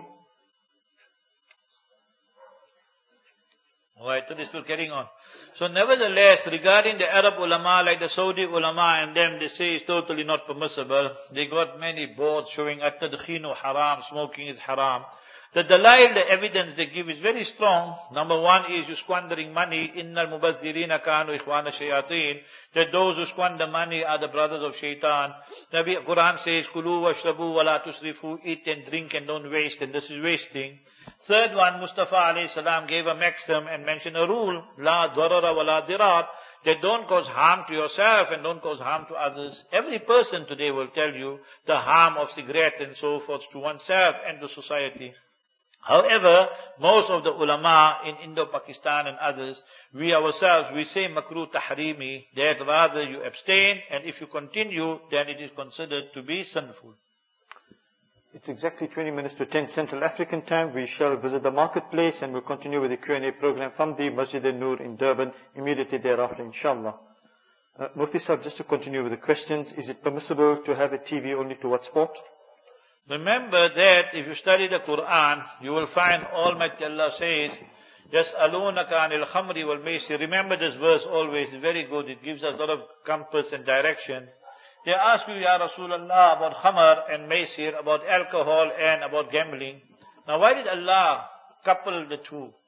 Alright, so they're still carrying on. So nevertheless, regarding the Arab ulama, like the Saudi ulama and them, they say it's totally not permissible. They got many boards showing at-tadkhinu haram, smoking is haram. The dalail, the evidence they give is very strong. Number 1 is you squandering money. Innal mubadhirina kanu ikhwana shayateen. That those who squander money are the brothers of shaitan. Nabi Quran says, Kulu washrabu wa la tusrifu. Eat and drink and don't waste, and this is wasting. Third one, Mustafa alayhi salam gave a maxim and mentioned a rule, La dharara wa la dirar, that don't cause harm to yourself and don't cause harm to others. Every person today will tell you the harm of cigarette and so forth to oneself and to society. However, most of the ulama in Indo-Pakistan and others, we ourselves, we say makruh tahrimi, that rather you abstain, and if you continue, then it is considered to be sinful. It's exactly 20 minutes to 10 Central African time. We shall visit the marketplace and we'll continue with the Q&A program from the Masjid al-Nur in Durban immediately thereafter, inshallah. Mufti Sahib, just to continue with the questions, is it permissible to have a TV only to watch sport? Remember that if you study the Quran, you will find Almighty Allah says, يَسْأَلُونَكَ عَنِ الْخَمْرِ وَالْمَيْسِرِ. Remember this verse always, it's very good. It gives us a lot of compass and direction. They ask you, Ya Rasulullah, about khamr and maysir, about alcohol and about gambling. Now why did Allah couple the two?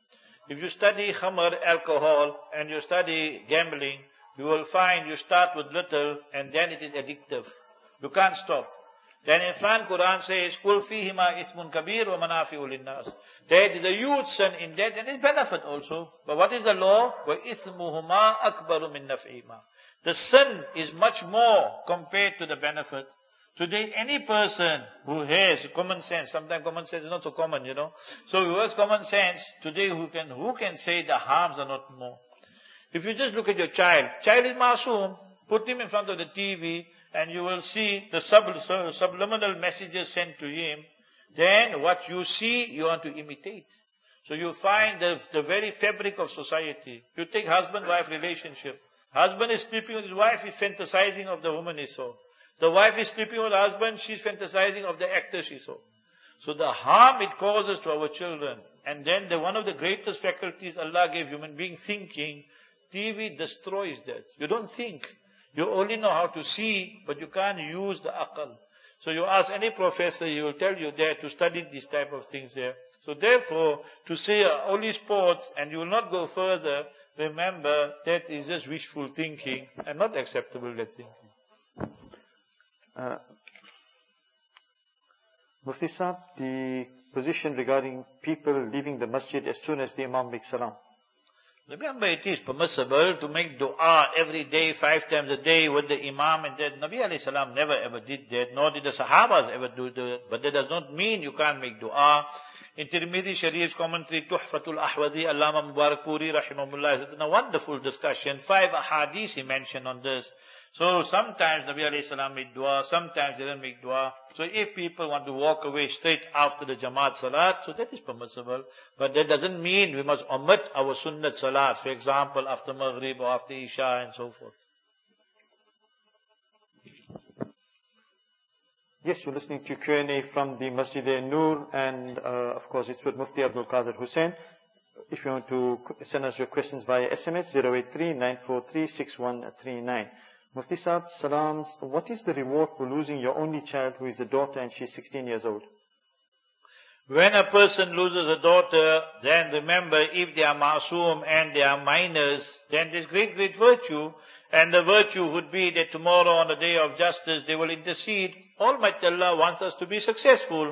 If you study khamr, alcohol, and you study gambling, you will find you start with little and then it is addictive. You can't stop. Then in front, Quran says, "Kul fihima ismun kabir wa manafi'u linnas." There is a huge sin in that and it's benefit also. But what is the law? Wa ismuhuma akbaru min naf'ihima. The sin is much more compared to the benefit. Today, any person who has common sense, sometimes common sense is not so common, So who has common sense, today who can say the harms are not more? If you just look at your child is masoom, put him in front of the TV, and you will see the subliminal messages sent to him. Then what you see, you want to imitate. So you find the very fabric of society. You take husband-wife relationship. Husband is sleeping with his wife, he's fantasizing of the woman he saw. The wife is sleeping with the husband, she's fantasizing of the actor she saw. So the harm it causes to our children. And then one of the greatest faculties Allah gave human being, thinking. TV destroys that. You don't think. You only know how to see, but you can't use the aql. So you ask any professor, he will tell you there to study these type of things there. So therefore, to say only sports and you will not go further, remember that is just wishful thinking and not acceptable that thinking. Mufti Sahib, the position regarding people leaving the masjid as soon as the Imam makes salam. Remember, it is permissible to make dua every day, 5 times a day with the Imam, and that Nabi alayhi salam never ever did that, nor did the Sahabas ever do that. But that does not mean you can't make dua. In Tirmidhi Sharif's commentary, Tuhfatul Ahwazi, Allama Mubarak Puri, rahimahullah, has done a wonderful discussion. 5 ahadith he mentioned on this. So sometimes Nabi alayhi salam made dua, sometimes they didn't make dua. So if people want to walk away straight after the Jamaat Salat, so that is permissible. But that doesn't mean we must omit our Sunnat Salat, for example, after Maghrib or after Isha and so forth. Yes, you're listening to Q&A from the Masjid Noor, and of course it's with Mufti Abdul Qadir Hussain. If you want to send us your questions via SMS, 083-943-6139. Mufti Sahib, salams. What is the reward for losing your only child who is a daughter and she's 16 years old? When a person loses a daughter, then remember, if they are masoom and they are minors, then there's great, great virtue. And the virtue would be that tomorrow on the day of justice, they will intercede. Almighty Allah wants us to be successful.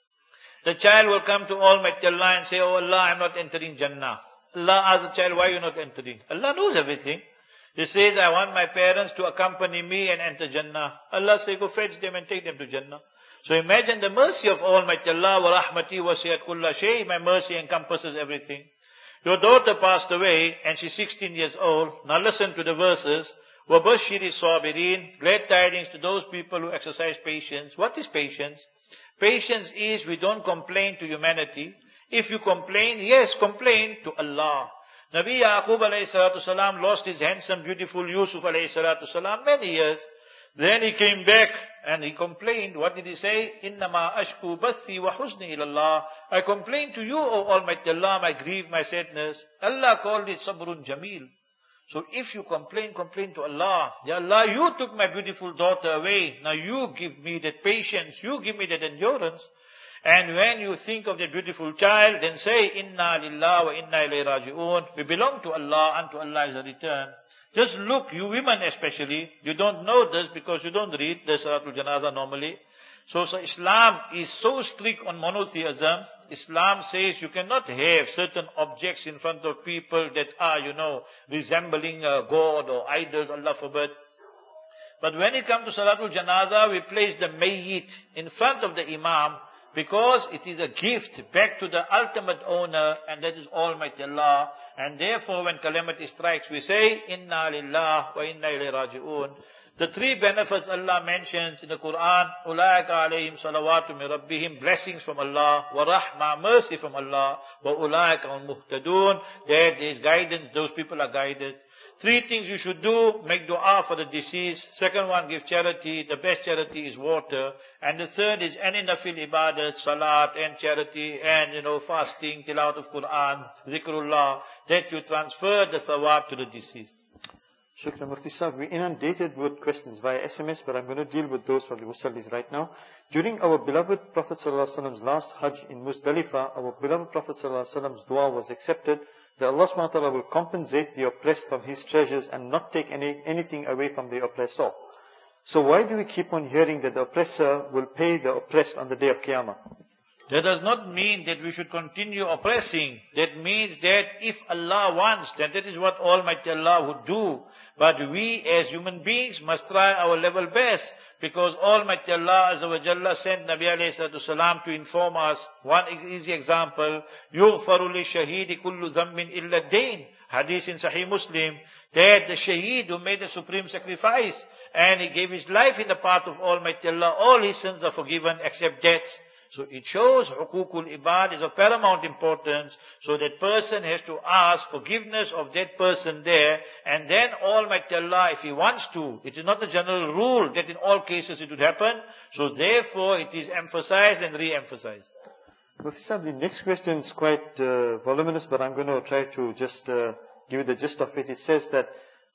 The child will come to Almighty Allah and say, "Oh Allah, I'm not entering Jannah." Allah asks the child, "Why are you not entering?" Allah knows everything. He says, "I want my parents to accompany me and enter Jannah." Allah says, "Go fetch them and take them to Jannah." So imagine the mercy of Almighty Allah. Wa rahmati wasi'at kulla shay. My mercy encompasses everything. Your daughter passed away and she's 16 years old. Now listen to the verses. Wa bashiri sabirin. Glad tidings to those people who exercise patience. What is patience? Patience is we don't complain to humanity. If you complain, yes, complain to Allah. Nabi Yaqub alayhi salatu salam lost his handsome, beautiful Yusuf alayhi salatu salam many years. Then he came back and he complained. What did he say? Innama ashku bathi wa huzni ilallah. I complain to you, O Almighty Allah, my grief, my sadness. Allah called it sabrun jameel. So if you complain to Allah. Ya Allah, you took my beautiful daughter away. Now you give me that patience. You give me that endurance. And when you think of that beautiful child, then say, Inna lillah wa inna ilayhi raji'un. We belong to Allah, and to Allah is a return. Just look, you women especially, you don't know this because you don't read the Salatul Janazah normally. So Islam is so strict on monotheism. Islam says you cannot have certain objects in front of people that are, resembling God or idols, Allah forbid. But when it comes to Salatul Janazah, we place the mayyit in front of the Imam, because it is a gift back to the ultimate owner, and that is Almighty Allah. And therefore, when calamity strikes, we say, Inna lillah wa inna ilayhi raji'un. The 3 benefits Allah mentions in the Quran, Ulaika alayhim salawatu min rabbihim, blessings from Allah, wa rahma, mercy from Allah, wa ulaika al-muhtadun, there is guidance, those people are guided. 3 things you should do: make dua for the deceased. Second one, give charity. The best charity is water. And the third is any nafil ibadat, salat and charity and, fasting, tilawat of Quran, zikrullah, that you transfer the thawab to the deceased. Shukran Mufti Sahib, we're inundated with questions via SMS, but I'm going to deal with those from the Musallis right now. During our beloved Prophet ﷺ's last Hajj in Muzdalifah, our beloved Prophet ﷺ's dua was accepted that Allah subhanahu wa ta'ala will compensate the oppressed from His treasures and not take anything away from the oppressor. So why do we keep on hearing that the oppressor will pay the oppressed on the day of Qiyamah? That does not mean that we should continue oppressing. That means that if Allah wants, then that is what Almighty Allah would do. But we as human beings must try our level best, because Almighty Allah Azza wa Jalla sent Nabi alayhi salatu salam to inform us. One easy example, يُغْفَرُ لِلشَّهِيدِ كُلُّ ذَنْبٍ إِلَّا الدَّيْنِ. Hadith in Sahih Muslim, that the shaheed who made the supreme sacrifice and he gave his life in the path of Almighty Allah, all his sins are forgiven except debts. So it shows hukukul ibad is of paramount importance. So that person has to ask forgiveness of that person there, and then Almighty Allah, if He wants to, it is not a general rule that in all cases it would happen. So therefore it is emphasized and re-emphasized. Mufti Sahib, the next question is quite voluminous, but I'm going to try to just give you the gist of it. It says that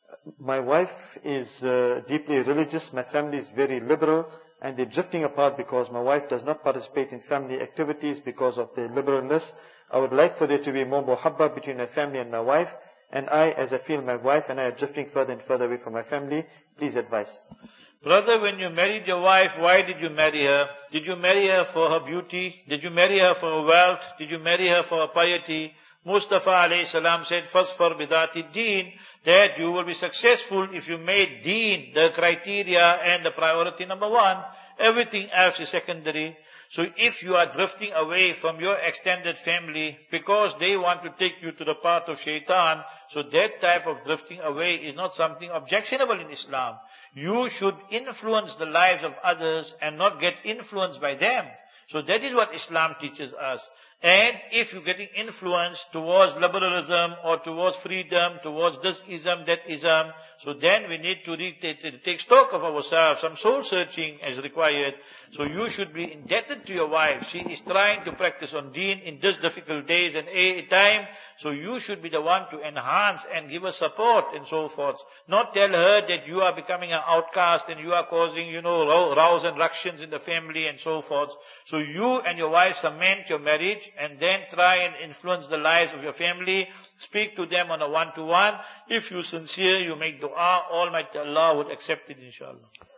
my wife is deeply religious, my family is very liberal, and they're drifting apart because my wife does not participate in family activities because of their liberalness. I would like for there to be more muhabba between my family and my wife, and I, as I feel my wife and I are drifting further and further away from my family. Please advise. Brother, when you married your wife, why did you marry her? Did you marry her for her beauty? Did you marry her for her wealth? Did you marry her for her piety? Mustafa alayhi salam said, "Fasfar bidati deen," that you will be successful if you made deen the criteria and the priority number one. Everything else is secondary. So if you are drifting away from your extended family because they want to take you to the path of shaitan, so that type of drifting away is not something objectionable in Islam. You should influence the lives of others and not get influenced by them. So that is what Islam teaches us. And if you're getting influenced towards liberalism or towards freedom, towards this ism, that ism, so then we need to take stock of ourselves. Some soul searching is required. So you should be indebted to your wife. She is trying to practice on deen in these difficult days and time. So you should be the one to enhance and give her support and so forth. Not tell her that you are becoming an outcast and you are causing, rows and ructions in the family and so forth. So you and your wife cement your marriage and then try and influence the lives of your family. Speak to them on a one-to-one. If you're sincere, you make dua, Almighty Allah would accept it, inshallah.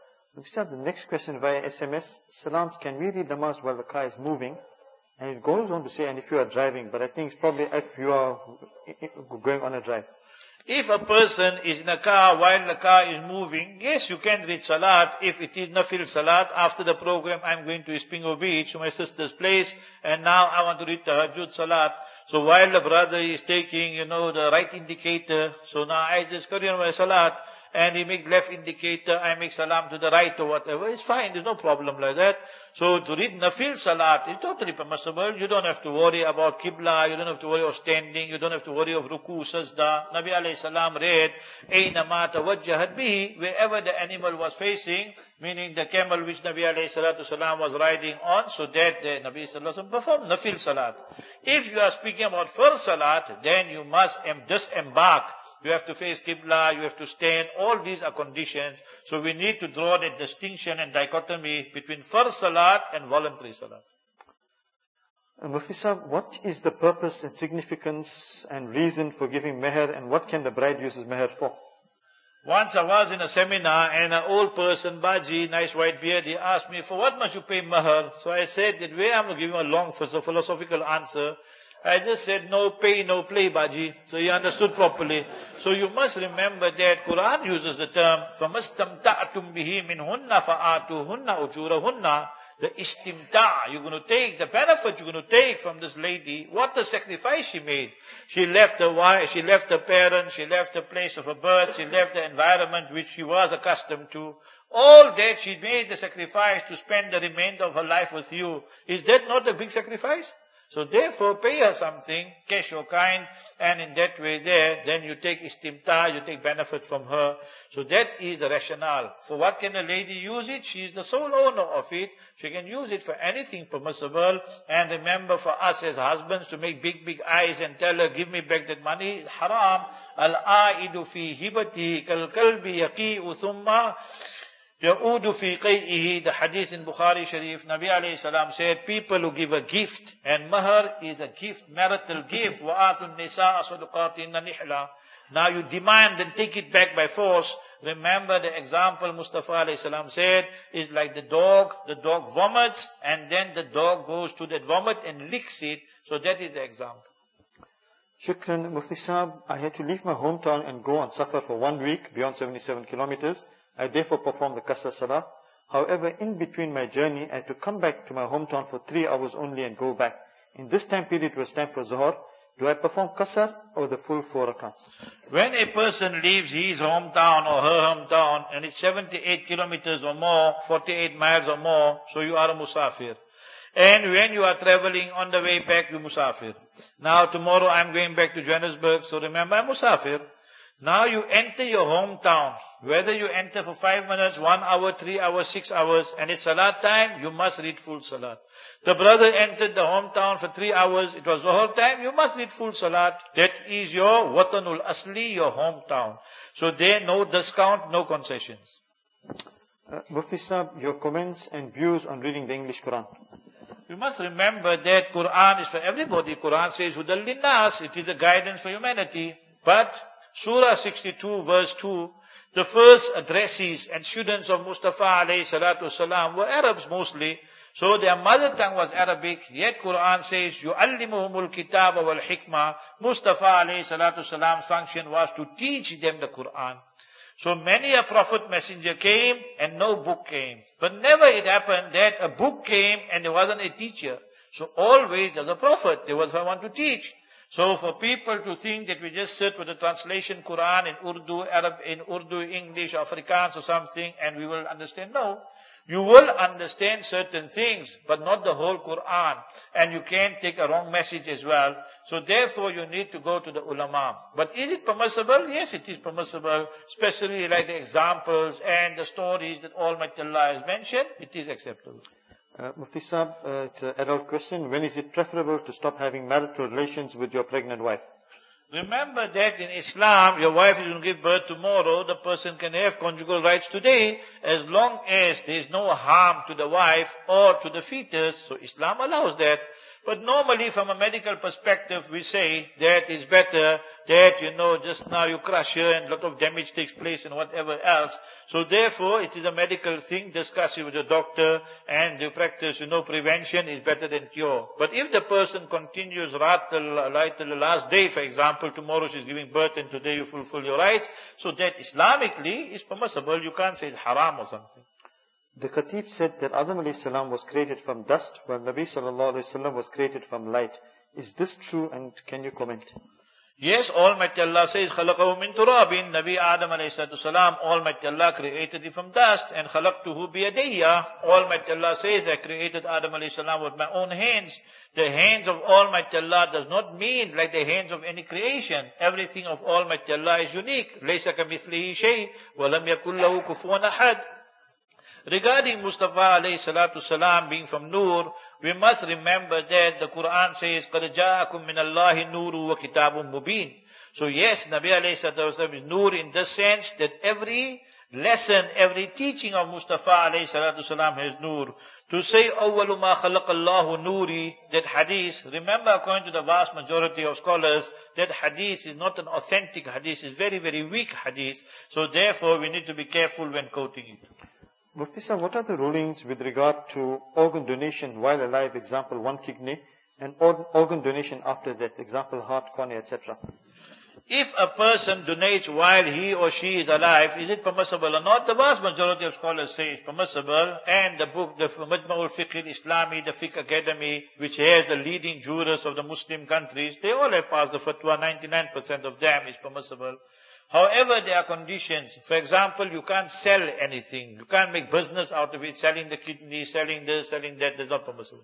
The next question via SMS. Salams, can we read namaz while the car is moving? And it goes on to say, and if you are driving, but I think it's probably if you are going on a drive. If a person is in a car while the car is moving, yes, you can read salat. If it is nafil salat, after the program I'm going to Ispingo Beach, to my sister's place, and now I want to read tahajjud salat. So while the brother is taking, the right indicator, so now I just carry on my salat, and he make left indicator, I make salam to the right or whatever, it's fine, there's no problem like that. So to read nafil salat is totally permissible. You don't have to worry about qibla, you don't have to worry of standing, you don't have to worry of ruku, sajda. Nabi alayhi salam read, Aynama tawajjahat bihi, wherever the animal was facing, meaning the camel which Nabi alayhi salatu salam was riding on, so that the Nabi sallallahu alayhi wasallam performed nafil salat. If you are speaking about first salat, then you must disembark. You have to face qibla, you have to stand, all these are conditions. So we need to draw the distinction and dichotomy between first salat and voluntary salat. Mufti Sahib, what is the purpose and significance and reason for giving meher, and what can the bride use as meher for? Once I was in a seminar and an old person, Baji, nice white beard, he asked me, for what must you pay meher? So I said that way I'm going to give him a long philosophical answer. I just said, no pay, no play, Baji. So he understood properly. So you must remember that Quran uses the term, فَمَسْتَمْتَعْتُمْ بِهِ مِنْهُنَّ فَآتُوهُنَّ أُجُورَهُنَّ. The istimta, you're going to take, the benefit you're going to take from this lady, what the sacrifice she made. She left her wife, she left her parents, she left the place of her birth, she left the environment which she was accustomed to. All that she made the sacrifice to spend the remainder of her life with you. Is that not a big sacrifice? So therefore, pay her something, cash or kind, and in that way there, then you take istimta, you take benefit from her. So that is the rationale. For what can a lady use it? She is the sole owner of it. She can use it for anything permissible. And remember, for us as husbands to make big eyes and tell her, give me back that money, haram. Al-a'idu fi hibati kal-kalbi yaqi'u thumma Ya'udu fi qay'ihi, the hadith in Bukhari Sharif, Nabi alayhi salam said, people who give a gift, and mahar is a gift, marital gift, wa'atun nisa'a sadaqatinna nihla. Now you demand and take it back by force. Remember the example Mustafa alayhi salam said, is like the dog vomits, and then the dog goes to that vomit and licks it. So that is the example. Shukran, Mufti Saab. I had to leave my hometown and go on safar for 1 week, beyond 77 kilometers. I therefore performed the Qasr Salah. However, in between my journey, I had to come back to my hometown for 3 hours only and go back. In this time period, it was time for Zuhr. Do I perform Qasr or the full 4 rakats? When a person leaves his hometown or her hometown, and it's 78 kilometers or more, 48 miles or more, so you are a musafir. And when you are traveling on the way back, you musafir. Now tomorrow I'm going back to Johannesburg, so remember I'm musafir. Now you enter your hometown, whether you enter for 5 minutes, 1 hour, 3 hours, 6 hours, and it's salat time, you must read full salat. The brother entered the hometown for 3 hours, it was Zuhr time, you must read full salat. That is your watanul asli, your hometown. So there, no discount, no concessions. Mufti Saab, your comments and views on reading the English Quran. You must remember that Quran is for everybody. Quran says, Hudal linnas, it is a guidance for humanity. But Surah 62 verse 2, the first addressees and students of Mustafa alayhi salatu salam were Arabs mostly. So their mother tongue was Arabic. Yet Quran says, يُعَلِّمُهُمُ الْكِتَابَ وَالْحِكْمَةِ. Mustafa alayhi salatu salam's function was to teach them the Quran. So many a prophet messenger came and no book came. But never it happened that a book came and there wasn't a teacher. So always there's a prophet. There was someone to teach. So for people to think that we just sit with the translation Quran in Urdu, English, Afrikaans or something and we will understand. No. You will understand certain things, but not the whole Quran. And you can't take a wrong message as well. So therefore you need to go to the ulama. But is it permissible? Yes, it is permissible. Especially like the examples and the stories that Almighty Allah has mentioned. It is acceptable. Mufti Saab, it's an adult question. When is it preferable to stop having marital relations with your pregnant wife? Remember that in Islam, your wife is going to give birth tomorrow. The person can have conjugal rights today as long as there is no harm to the wife or to the fetus. So Islam allows that. But normally from a medical perspective, we say that it's better that, just now you crush her and a lot of damage takes place and whatever else. So therefore, it is a medical thing. Discuss it with the doctor and you practice, prevention is better than cure. But if the person continues right till the last day, for example, tomorrow she's giving birth and today you fulfill your rights, so that Islamically is permissible. You can't say it's haram or something. The Khatib said that Adam alayhi salam was created from dust, while Nabi sallallahu alayhi wasallam was created from light. Is this true, and can you comment? Yes, Almighty Allah says, خَلَقَهُ مِن تُرَابٍ. Nabi Adam alayhi salam, Almighty Allah created him from dust, and خَلَقْتُهُ بِيَدَيَّ. Almighty Allah says, I created Adam alayhi salam with my own hands. The hands of Almighty Allah does not mean like the hands of any creation. Everything of Almighty Allah is unique. لَيْسَ كَمِثْلِهِ شَيْءٍ وَلَمْ يَكُنْ لَهُ كُفُوًا أَحَدٌ. Regarding Mustafa alayhi salatu salam being from Nur, we must remember that the Quran says, قَدْ جَاءَكُم مِّنَ اللَّهِ نُورٌ وَكِتَابٌ مُبِينٌ. So yes, Nabi alayhi salatu salam is Nur in the sense that every lesson, every teaching of Mustafa alayhi salatu salam has Nur. To say, أَوَّلُ مَا خَلَقَ اللَّهُ نُورِ, that hadith, remember according to the vast majority of scholars, that hadith is not an authentic hadith, it's very, very weak hadith. So therefore we need to be careful when quoting it. Mufti Sahib, what are the rulings with regard to organ donation while alive, example one kidney, and organ donation after death, example heart, cornea, etc.? If a person donates while he or she is alive, is it permissible or not? The vast majority of scholars say it's permissible, and the book, the Majma'ul Fiqh al-Islami, the Fiqh Academy, which has the leading jurors of the Muslim countries, they all have passed the fatwa, 99% of them is permissible. However, there are conditions. For example, you can't sell anything. You can't make business out of it, selling the kidney, selling this, selling that. That's not permissible.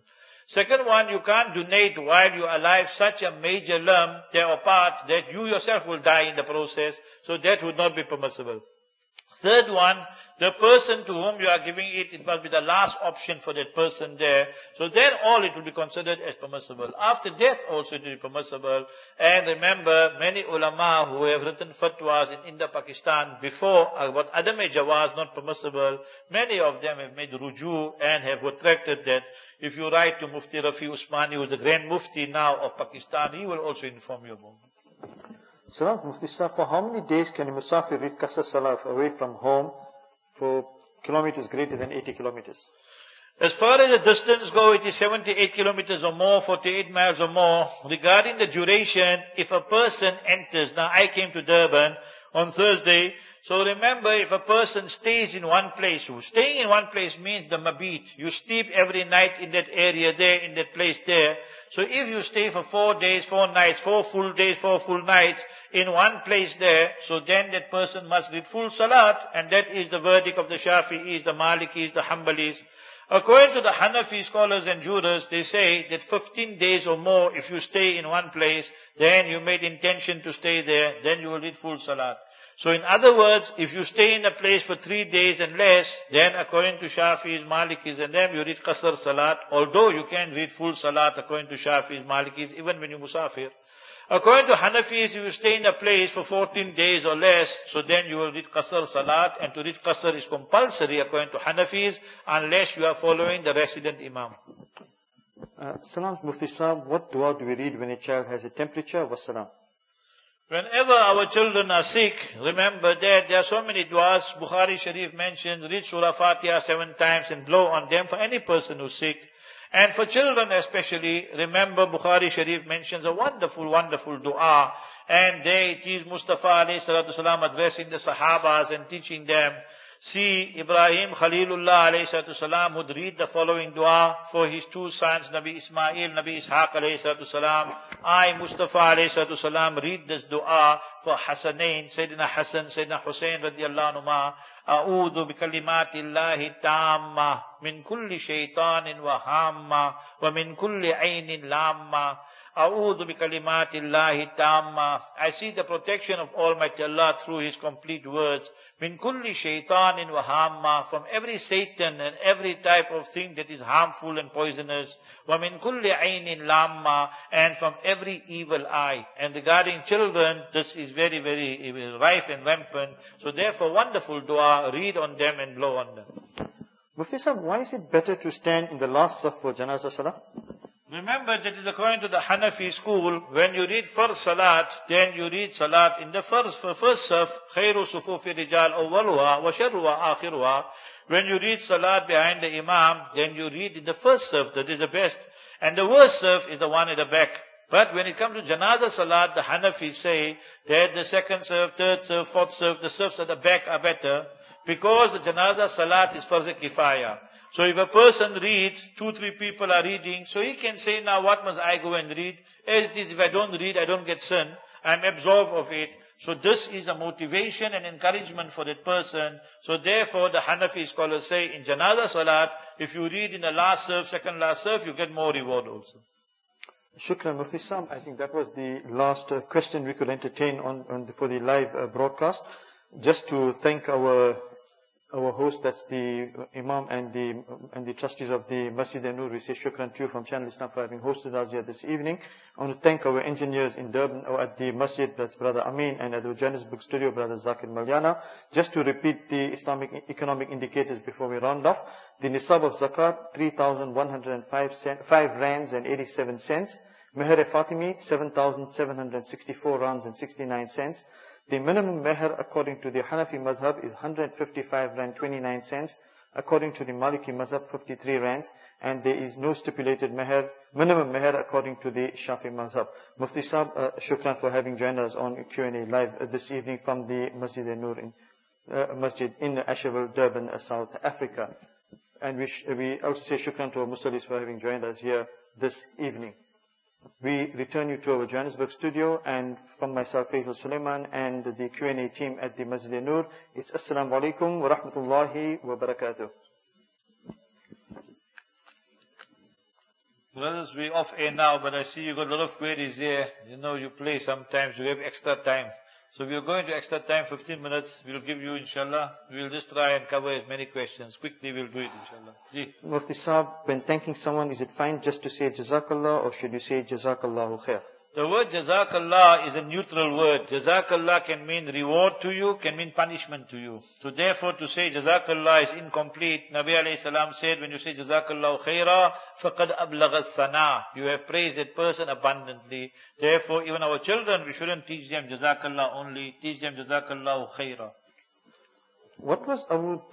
Second one, you can't donate while you are alive such a major lump there or part that you yourself will die in the process. So that would not be permissible. Third one, the person to whom you are giving it, it must be the last option for that person there. So then all it will be considered as permissible. After death also it will be permissible. And remember, many ulama who have written fatwas in India, Pakistan before about Adam Jawaz not permissible, many of them have made ruju and have retracted that. If you write to Mufti Rafi Usmani, who is the Grand Mufti now of Pakistan, he will also inform you about it. Salam, Mufti Sahib, for how many days can a Musafir read Qasr Salah away from home for kilometers greater than 80 kilometers? As far as the distance goes, it is 78 kilometers or more, 48 miles or more. Regarding the duration, if a person enters, now I came to Durban on Thursday, so remember, if a person stays in one place, staying in one place means the mabit. You sleep every night in that area there, in that place there. So if you stay for 4 days, 4 nights, 4 full days, 4 full nights in one place there, so then that person must read full salat, and that is the verdict of the Shafi'is, the Malikis, the Hanbalis. According to the Hanafi scholars and jurors, they say that 15 days or more, if you stay in one place, then you made intention to stay there, then you will read full salat. So in other words, if you stay in a place for 3 days and less, then according to Shafi'is, Malikis and them, you read Qasr Salat, although you can read full Salat according to Shafi'is, Malikis, even when you Musafir. According to Hanafis, if you stay in a place for 14 days or less, so then you will read Qasr Salat, and to read Qasr is compulsory according to Hanafis, unless you are following the resident Imam. Salam, Mufti Sahib, what dua do we read when a child has a temperature? Wassalam. Whenever our children are sick, remember that there are so many du'as. Bukhari Sharif mentions, read Surah Fatiha 7 times and blow on them for any person who's sick. And for children especially, remember Bukhari Sharif mentions a wonderful, wonderful dua. And there it is Mustafa alayhi salatu salam addressing the Sahabas and teaching them. See, Ibrahim Khalilullah alayhi salatu salam would read the following dua for his 2 sons, Nabi Ismail, Nabi Ishaq alayhi salatu salam. I, Mustafa alayhi salatu salam, read this dua for Hasanain, Sayyidina Hasan, Sayyidina Hussein radiyallahu anhuma. أعوذ بكلمات الله التامة من كل شيطان وهامة ومن كل عين لامة. أعوذ بكلمات الله التامة. I seek the protection of Almighty Allah through His complete words. من كل شيطان وهامة, from every Satan and every type of thing that is harmful and poisonous. ومن كل عين لامة, and from every evil eye. And regarding children, this is very, very rife and rampant. So therefore, wonderful dua, read on them and blow on them. Mufti Sahib, why is it better to stand in the last saf for Janazah Salah? Remember that is according to the Hanafi school, when you read first salat, then you read salat in the first saf, khairu sufufi rijal awwaluha wa sharruha akhiruha. When you read salat behind the imam, then you read in the first saf, that is the best. And the worst saf is the one at the back. But when it comes to Janazah Salat, the Hanafis say that the second saf, third saf, fourth saf, the safs at the back are better, because the Janazah Salat is farz kifaya. So if a person reads, 2-3 people are reading, so he can say, now what must I go and read? As it is, if I don't read, I don't get sin. I'm absolved of it. So this is a motivation and encouragement for that person. So therefore, the Hanafi scholars say, in Janazah Salat, if you read in the last serve, second last serve, you get more reward also. Shukran, Mufti Sahib. I think that was the last question we could entertain for the live broadcast. Just to thank our host, that's the Imam and the trustees of the Masjid An-Nur. We say shukran to you from Channel Islam for having hosted us here this evening. I want to thank our engineers in Durban, or at the Masjid, that's Brother Amin, and at the Johannesburg studio, Brother Zakir Malyana. Just to repeat the Islamic economic indicators before we round off. The Nisab of Zakat, 3,105 rands and 87 cents. Meher Fatimi, 7,764 rands and 69 cents. The minimum meher according to the Hanafi mazhab is 155 rand 29 cents. According to the Maliki mazhab, 53 rands. And there is no stipulated minimum meher according to the Shafi mazhab. Mufti Sahib, shukran for having joined us on Q&A live this evening from the Masjid An-Nur Masjid in Asheville, Durban, South Africa. And we also say shukran to our Musallis for having joined us here this evening. We return you to our Johannesburg studio, and from myself, Faisal Suleiman, and the Q&A team at the Masjid An-Nur, it's Assalamu alaikum wa rahmatullahi wa barakatuh. Brothers, we're off air now, but I see you got a lot of queries here. You know, you play sometimes, you have extra time. So we'll go into extra time, 15 minutes. We'll give you, inshallah. We'll just try and cover as many questions. Quickly, we'll do it, inshallah. Ji. Mufti Saab, when thanking someone, is it fine just to say Jazakallah or should you say Jazakallahu khair? The word Jazakallah is a neutral word. Jazakallah can mean reward to you, can mean punishment to you. So therefore to say Jazakallah is incomplete. Nabi alayhi salam said when you say Jazakallahu khaira, faqad ablagha thana. You have praised that person abundantly. Therefore even our children, we shouldn't teach them Jazakallah only, teach them Jazakallahu khaira. What was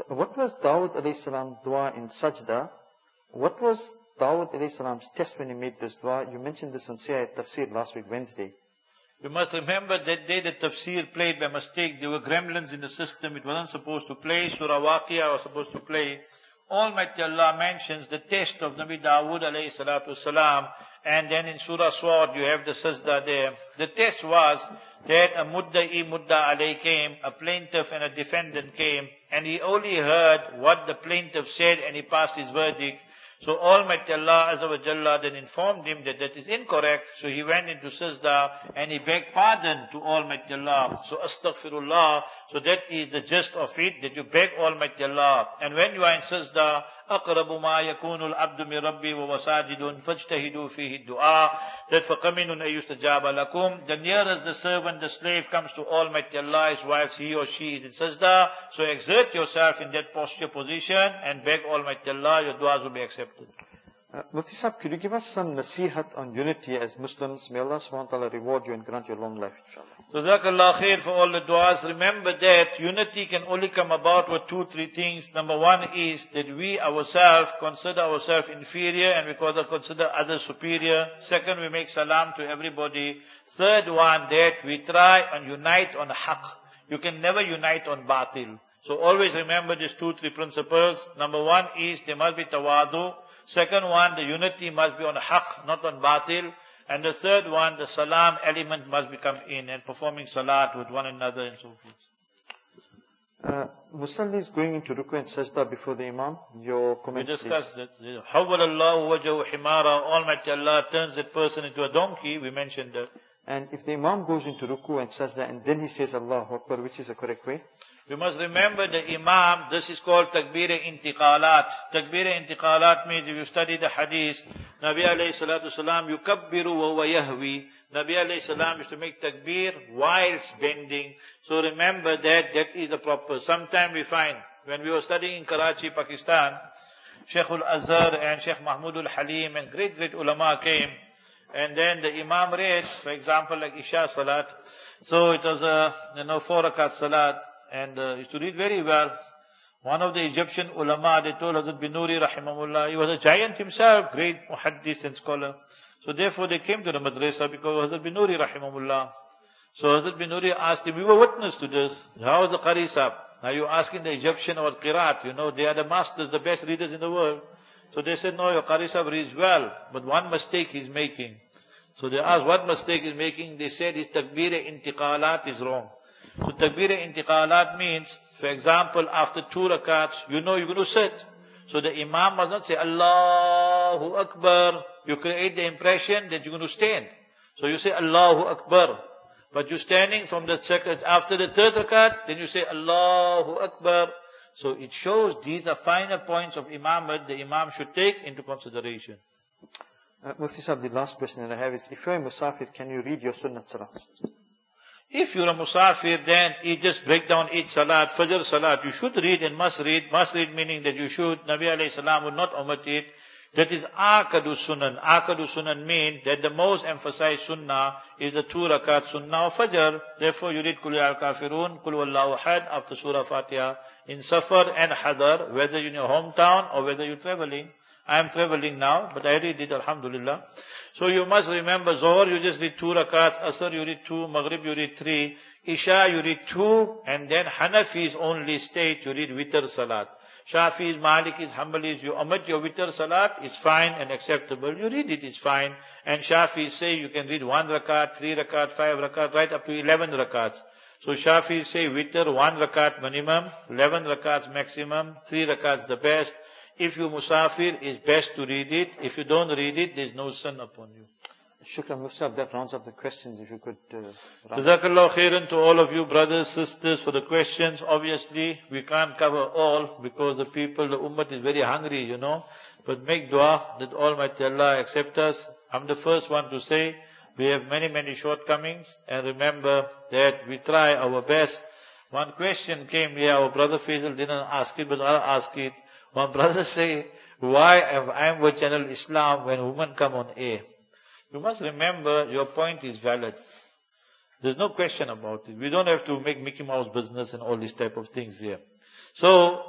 Dawud alayhi salam dua in sajda? What was Dawud alayhi salam's test when he made this dua? You mentioned this on Siyah Tafsir last week, Wednesday. You must remember that day the tafsir played by mistake. There were gremlins in the system. It wasn't supposed to play. Surah Waqiyah was supposed to play. Almighty Allah mentions the test of Nabi Dawood alayhi salatu salam. And then in Surah Swad you have the sajda there. The test was that a mudda alay came, a plaintiff and a defendant came. And he only heard what the plaintiff said and he passed his verdict. So Almighty Allah Azza wa Jalla then informed him that that is incorrect. So he went into sajda and he begged pardon to Almighty Allah. So astaghfirullah. So that is the gist of it, that you beg Almighty Allah. And when you are in sajda, أَقْرَبُ مَا يَكُونُ الْعَبْدُ مِنْ رَبِّهِ وَهُوَ سَاجِدٌ فَاجْتَهِدُوا فِيهِ الدُّعَاء. That فَقَمِنٌ أَن يُسْتَجَابَ لَكُمْ. The nearest the servant, the slave comes to Almighty Allah is whilst he or she is in sajda. So exert yourself in that posture position and beg Almighty Allah, your du'as will be accepted. Mufti Saab, could you give us some nasihat on unity as Muslims? May Allah subhanahu wa ta'ala reward you and grant you a long life, inshallah. Jazakallah khair for all the du'as. Remember that unity can only come about with 2-3 things. Number one is that we ourselves consider ourselves inferior and we consider others superior. Second, we make salam to everybody. Third one, that we try and unite on haqq. You can never unite on batil. So always remember these 2-3 principles. Number one is there must be tawadu. Second one, the unity must be on haqq, not on batil. And the third one, the salam element must become in and performing salat with one another and so forth. Musalli is going into ruku and sajda before the imam. Your We comments, discussed please. that. Hawwalallahu wajhu himara. Almighty Allah turns that person into a donkey. We mentioned that. And if the imam goes into ruku and sajda and then he says Allahu Akbar, which is the correct way? We must remember the imam, this is called takbir-e-intiqalat. Takbir-e-intiqalat means if you study the hadith, Nabi alayhi salatu salam, yukabbiru wa huwa yahwi. Nabi alayhi salam used to make takbir whilst bending. So remember that is the proper. Sometime we find, when we were studying in Karachi, Pakistan, Shaykh al-Azhar and Shaykh Mahmud al-Halim and great ulama came. And then the imam read, for example, like Isha Salat. So it was 4 rakat Salat. And used to read very well. One of the Egyptian ulama, they told Hazrat bin Nuri rahimahullah, he was a giant himself, great muhaddis and scholar. So therefore they came to the madrasa because Hazrat bin Nuri rahimahullah. So Hazrat bin Nuri asked him, we were witness to this. How is the Qari Sahib? Now you asking the Egyptian about Qiraat, they are the masters, the best readers in the world. So they said, no, your Qari Sahib reads well, but one mistake he's making. So they asked what mistake he's making. They said his takbir-e-intiqalat is wrong. So takbir-e-intiqalat means, for example, after 2 rakats, you're going to sit. So the imam must not say, Allahu Akbar. You create the impression that you're going to stand. So you say, Allahu Akbar. But you're standing from the second, after the 3rd rakat, then you say, Allahu Akbar. So it shows these are finer points of imamat the imam should take into consideration. Mufti Sahib, the last question that I have is, if you're a musafir, can you read your sunnat salat? If you're a musafir, then you just break down each salat, fajr salat. You should read and must read. Must read meaning that you should. Nabi alayhi salam would not omit it. That is akadu sunan. Akadu sunan mean that the most emphasized sunnah is the 2 rakat sunnah of fajr. Therefore you read Qul ya al-kafirun, Qul wallahu ahad after surah Fatiha. In safar and hadar, whether you're in your hometown or whether you're traveling. I am traveling now, but I read it, alhamdulillah. So you must remember, Zohar you just read 2 rakats, Asr you read 2, Maghrib you read 3, Isha you read 2, and then Hanafis only state you read Witr Salat. Shafis, Malikis, Hanbalis, you omit your Witr Salat, it's fine and acceptable. You read it, it's fine. And Shafis say you can read 1 rakat, 3 rakat, 5 rakat, right up to 11 rakats. So Shafis say Witr 1 rakat minimum, 11 rakats maximum, 3 rakats the best. if you musafir, it's best to read it. If you don't read it, there's no sin upon you. Shukran, Mufti Sahib, that rounds up the questions, if you could... Jazakallah khairan to all of you brothers, sisters for the questions. Obviously, we can't cover all because the people, the ummah is very hungry, you know. But make dua that Almighty Allah accept us. I'm the first one to say, we have many shortcomings. And remember that we try our best. One question came here, our brother Faisal didn't ask it, but I'll ask it. One brother say, why am I with Channel Islam when women come on air? You must remember, your point is valid. There's no question about it. We don't have to make Mickey Mouse business and all these type of things here. So,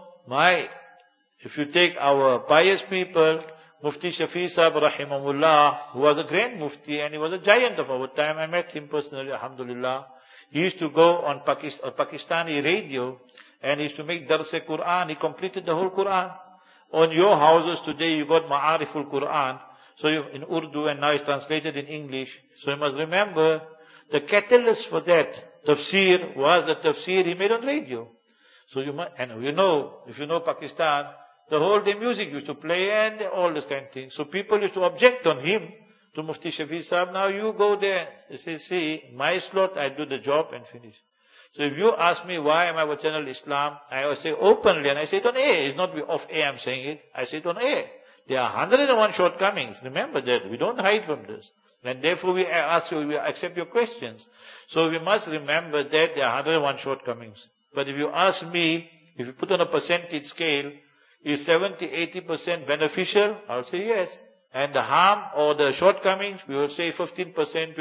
if you take our pious people, Mufti Shafi Sahib Rahimahullah, who was a great Mufti and he was a giant of our time. I met him personally, alhamdulillah. He used to go on Pakistani radio and he used to make Dars-e-Quran. He completed the whole Quran. On your houses today, you got Ma'ariful Quran. So in Urdu and now it's translated in English. So you must remember, the catalyst for that tafsir was the tafsir he made on radio. So you must, and you know, if you know Pakistan, the whole day music used to play and all this kind of thing. So people used to object on him to Mufti Shafi Sahib. Now you go there. You say, see, my slot, I do the job and finish. So if you ask me why am I with Channel Islam, I always say openly and I say it on air. It's not off air I'm saying it. I say it on air. There are 101 shortcomings. Remember that. We don't hide from this. And therefore we ask you, we accept your questions. So we must remember that there are 101 shortcomings. But if you ask me, if you put on a percentage scale, is 70-80% beneficial? I'll say yes. And the harm or the shortcomings, we will say 15%,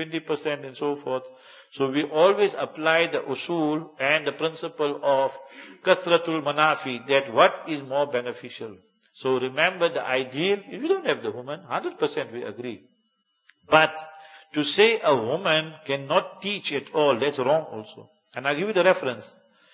20% and so forth. So we always apply the usul and the principle of kathratul manafi, that what is more beneficial. So remember the ideal, if you don't have the woman, 100% we agree. But to say a woman cannot teach at all, that's wrong also. And I'll give you the reference.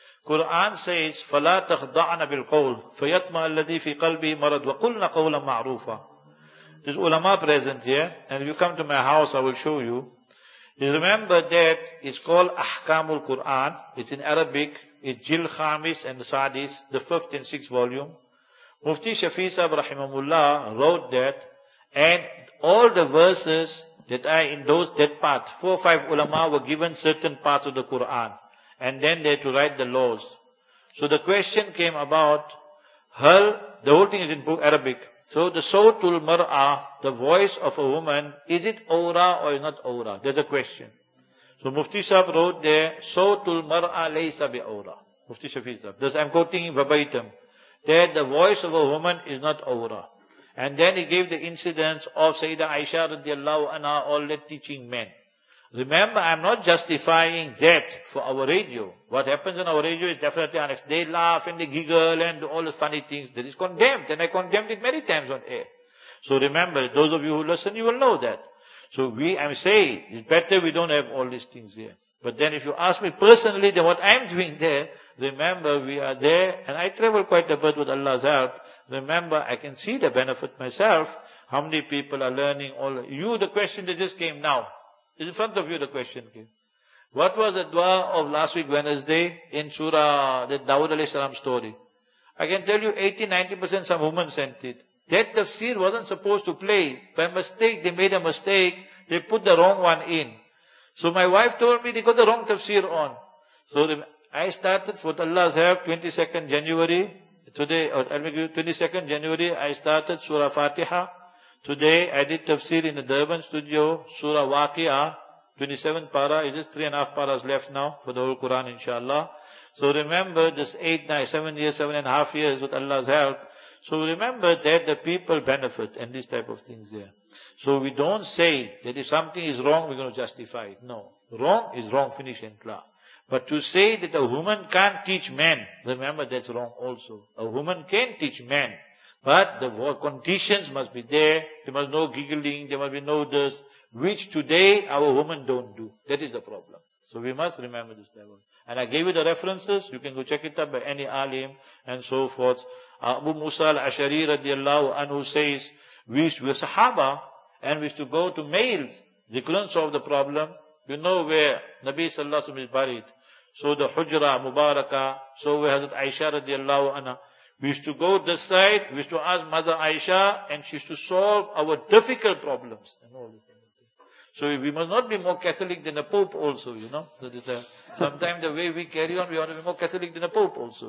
Quran says, فَلَا تَخْضَعْنَ بِالْقَوْلِ فَيَطْمَعَ الَّذِي فِي قَلْبِهِ مَرَضٌ وَقُلْنَ قَوْلًا مَعْرُوفًا. There's ulama present here, and if you come to my house, I will show you. You remember that it's called Ahkamul Quran. It's in Arabic. It's Jil Khamis and Sadis, the 5th and 6th volume. Mufti Shafi Sahib Rahimahullah wrote that, and all the verses that are in that part, 4 or 5 ulama were given certain parts of the Quran, and then they had to write the laws. So the question came about, the whole thing is in book Arabic. So the Sawtul Mar'a, the voice of a woman, is it aura or is not aura? There's a question. So Mufti Sahib wrote there, Sawtul Mar'a laysa bi aura. Mufti Shafi Sahib. This I'm quoting verbatim. That the voice of a woman is not aura. And then he gave the incidents of Sayyidah Aisha radiallahu anha, all that teaching men. Remember, I'm not justifying that for our radio. What happens on our radio is definitely unacceptable. They laugh and they giggle and do all the funny things. That is condemned. And I condemned it many times on air. So remember, those of you who listen, you will know that. So I'm saying, it's better we don't have all these things here. But then if you ask me personally, then what I'm doing there, remember we are there, and I travel quite a bit with Allah's help. Remember, I can see the benefit myself. How many people are learning the question that just came now. In front of you the question came. What was the dua of last week Wednesday in Surah, the Dawud alayhi salam story? I can tell you 80-90% some women sent it. That tafsir wasn't supposed to play. By mistake, they made a mistake. They put the wrong one in. So my wife told me they got the wrong tafsir on. So I started, for Allah's help, 22nd January. Today, 22nd January, I started Surah Fatiha. Today, I did tafsir in the Durban studio, Surah Waqi'ah, 27 para. It's just 3.5 paras left now for the whole Quran, inshallah. So remember, this 7.5 years with Allah's help. So remember that the people benefit and this type of things there. So we don't say that if something is wrong, we're going to justify it. No. Wrong is wrong, finish and clear. But to say that a woman can't teach men, remember that's wrong also. A woman can teach men. But the conditions must be there. There must be no giggling. There must be no this, which today our women don't do. That is the problem. So we must remember this level. And I gave you the references. You can go check it up by any alim and so forth. Abu Musa al-Ashari radiallahu anhu says, we were Sahaba and we used to go to males. They couldn't solve the problem. You know where Nabi sallallahu alaihi wasallam is buried. So the Hujra Mubarakah, so where Hazrat Aisha radiallahu anha. We used to go this side, we used to ask Mother Aisha, and she used to solve our difficult problems. And all this. So we must not be more Catholic than the Pope also, you know. Sometimes the way we carry on, we want to be more Catholic than the Pope also.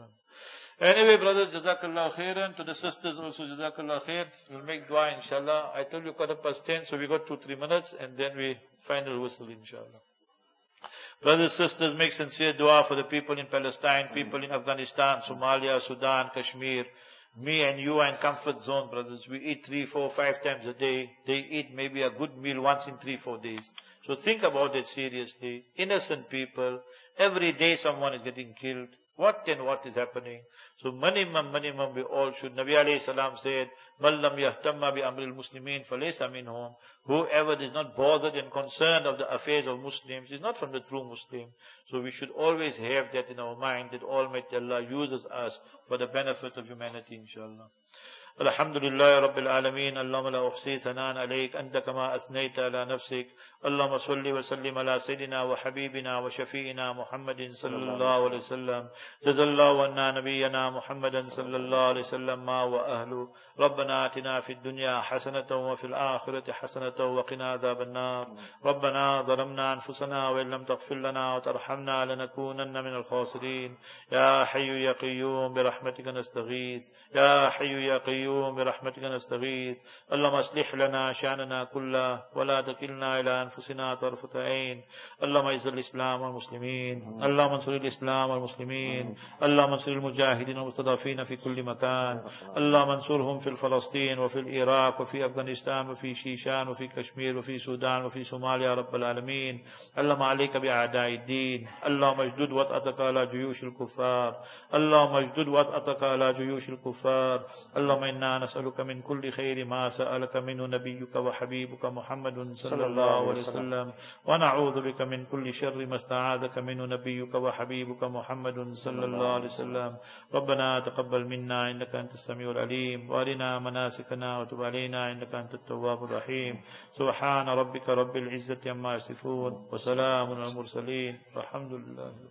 Anyway, brothers, Jazakallah khairan. To the sisters also, Jazakallah khair. We'll make dua, inshallah. I told you 10:15, so we got 2-3 minutes, and then we final whistle, inshallah. Brothers, sisters, make sincere dua for the people in Palestine, people in Afghanistan, Somalia, Sudan, Kashmir. Me and you are in comfort zone, brothers. We eat 3, 4, 5 times a day. They eat maybe a good meal once in 3-4 days. So think about it seriously. Innocent people. Every day someone is getting killed. What is happening? So minimum, we all should. Nabi alayhi salam said, "Man lam yahtamma bi amril muslimin falaysa minhum." Whoever is not bothered and concerned of the affairs of Muslims is not from the true Muslim. So we should always have that in our mind, that Almighty Allah uses us for the benefit of humanity, inshallah. الحمد لله رب العالمين اللهم لا أحصي ثناء عليك أنت كما أثنيت على نفسك اللهم صل وسلم على سيدنا وحبيبنا وشفيعنا محمد صلى الله عليه وسلم جزا الله عنا نبينا محمد صلى الله عليه وسلم ما وأهله ربنا آتنا في الدنيا حسنة وفي الآخرة حسنة وقنا عذاب النار ربنا ظلمنا أنفسنا وإن لم تغفر لنا وترحمنا لنكونن من الخاسرين يا حي يا قيوم برحمتك نستغيث يا حي يا قيوم برحمتك نستغيث اللهم اصلح لنا شأننا كله ولا تكلنا إلى أنفسنا طرفة عين اللهم اعز الإسلام والمسلمين اللهم انصر الإسلام والمسلمين اللهم انصر المجاهدين والمستضعفين في كل مكان اللهم انصرهم في فلسطين وفي العراق وفي أفغانستان وفي شيشان وفي كشمير وفي السودان وفي صوماليا رب العالمين اللهم عليك بأعداء الدين اللهم اجدد وطأتك على جيوش الكفار اللهم اجدد وطأتك على جيوش الكفار اللهم إنا نسألك من كل خير ما سألك منه نبيك وحبيبك محمد صلى الله عليه وسلم ونعوذ بك من كل شر ما استعاذك منه نبيك وحبيبك محمد صلى الله عليه وسلم ربنا تقبل منا إنك أنت السميع العليم وأرنا مناسكنا وتب علينا إنك أنت التواب الرحيم سبحان ربك رب العزة عما يصفون وسلام على المرسلين والحمد لله